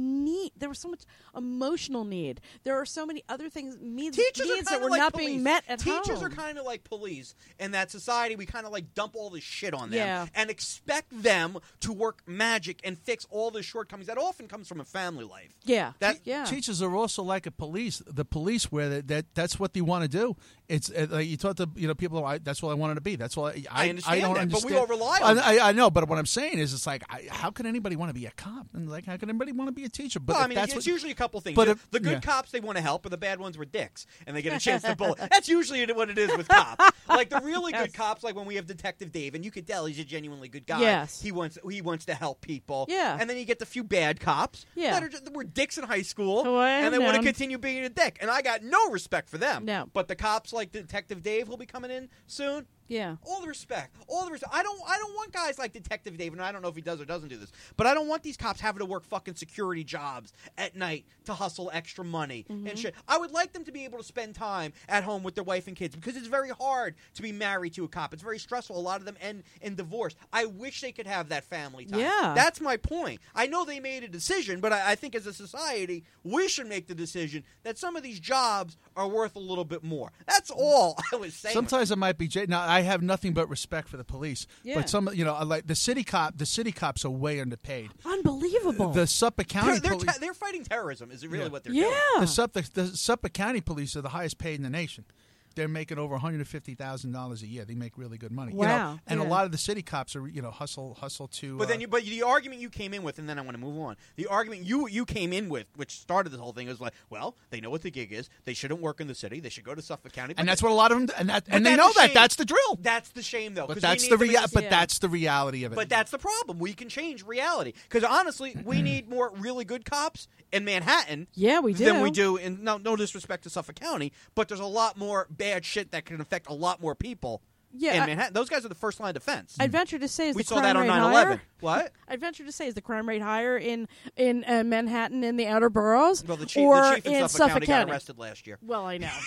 [SPEAKER 4] there was so much emotional need. There are so many other things needs that were not being met at home.
[SPEAKER 6] Teachers are kind of like police in that society. We kind of like dump all this shit on them
[SPEAKER 4] Yeah.
[SPEAKER 6] and expect them to work magic and fix all the shortcomings that often comes from a family life.
[SPEAKER 4] Yeah.
[SPEAKER 6] That-
[SPEAKER 4] yeah.
[SPEAKER 3] Teachers are also like a police. The police, where that's what they want to do. It's like you talk to people. That's what I wanted to be. That's what
[SPEAKER 6] I understand
[SPEAKER 3] don't
[SPEAKER 6] that,
[SPEAKER 3] understand.
[SPEAKER 6] but we all rely on
[SPEAKER 3] I know, but what I'm saying is, it's like, how can anybody want to be a cop? And like, how can anybody want to be a teacher? But
[SPEAKER 6] Well,
[SPEAKER 3] if that's
[SPEAKER 6] it's
[SPEAKER 3] what,
[SPEAKER 6] usually a couple things.
[SPEAKER 3] but if-
[SPEAKER 6] The good
[SPEAKER 3] yeah.
[SPEAKER 6] cops, they want to help, but the bad ones were dicks, and they get a chance to bullet. That's usually what it is with cops. Like the really good cops, like when we have Detective Dave, and you can tell he's a genuinely good guy.
[SPEAKER 4] Yes.
[SPEAKER 6] He wants to help people.
[SPEAKER 4] Yeah.
[SPEAKER 6] And then you get the few bad cops
[SPEAKER 4] Yeah.
[SPEAKER 6] that were dicks in high school,
[SPEAKER 4] Oh, I
[SPEAKER 6] and they
[SPEAKER 4] have
[SPEAKER 6] want to
[SPEAKER 4] known.
[SPEAKER 6] continue being a dick. And I got no respect for them.
[SPEAKER 4] No.
[SPEAKER 6] But the cops like Detective Dave who'll be coming in soon.
[SPEAKER 4] Yeah.
[SPEAKER 6] All the respect. I don't want guys like Detective Dave, and I don't know if he does or doesn't do this, but I don't want these cops having to work fucking security jobs at night to hustle extra money and shit. I would like them to be able to spend time at home with their wife and kids, because it's very hard to be married to a cop. It's very stressful. A lot of them end in divorce. I wish they could have that family time.
[SPEAKER 4] Yeah.
[SPEAKER 6] That's my point. I know they made a decision, but I think as a society, we should make the decision that some of these jobs are worth a little bit more. That's all I was saying.
[SPEAKER 3] Sometimes it might be. Now, I have nothing but respect for the police,
[SPEAKER 4] Yeah.
[SPEAKER 3] but like the city cops are way underpaid.
[SPEAKER 4] Unbelievable.
[SPEAKER 3] The Suffolk County police.
[SPEAKER 6] They're fighting terrorism. Is it really
[SPEAKER 3] Yeah.
[SPEAKER 6] what they're
[SPEAKER 4] yeah.
[SPEAKER 6] doing?
[SPEAKER 3] The Suffolk County police are the highest paid in the nation. They're making over $150,000 a year. They make really good money.
[SPEAKER 4] Wow.
[SPEAKER 3] And
[SPEAKER 4] Yeah.
[SPEAKER 3] a lot of the city cops are hustle to.
[SPEAKER 6] But then, but the argument you came in with, and then I want to move on. The argument you came in with, which started this whole thing, was like, well, they know what the gig is. They shouldn't work in the city. They should go to Suffolk County.
[SPEAKER 3] and that's what a lot of them. And they
[SPEAKER 6] that's
[SPEAKER 3] know
[SPEAKER 6] a
[SPEAKER 3] that.
[SPEAKER 6] shame.
[SPEAKER 3] That's the drill.
[SPEAKER 6] That's the shame, though.
[SPEAKER 3] But
[SPEAKER 6] 'cause
[SPEAKER 3] that's
[SPEAKER 6] we
[SPEAKER 3] the
[SPEAKER 6] need to make-
[SPEAKER 3] But
[SPEAKER 4] Yeah.
[SPEAKER 3] that's the reality of it.
[SPEAKER 6] But that's the problem. We can change reality. Because honestly, we need more really good cops in Manhattan.
[SPEAKER 4] Yeah, we do.
[SPEAKER 6] Than we do in no disrespect to Suffolk County, but there's a lot more bad shit that can affect a lot more people.
[SPEAKER 4] Yeah,
[SPEAKER 6] in
[SPEAKER 4] I-
[SPEAKER 6] Manhattan. Those guys are the first line defense.
[SPEAKER 4] I'd venture to say is
[SPEAKER 6] we
[SPEAKER 4] the
[SPEAKER 6] saw
[SPEAKER 4] crime
[SPEAKER 6] that on
[SPEAKER 4] rate
[SPEAKER 6] 9/11.
[SPEAKER 4] higher?
[SPEAKER 6] What?
[SPEAKER 4] I'd venture to say is the crime rate higher in Manhattan in the outer boroughs,
[SPEAKER 6] Well, the chief
[SPEAKER 4] or
[SPEAKER 6] in
[SPEAKER 4] in
[SPEAKER 6] Suffolk County got arrested last year.
[SPEAKER 4] Well, I know.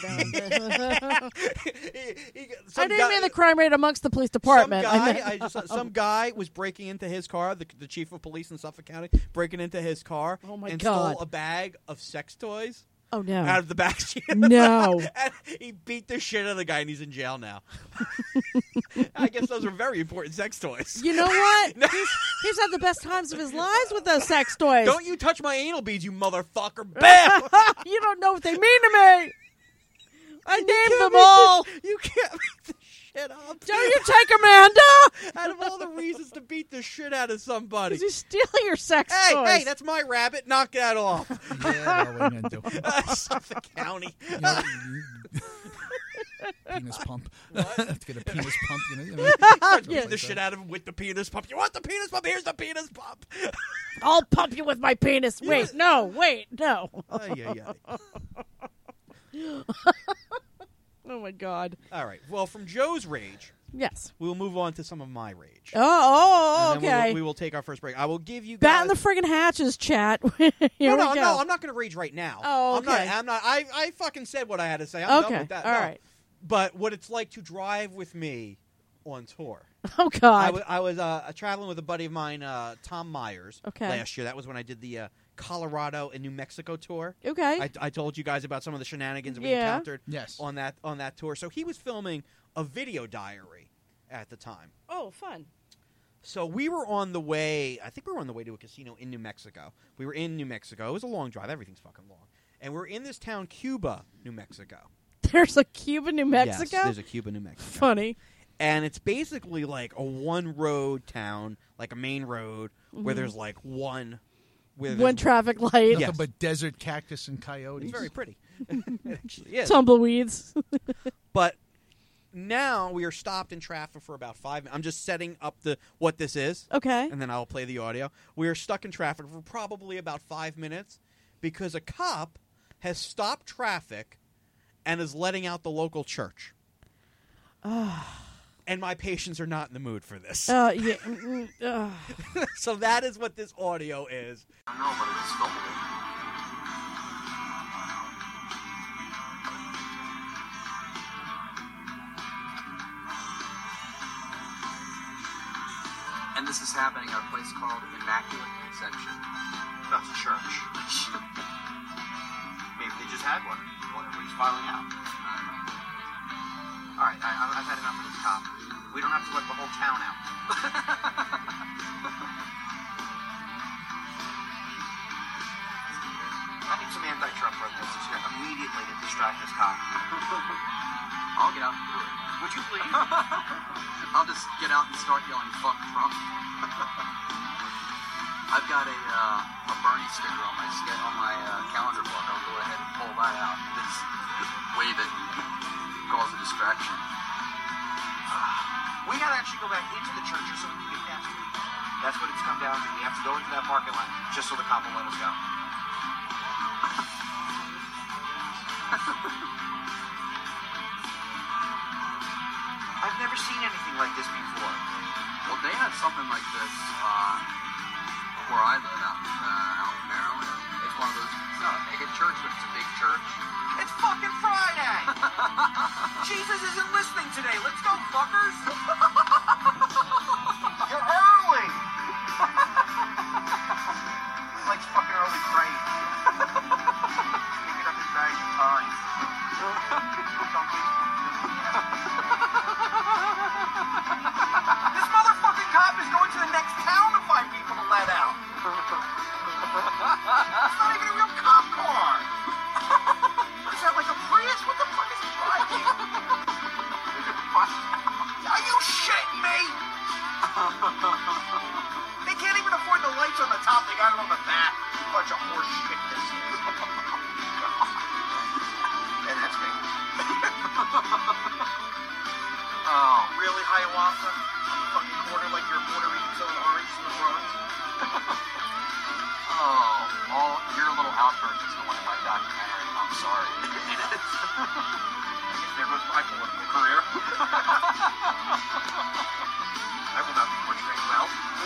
[SPEAKER 6] I
[SPEAKER 4] I didn't mean the crime rate amongst the police department.
[SPEAKER 6] Some guy was breaking into his car, the chief of police in Suffolk County, breaking into his car
[SPEAKER 4] Oh, my
[SPEAKER 6] and
[SPEAKER 4] God.
[SPEAKER 6] stole a bag of sex toys
[SPEAKER 4] Oh no!
[SPEAKER 6] out of the back seat.
[SPEAKER 4] No.
[SPEAKER 6] And he beat the shit out of the guy, and he's in jail now. I guess those are very important sex toys.
[SPEAKER 4] You know what? He's had the best times of his lives with those sex toys.
[SPEAKER 6] Don't you touch my anal beads, you motherfucker! Bam!
[SPEAKER 4] You don't know what they mean to me. I named them all.
[SPEAKER 6] You can't make this shit up.
[SPEAKER 4] Don't you take Amanda?
[SPEAKER 6] Out of all the reasons to beat the shit out of somebody.
[SPEAKER 4] Because he's stealing your sex toys.
[SPEAKER 6] Hey, that's my rabbit. Knock that off.
[SPEAKER 3] Yeah, what are you gonna do?
[SPEAKER 6] Suffolk County.
[SPEAKER 3] Penis pump.
[SPEAKER 6] What?
[SPEAKER 3] Let's get a penis pump.
[SPEAKER 6] Beat the shit out of him with the penis pump. You want the penis pump? Here's the penis pump.
[SPEAKER 4] I'll pump you with my penis. Wait, no.
[SPEAKER 6] Yeah.
[SPEAKER 4] Oh my God.
[SPEAKER 6] All right. Well, from Joe's rage,
[SPEAKER 4] Yes.
[SPEAKER 6] we'll move on to some of my rage.
[SPEAKER 4] Oh,
[SPEAKER 6] And then
[SPEAKER 4] okay.
[SPEAKER 6] we will take our first break. I will give you
[SPEAKER 4] Bat in
[SPEAKER 6] guys...
[SPEAKER 4] the friggin' hatches, chat. Here
[SPEAKER 6] No,
[SPEAKER 4] we go.
[SPEAKER 6] no, I'm not going to rage right now.
[SPEAKER 4] Oh, okay.
[SPEAKER 6] I'm not. I fucking said what I had to say. I'm done
[SPEAKER 4] Okay,
[SPEAKER 6] with that.
[SPEAKER 4] all
[SPEAKER 6] No.
[SPEAKER 4] right.
[SPEAKER 6] But what it's like to drive with me on tour.
[SPEAKER 4] Oh God.
[SPEAKER 6] I was traveling with a buddy of mine, Tom Myers,
[SPEAKER 4] Okay.
[SPEAKER 6] last year. That was when I did the Colorado and New Mexico tour.
[SPEAKER 4] Okay.
[SPEAKER 6] I told you guys about some of the shenanigans we
[SPEAKER 4] Yeah.
[SPEAKER 6] encountered
[SPEAKER 3] Yes.
[SPEAKER 6] on that tour. So he was filming a video diary at the time.
[SPEAKER 4] Oh, fun.
[SPEAKER 6] So we were on the way. I think we were on the way to a casino in New Mexico. We were in New Mexico. It was a long drive. Everything's fucking long. And we're in this town, Cuba, New Mexico.
[SPEAKER 4] There's a Cuba, New Mexico.
[SPEAKER 6] Yes, there's a Cuba, New Mexico.
[SPEAKER 4] Funny.
[SPEAKER 6] And it's basically like a one-road town, like a main road, where there's like one
[SPEAKER 4] Traffic light.
[SPEAKER 3] Nothing
[SPEAKER 6] Yes.
[SPEAKER 3] but desert cactus and coyotes.
[SPEAKER 6] It's very pretty. It actually is.
[SPEAKER 4] Tumbleweeds.
[SPEAKER 6] But now we are stopped in traffic for about 5 minutes. I'm just setting up what this is,
[SPEAKER 4] Okay.
[SPEAKER 6] and then I'll play the audio. We are stuck in traffic for probably about 5 minutes because a cop has stopped traffic and is letting out the local church. And my patients are not in the mood for this.
[SPEAKER 4] Yeah.
[SPEAKER 6] So that is what this audio is.
[SPEAKER 2] I don't know, but it was filmable. And this is happening at a place called Immaculate Conception. That's a church. Maybe they just had one. Well, everybody's filing out. Alright, I've had enough of this cop. We don't have to let the whole town out. I need some anti-Trump protesters here immediately to distract this cop. I'll get out and do it. Would you please? I'll just get out and start yelling, "Fuck Trump." I've got a Bernie sticker on my calendar book. I'll go ahead and pull that out. This way that cause a distraction. We gotta actually go back into the church just so we can get past it. That's what it's come down to. We have to go into that parking lot just so the cop will let us go. I've never seen anything like this before. Well, they had something like this where I live out in Maryland. It's one of those, it's not a mega church, but it's a big church. It's fucking Friday! Jesus isn't listening today. Let's go, fuckers! You're early! Like fucking early grade. Picking up his bags of times. This motherfucking cop is going to the next town to find people to let out. It's not even a real cop car. Is that like a Prius? What the fuck is he driving? Are you shitting me? They can't even afford the lights on the top. They got it on the back. Bunch of horse shit this is. And that's me. Oh, really, Hiawatha? On the fucking corner like you're a Puerto Rican selling oranges in the Bronx? Oh, your little outburst is the one in my documentary. I'm sorry. It is. I guess there goes my political career. I will not be portrayed well.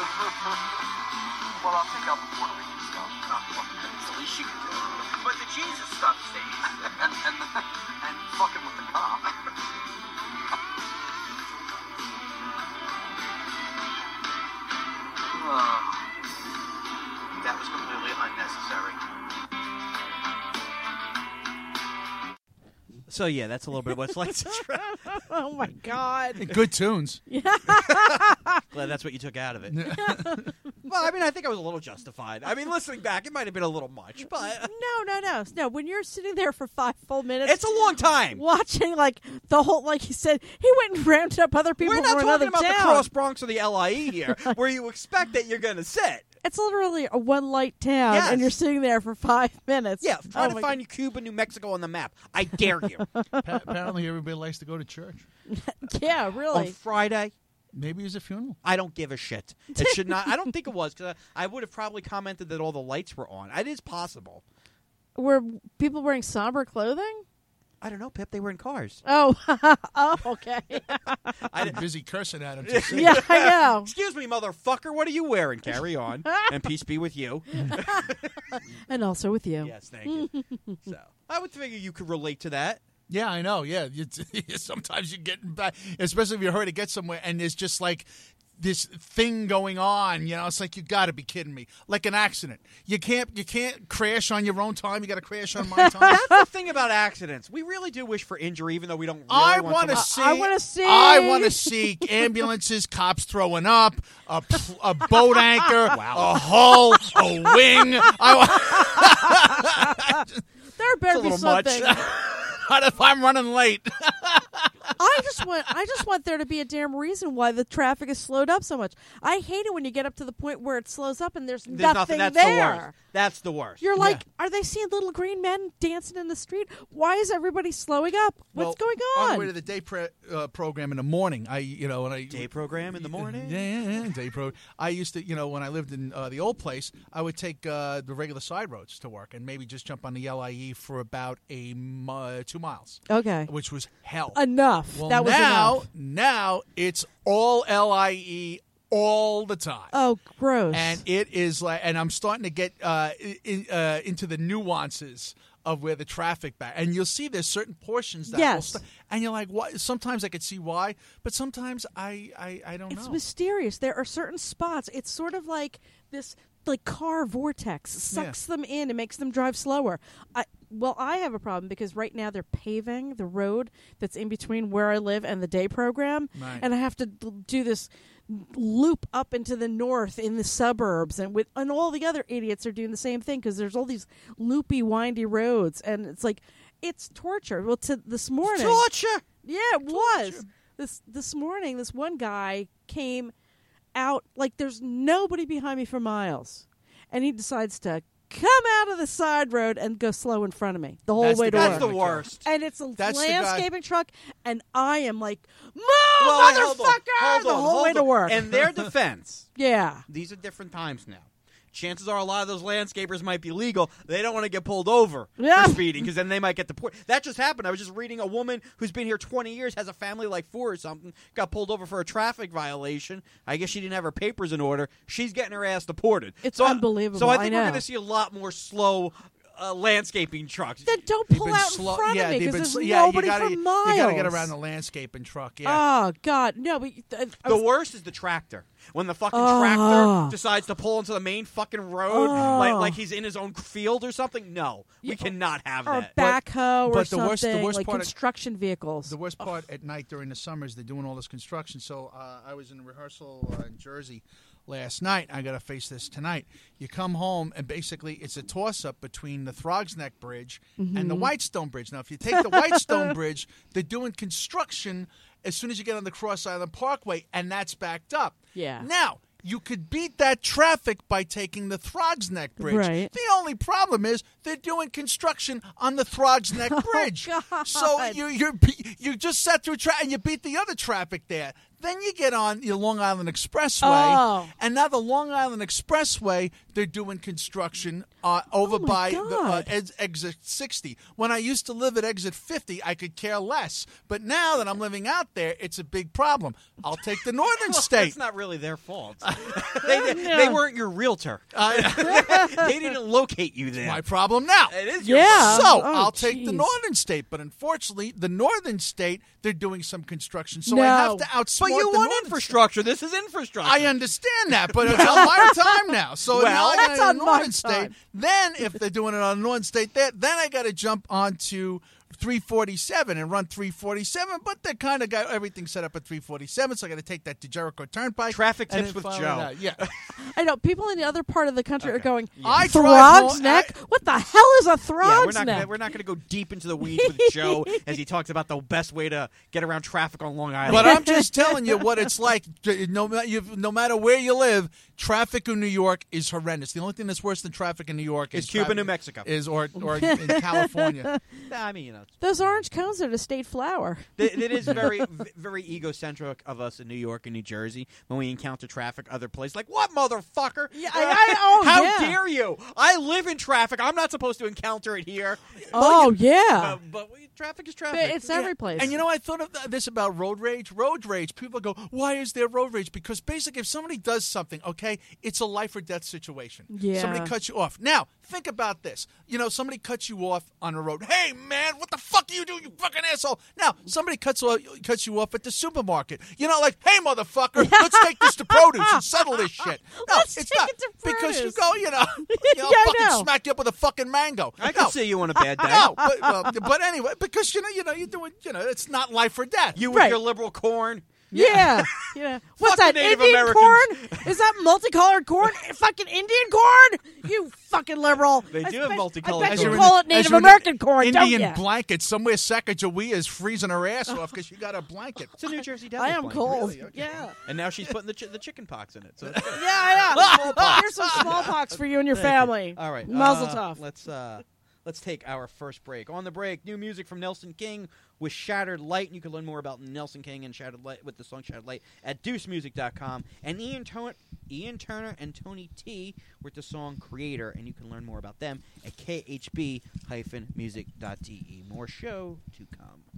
[SPEAKER 2] Well, I'll take out the Puerto Rican stuff. It's the least you can do. But the Jesus stuff stays. and fucking with the cop. That was completely unnecessary.
[SPEAKER 6] So yeah, that's a little bit of what's like.
[SPEAKER 4] Oh my God.
[SPEAKER 3] Good tunes.
[SPEAKER 6] Glad that's what you took out of it. Well, I mean, I think I was a little justified. I mean, listening back, it might have been a little much, but
[SPEAKER 4] No. When you're sitting there for 5 full minutes,
[SPEAKER 6] it's a long time.
[SPEAKER 4] watching like the whole, like he said, he went and rounded up other people
[SPEAKER 6] We're
[SPEAKER 4] from
[SPEAKER 6] not
[SPEAKER 4] another
[SPEAKER 6] talking about
[SPEAKER 4] town.
[SPEAKER 6] the Cross Bronx or the LIE here, where you expect that you're going to sit.
[SPEAKER 4] It's literally a one light town,
[SPEAKER 6] Yes.
[SPEAKER 4] and you're sitting there for 5 minutes.
[SPEAKER 6] Yeah, try
[SPEAKER 4] Oh
[SPEAKER 6] to
[SPEAKER 4] my
[SPEAKER 6] find Cuba, New Mexico on the map. I dare you.
[SPEAKER 3] Apparently, everybody likes to go to church.
[SPEAKER 4] God. Yeah,
[SPEAKER 6] On
[SPEAKER 4] really.
[SPEAKER 6] Friday,
[SPEAKER 3] Maybe it was a funeral.
[SPEAKER 6] I don't give a shit. It should not. I don't think it was, because I would have probably commented that all the lights were on. It is possible.
[SPEAKER 4] Were people wearing somber clothing?
[SPEAKER 6] I don't know, Pip. They were in cars.
[SPEAKER 4] Oh, oh, okay.
[SPEAKER 3] I'm busy cursing at him. To see.
[SPEAKER 4] Yeah, I know.
[SPEAKER 6] Excuse me, motherfucker. What are you wearing? Carry on. And peace be with you.
[SPEAKER 4] And also with you.
[SPEAKER 6] Yes, thank you. So I would figure you could relate to that.
[SPEAKER 3] Yeah, I know. Yeah, sometimes you get back, especially if you're hurry to get somewhere, and there's just like this thing going on. You know, it's like you got to be kidding me. Like an accident. You can't crash on your own time. You got to crash on my time.
[SPEAKER 6] That's the thing about accidents. We really do wish for injury, even though we don't. Really
[SPEAKER 3] I
[SPEAKER 6] want
[SPEAKER 3] to
[SPEAKER 6] someone-
[SPEAKER 3] see.
[SPEAKER 4] I wanna see.
[SPEAKER 3] I want to see ambulances, cops throwing up, a boat anchor, a hull, a wing.
[SPEAKER 4] There better be
[SPEAKER 6] It's a little much.
[SPEAKER 4] something.
[SPEAKER 3] What if I'm running late?
[SPEAKER 4] I just want there to be a damn reason why the traffic is slowed up so much. I hate it when you get up to the point where it slows up and there's nothing
[SPEAKER 6] That's
[SPEAKER 4] there.
[SPEAKER 6] the worst. That's the worst.
[SPEAKER 4] You're like, are they seeing little green men dancing in the street? Why is everybody slowing up? What's going on?
[SPEAKER 3] On the way to the day program in the morning,
[SPEAKER 6] Day program in the morning?
[SPEAKER 3] Yeah, day program. I used to, when I lived in the old place, I would take the regular side roads to work and maybe just jump on the LIE for about 2 miles.
[SPEAKER 4] Okay.
[SPEAKER 3] Which was hell.
[SPEAKER 4] Enough.
[SPEAKER 3] Well,
[SPEAKER 4] that was enough.
[SPEAKER 3] Now it's all LIE all the time.
[SPEAKER 4] Oh, gross.
[SPEAKER 3] And it is like, and I'm starting to get into the nuances of where the traffic back, and you'll see there's certain portions that
[SPEAKER 4] Yes.
[SPEAKER 3] and you're like, what? Sometimes I could see why, but sometimes I don't know.
[SPEAKER 4] It's mysterious. There are certain spots. It's sort of like this, like car vortex sucks them in and makes them drive slower. I have a problem because right now they're paving the road that's in between where I live and the day program,
[SPEAKER 3] Right.
[SPEAKER 4] and I have to do this loop up into the north in the suburbs, and all the other idiots are doing the same thing because there's all these loopy, windy roads, and it's like it's torture. Well, this morning,
[SPEAKER 6] Torture.
[SPEAKER 4] yeah, it was. This morning, this one guy came out like there's nobody behind me for miles, and he decides to come out of the side road and go slow in front of me the whole
[SPEAKER 3] That's
[SPEAKER 4] way
[SPEAKER 3] the
[SPEAKER 4] to
[SPEAKER 3] guy
[SPEAKER 6] That's
[SPEAKER 4] work.
[SPEAKER 6] the worst.
[SPEAKER 4] And it's a
[SPEAKER 3] That's the guy-
[SPEAKER 4] landscaping truck, and I am like, move,
[SPEAKER 6] Well, wait, hold on,
[SPEAKER 4] motherfucker! The whole way to work.
[SPEAKER 6] In their defense,
[SPEAKER 4] Yeah.
[SPEAKER 6] these are different times now. Chances are a lot of those landscapers might be legal. They don't want to get pulled over
[SPEAKER 4] Yeah.
[SPEAKER 6] for speeding because then they might get deported. That just happened. I was just reading a woman who's been here 20 years, has a family like 4 or something, got pulled over for a traffic violation. I guess she didn't have her papers in order. She's getting her ass deported.
[SPEAKER 4] It's
[SPEAKER 6] So
[SPEAKER 4] unbelievable.
[SPEAKER 6] So I
[SPEAKER 4] I
[SPEAKER 6] think we're
[SPEAKER 4] know.
[SPEAKER 6] going to see a lot more slow landscaping trucks.
[SPEAKER 4] Then don't
[SPEAKER 3] They've
[SPEAKER 4] pull
[SPEAKER 3] been
[SPEAKER 4] out
[SPEAKER 3] slow-
[SPEAKER 4] in front
[SPEAKER 3] yeah,
[SPEAKER 4] of me
[SPEAKER 3] they've
[SPEAKER 4] because
[SPEAKER 3] been
[SPEAKER 4] there's
[SPEAKER 3] sl- yeah,
[SPEAKER 4] nobody for miles.
[SPEAKER 3] You got to get around the landscaping truck. Yeah.
[SPEAKER 4] Oh God, no! But
[SPEAKER 6] The worst is the tractor. When the fucking
[SPEAKER 4] Oh.
[SPEAKER 6] tractor decides to pull into the main fucking road
[SPEAKER 4] Oh.
[SPEAKER 6] like he's in his own field or something. No, we cannot have
[SPEAKER 4] or
[SPEAKER 6] that.
[SPEAKER 4] backhoe or
[SPEAKER 3] but the
[SPEAKER 4] something
[SPEAKER 3] worst
[SPEAKER 4] like
[SPEAKER 3] part of-
[SPEAKER 4] construction vehicles.
[SPEAKER 3] The worst part at night during the summers, they're doing all this construction. So I was in rehearsal in Jersey last night. I got to face this tonight. You come home, and basically it's a toss-up between the Throgs Neck Bridge and the Whitestone Bridge. Now, if you take the Whitestone Bridge, they're doing construction as soon as you get on the Cross Island Parkway, and that's backed up.
[SPEAKER 4] Yeah.
[SPEAKER 3] Now, you could beat that traffic by taking the Throgs Neck Bridge.
[SPEAKER 4] Right.
[SPEAKER 3] The only problem is they're doing construction on the Throgs Neck Bridge.
[SPEAKER 4] God.
[SPEAKER 3] So you just sat through and you beat the other traffic there. Then you get on your Long Island Expressway,
[SPEAKER 4] Oh.
[SPEAKER 3] and now the Long Island Expressway, they're doing construction over
[SPEAKER 4] Oh, my
[SPEAKER 3] by
[SPEAKER 4] God.
[SPEAKER 3] exit 60. When I used to live at exit 50, I could care less. But now that I'm living out there, it's a big problem. I'll take the Northern
[SPEAKER 6] Well,
[SPEAKER 3] State.
[SPEAKER 6] That's not really their fault. They weren't your realtor. They didn't locate you there.
[SPEAKER 3] My problem now.
[SPEAKER 6] It is your
[SPEAKER 4] Yeah.
[SPEAKER 3] So
[SPEAKER 4] Oh,
[SPEAKER 3] I'll take the
[SPEAKER 4] jeez.
[SPEAKER 3] Northern State, but unfortunately, the Northern State, they're doing some construction, so
[SPEAKER 4] No.
[SPEAKER 3] I have to outsmart
[SPEAKER 6] But you
[SPEAKER 3] the
[SPEAKER 6] want
[SPEAKER 3] Northern
[SPEAKER 6] infrastructure. This is infrastructure.
[SPEAKER 3] State. I understand that, but it's on my time now. So
[SPEAKER 6] Well,
[SPEAKER 3] now I
[SPEAKER 4] that's
[SPEAKER 3] got
[SPEAKER 4] on
[SPEAKER 3] the
[SPEAKER 4] my
[SPEAKER 3] Northern State.
[SPEAKER 4] time.
[SPEAKER 3] Then, if they're doing it on the Northern State, then I got to jump onto 347 and run 347, but they kind of got everything set up at 347, so I got to take that to Jericho Turnpike.
[SPEAKER 6] Traffic
[SPEAKER 3] and
[SPEAKER 6] tips
[SPEAKER 3] then
[SPEAKER 6] with
[SPEAKER 3] follow
[SPEAKER 6] Joe.
[SPEAKER 3] that. Yeah.
[SPEAKER 4] I know people in the other part of the country are going.
[SPEAKER 3] I drive
[SPEAKER 4] Throgs
[SPEAKER 3] more-
[SPEAKER 4] Neck? What the hell is a
[SPEAKER 6] Yeah,
[SPEAKER 4] Throgs Neck?
[SPEAKER 6] we're not gonna go deep into the weeds with Joe as he talks about the best way to get around traffic on Long Island.
[SPEAKER 3] But I'm just telling you what it's like. No matter where you live, traffic in New York is horrendous. The only thing that's worse than traffic in New York
[SPEAKER 6] It's
[SPEAKER 3] is
[SPEAKER 6] Cuba,
[SPEAKER 3] traffic-
[SPEAKER 6] New Mexico.
[SPEAKER 3] or in California.
[SPEAKER 6] I mean,
[SPEAKER 4] Those orange cones are the state flower.
[SPEAKER 6] it is very, very egocentric of us in New York and New Jersey when we encounter traffic other places. Like, what, motherfucker?
[SPEAKER 4] Yeah,
[SPEAKER 6] How
[SPEAKER 4] yeah.
[SPEAKER 6] dare you? I live in traffic. I'm not supposed to encounter it here.
[SPEAKER 4] Oh yeah,
[SPEAKER 6] But traffic is traffic.
[SPEAKER 4] it's every place.
[SPEAKER 3] And you know, I thought of this about road rage. Road rage. People go, "Why is there road rage?" Because basically, if somebody does something, okay, it's a life or death situation.
[SPEAKER 4] Yeah.
[SPEAKER 3] Somebody cuts you off. Now, think about this. You know, somebody cuts you off on a road. Hey, man, what the fuck are you doing, you fucking asshole? Now, somebody cuts you off at the supermarket. You know, like, hey, motherfucker, let's take this to produce and settle this shit. No,
[SPEAKER 4] Let's
[SPEAKER 3] it's
[SPEAKER 4] take
[SPEAKER 3] not
[SPEAKER 4] it to
[SPEAKER 3] because you
[SPEAKER 4] produce.
[SPEAKER 3] go, you know,
[SPEAKER 4] Yeah, I
[SPEAKER 3] fucking
[SPEAKER 4] know.
[SPEAKER 3] smack you up with a fucking mango.
[SPEAKER 6] I can
[SPEAKER 3] No.
[SPEAKER 6] see you on a bad day.
[SPEAKER 3] No, but anyway, because you're doing, it's not life or death.
[SPEAKER 6] You with
[SPEAKER 4] Right.
[SPEAKER 6] your liberal corn.
[SPEAKER 4] yeah, yeah. What's
[SPEAKER 6] Fuck
[SPEAKER 4] that?
[SPEAKER 6] the Native
[SPEAKER 4] Indian
[SPEAKER 6] Americans.
[SPEAKER 4] corn? Is that multicolored corn? Fucking Indian corn? You fucking liberal.
[SPEAKER 6] They do have multicolored
[SPEAKER 4] I bet
[SPEAKER 6] corn.
[SPEAKER 4] you call it Native American corn, don't
[SPEAKER 3] Indian
[SPEAKER 4] you?
[SPEAKER 3] blanket somewhere. Sacagawea is freezing her ass off because she got a blanket.
[SPEAKER 6] It's a New Jersey
[SPEAKER 4] I
[SPEAKER 6] Devil
[SPEAKER 4] am
[SPEAKER 6] blanket.
[SPEAKER 4] cold.
[SPEAKER 3] Really? Okay.
[SPEAKER 4] Yeah.
[SPEAKER 6] And now she's putting the chicken pox in it. So it's good.
[SPEAKER 4] Yeah. Here's some smallpox for you and your
[SPEAKER 6] Thank you.
[SPEAKER 4] family.
[SPEAKER 6] All right.
[SPEAKER 4] Muzzle tough.
[SPEAKER 6] Let's take our first break. On the break, new music from Nelson King with Shattered Light. And you can learn more about Nelson King and Shattered Light with the song Shattered Light at deucemusic.com. And Ian Turner and Tony T with the song Creator. And you can learn more about them at khb-music.de. More show to come.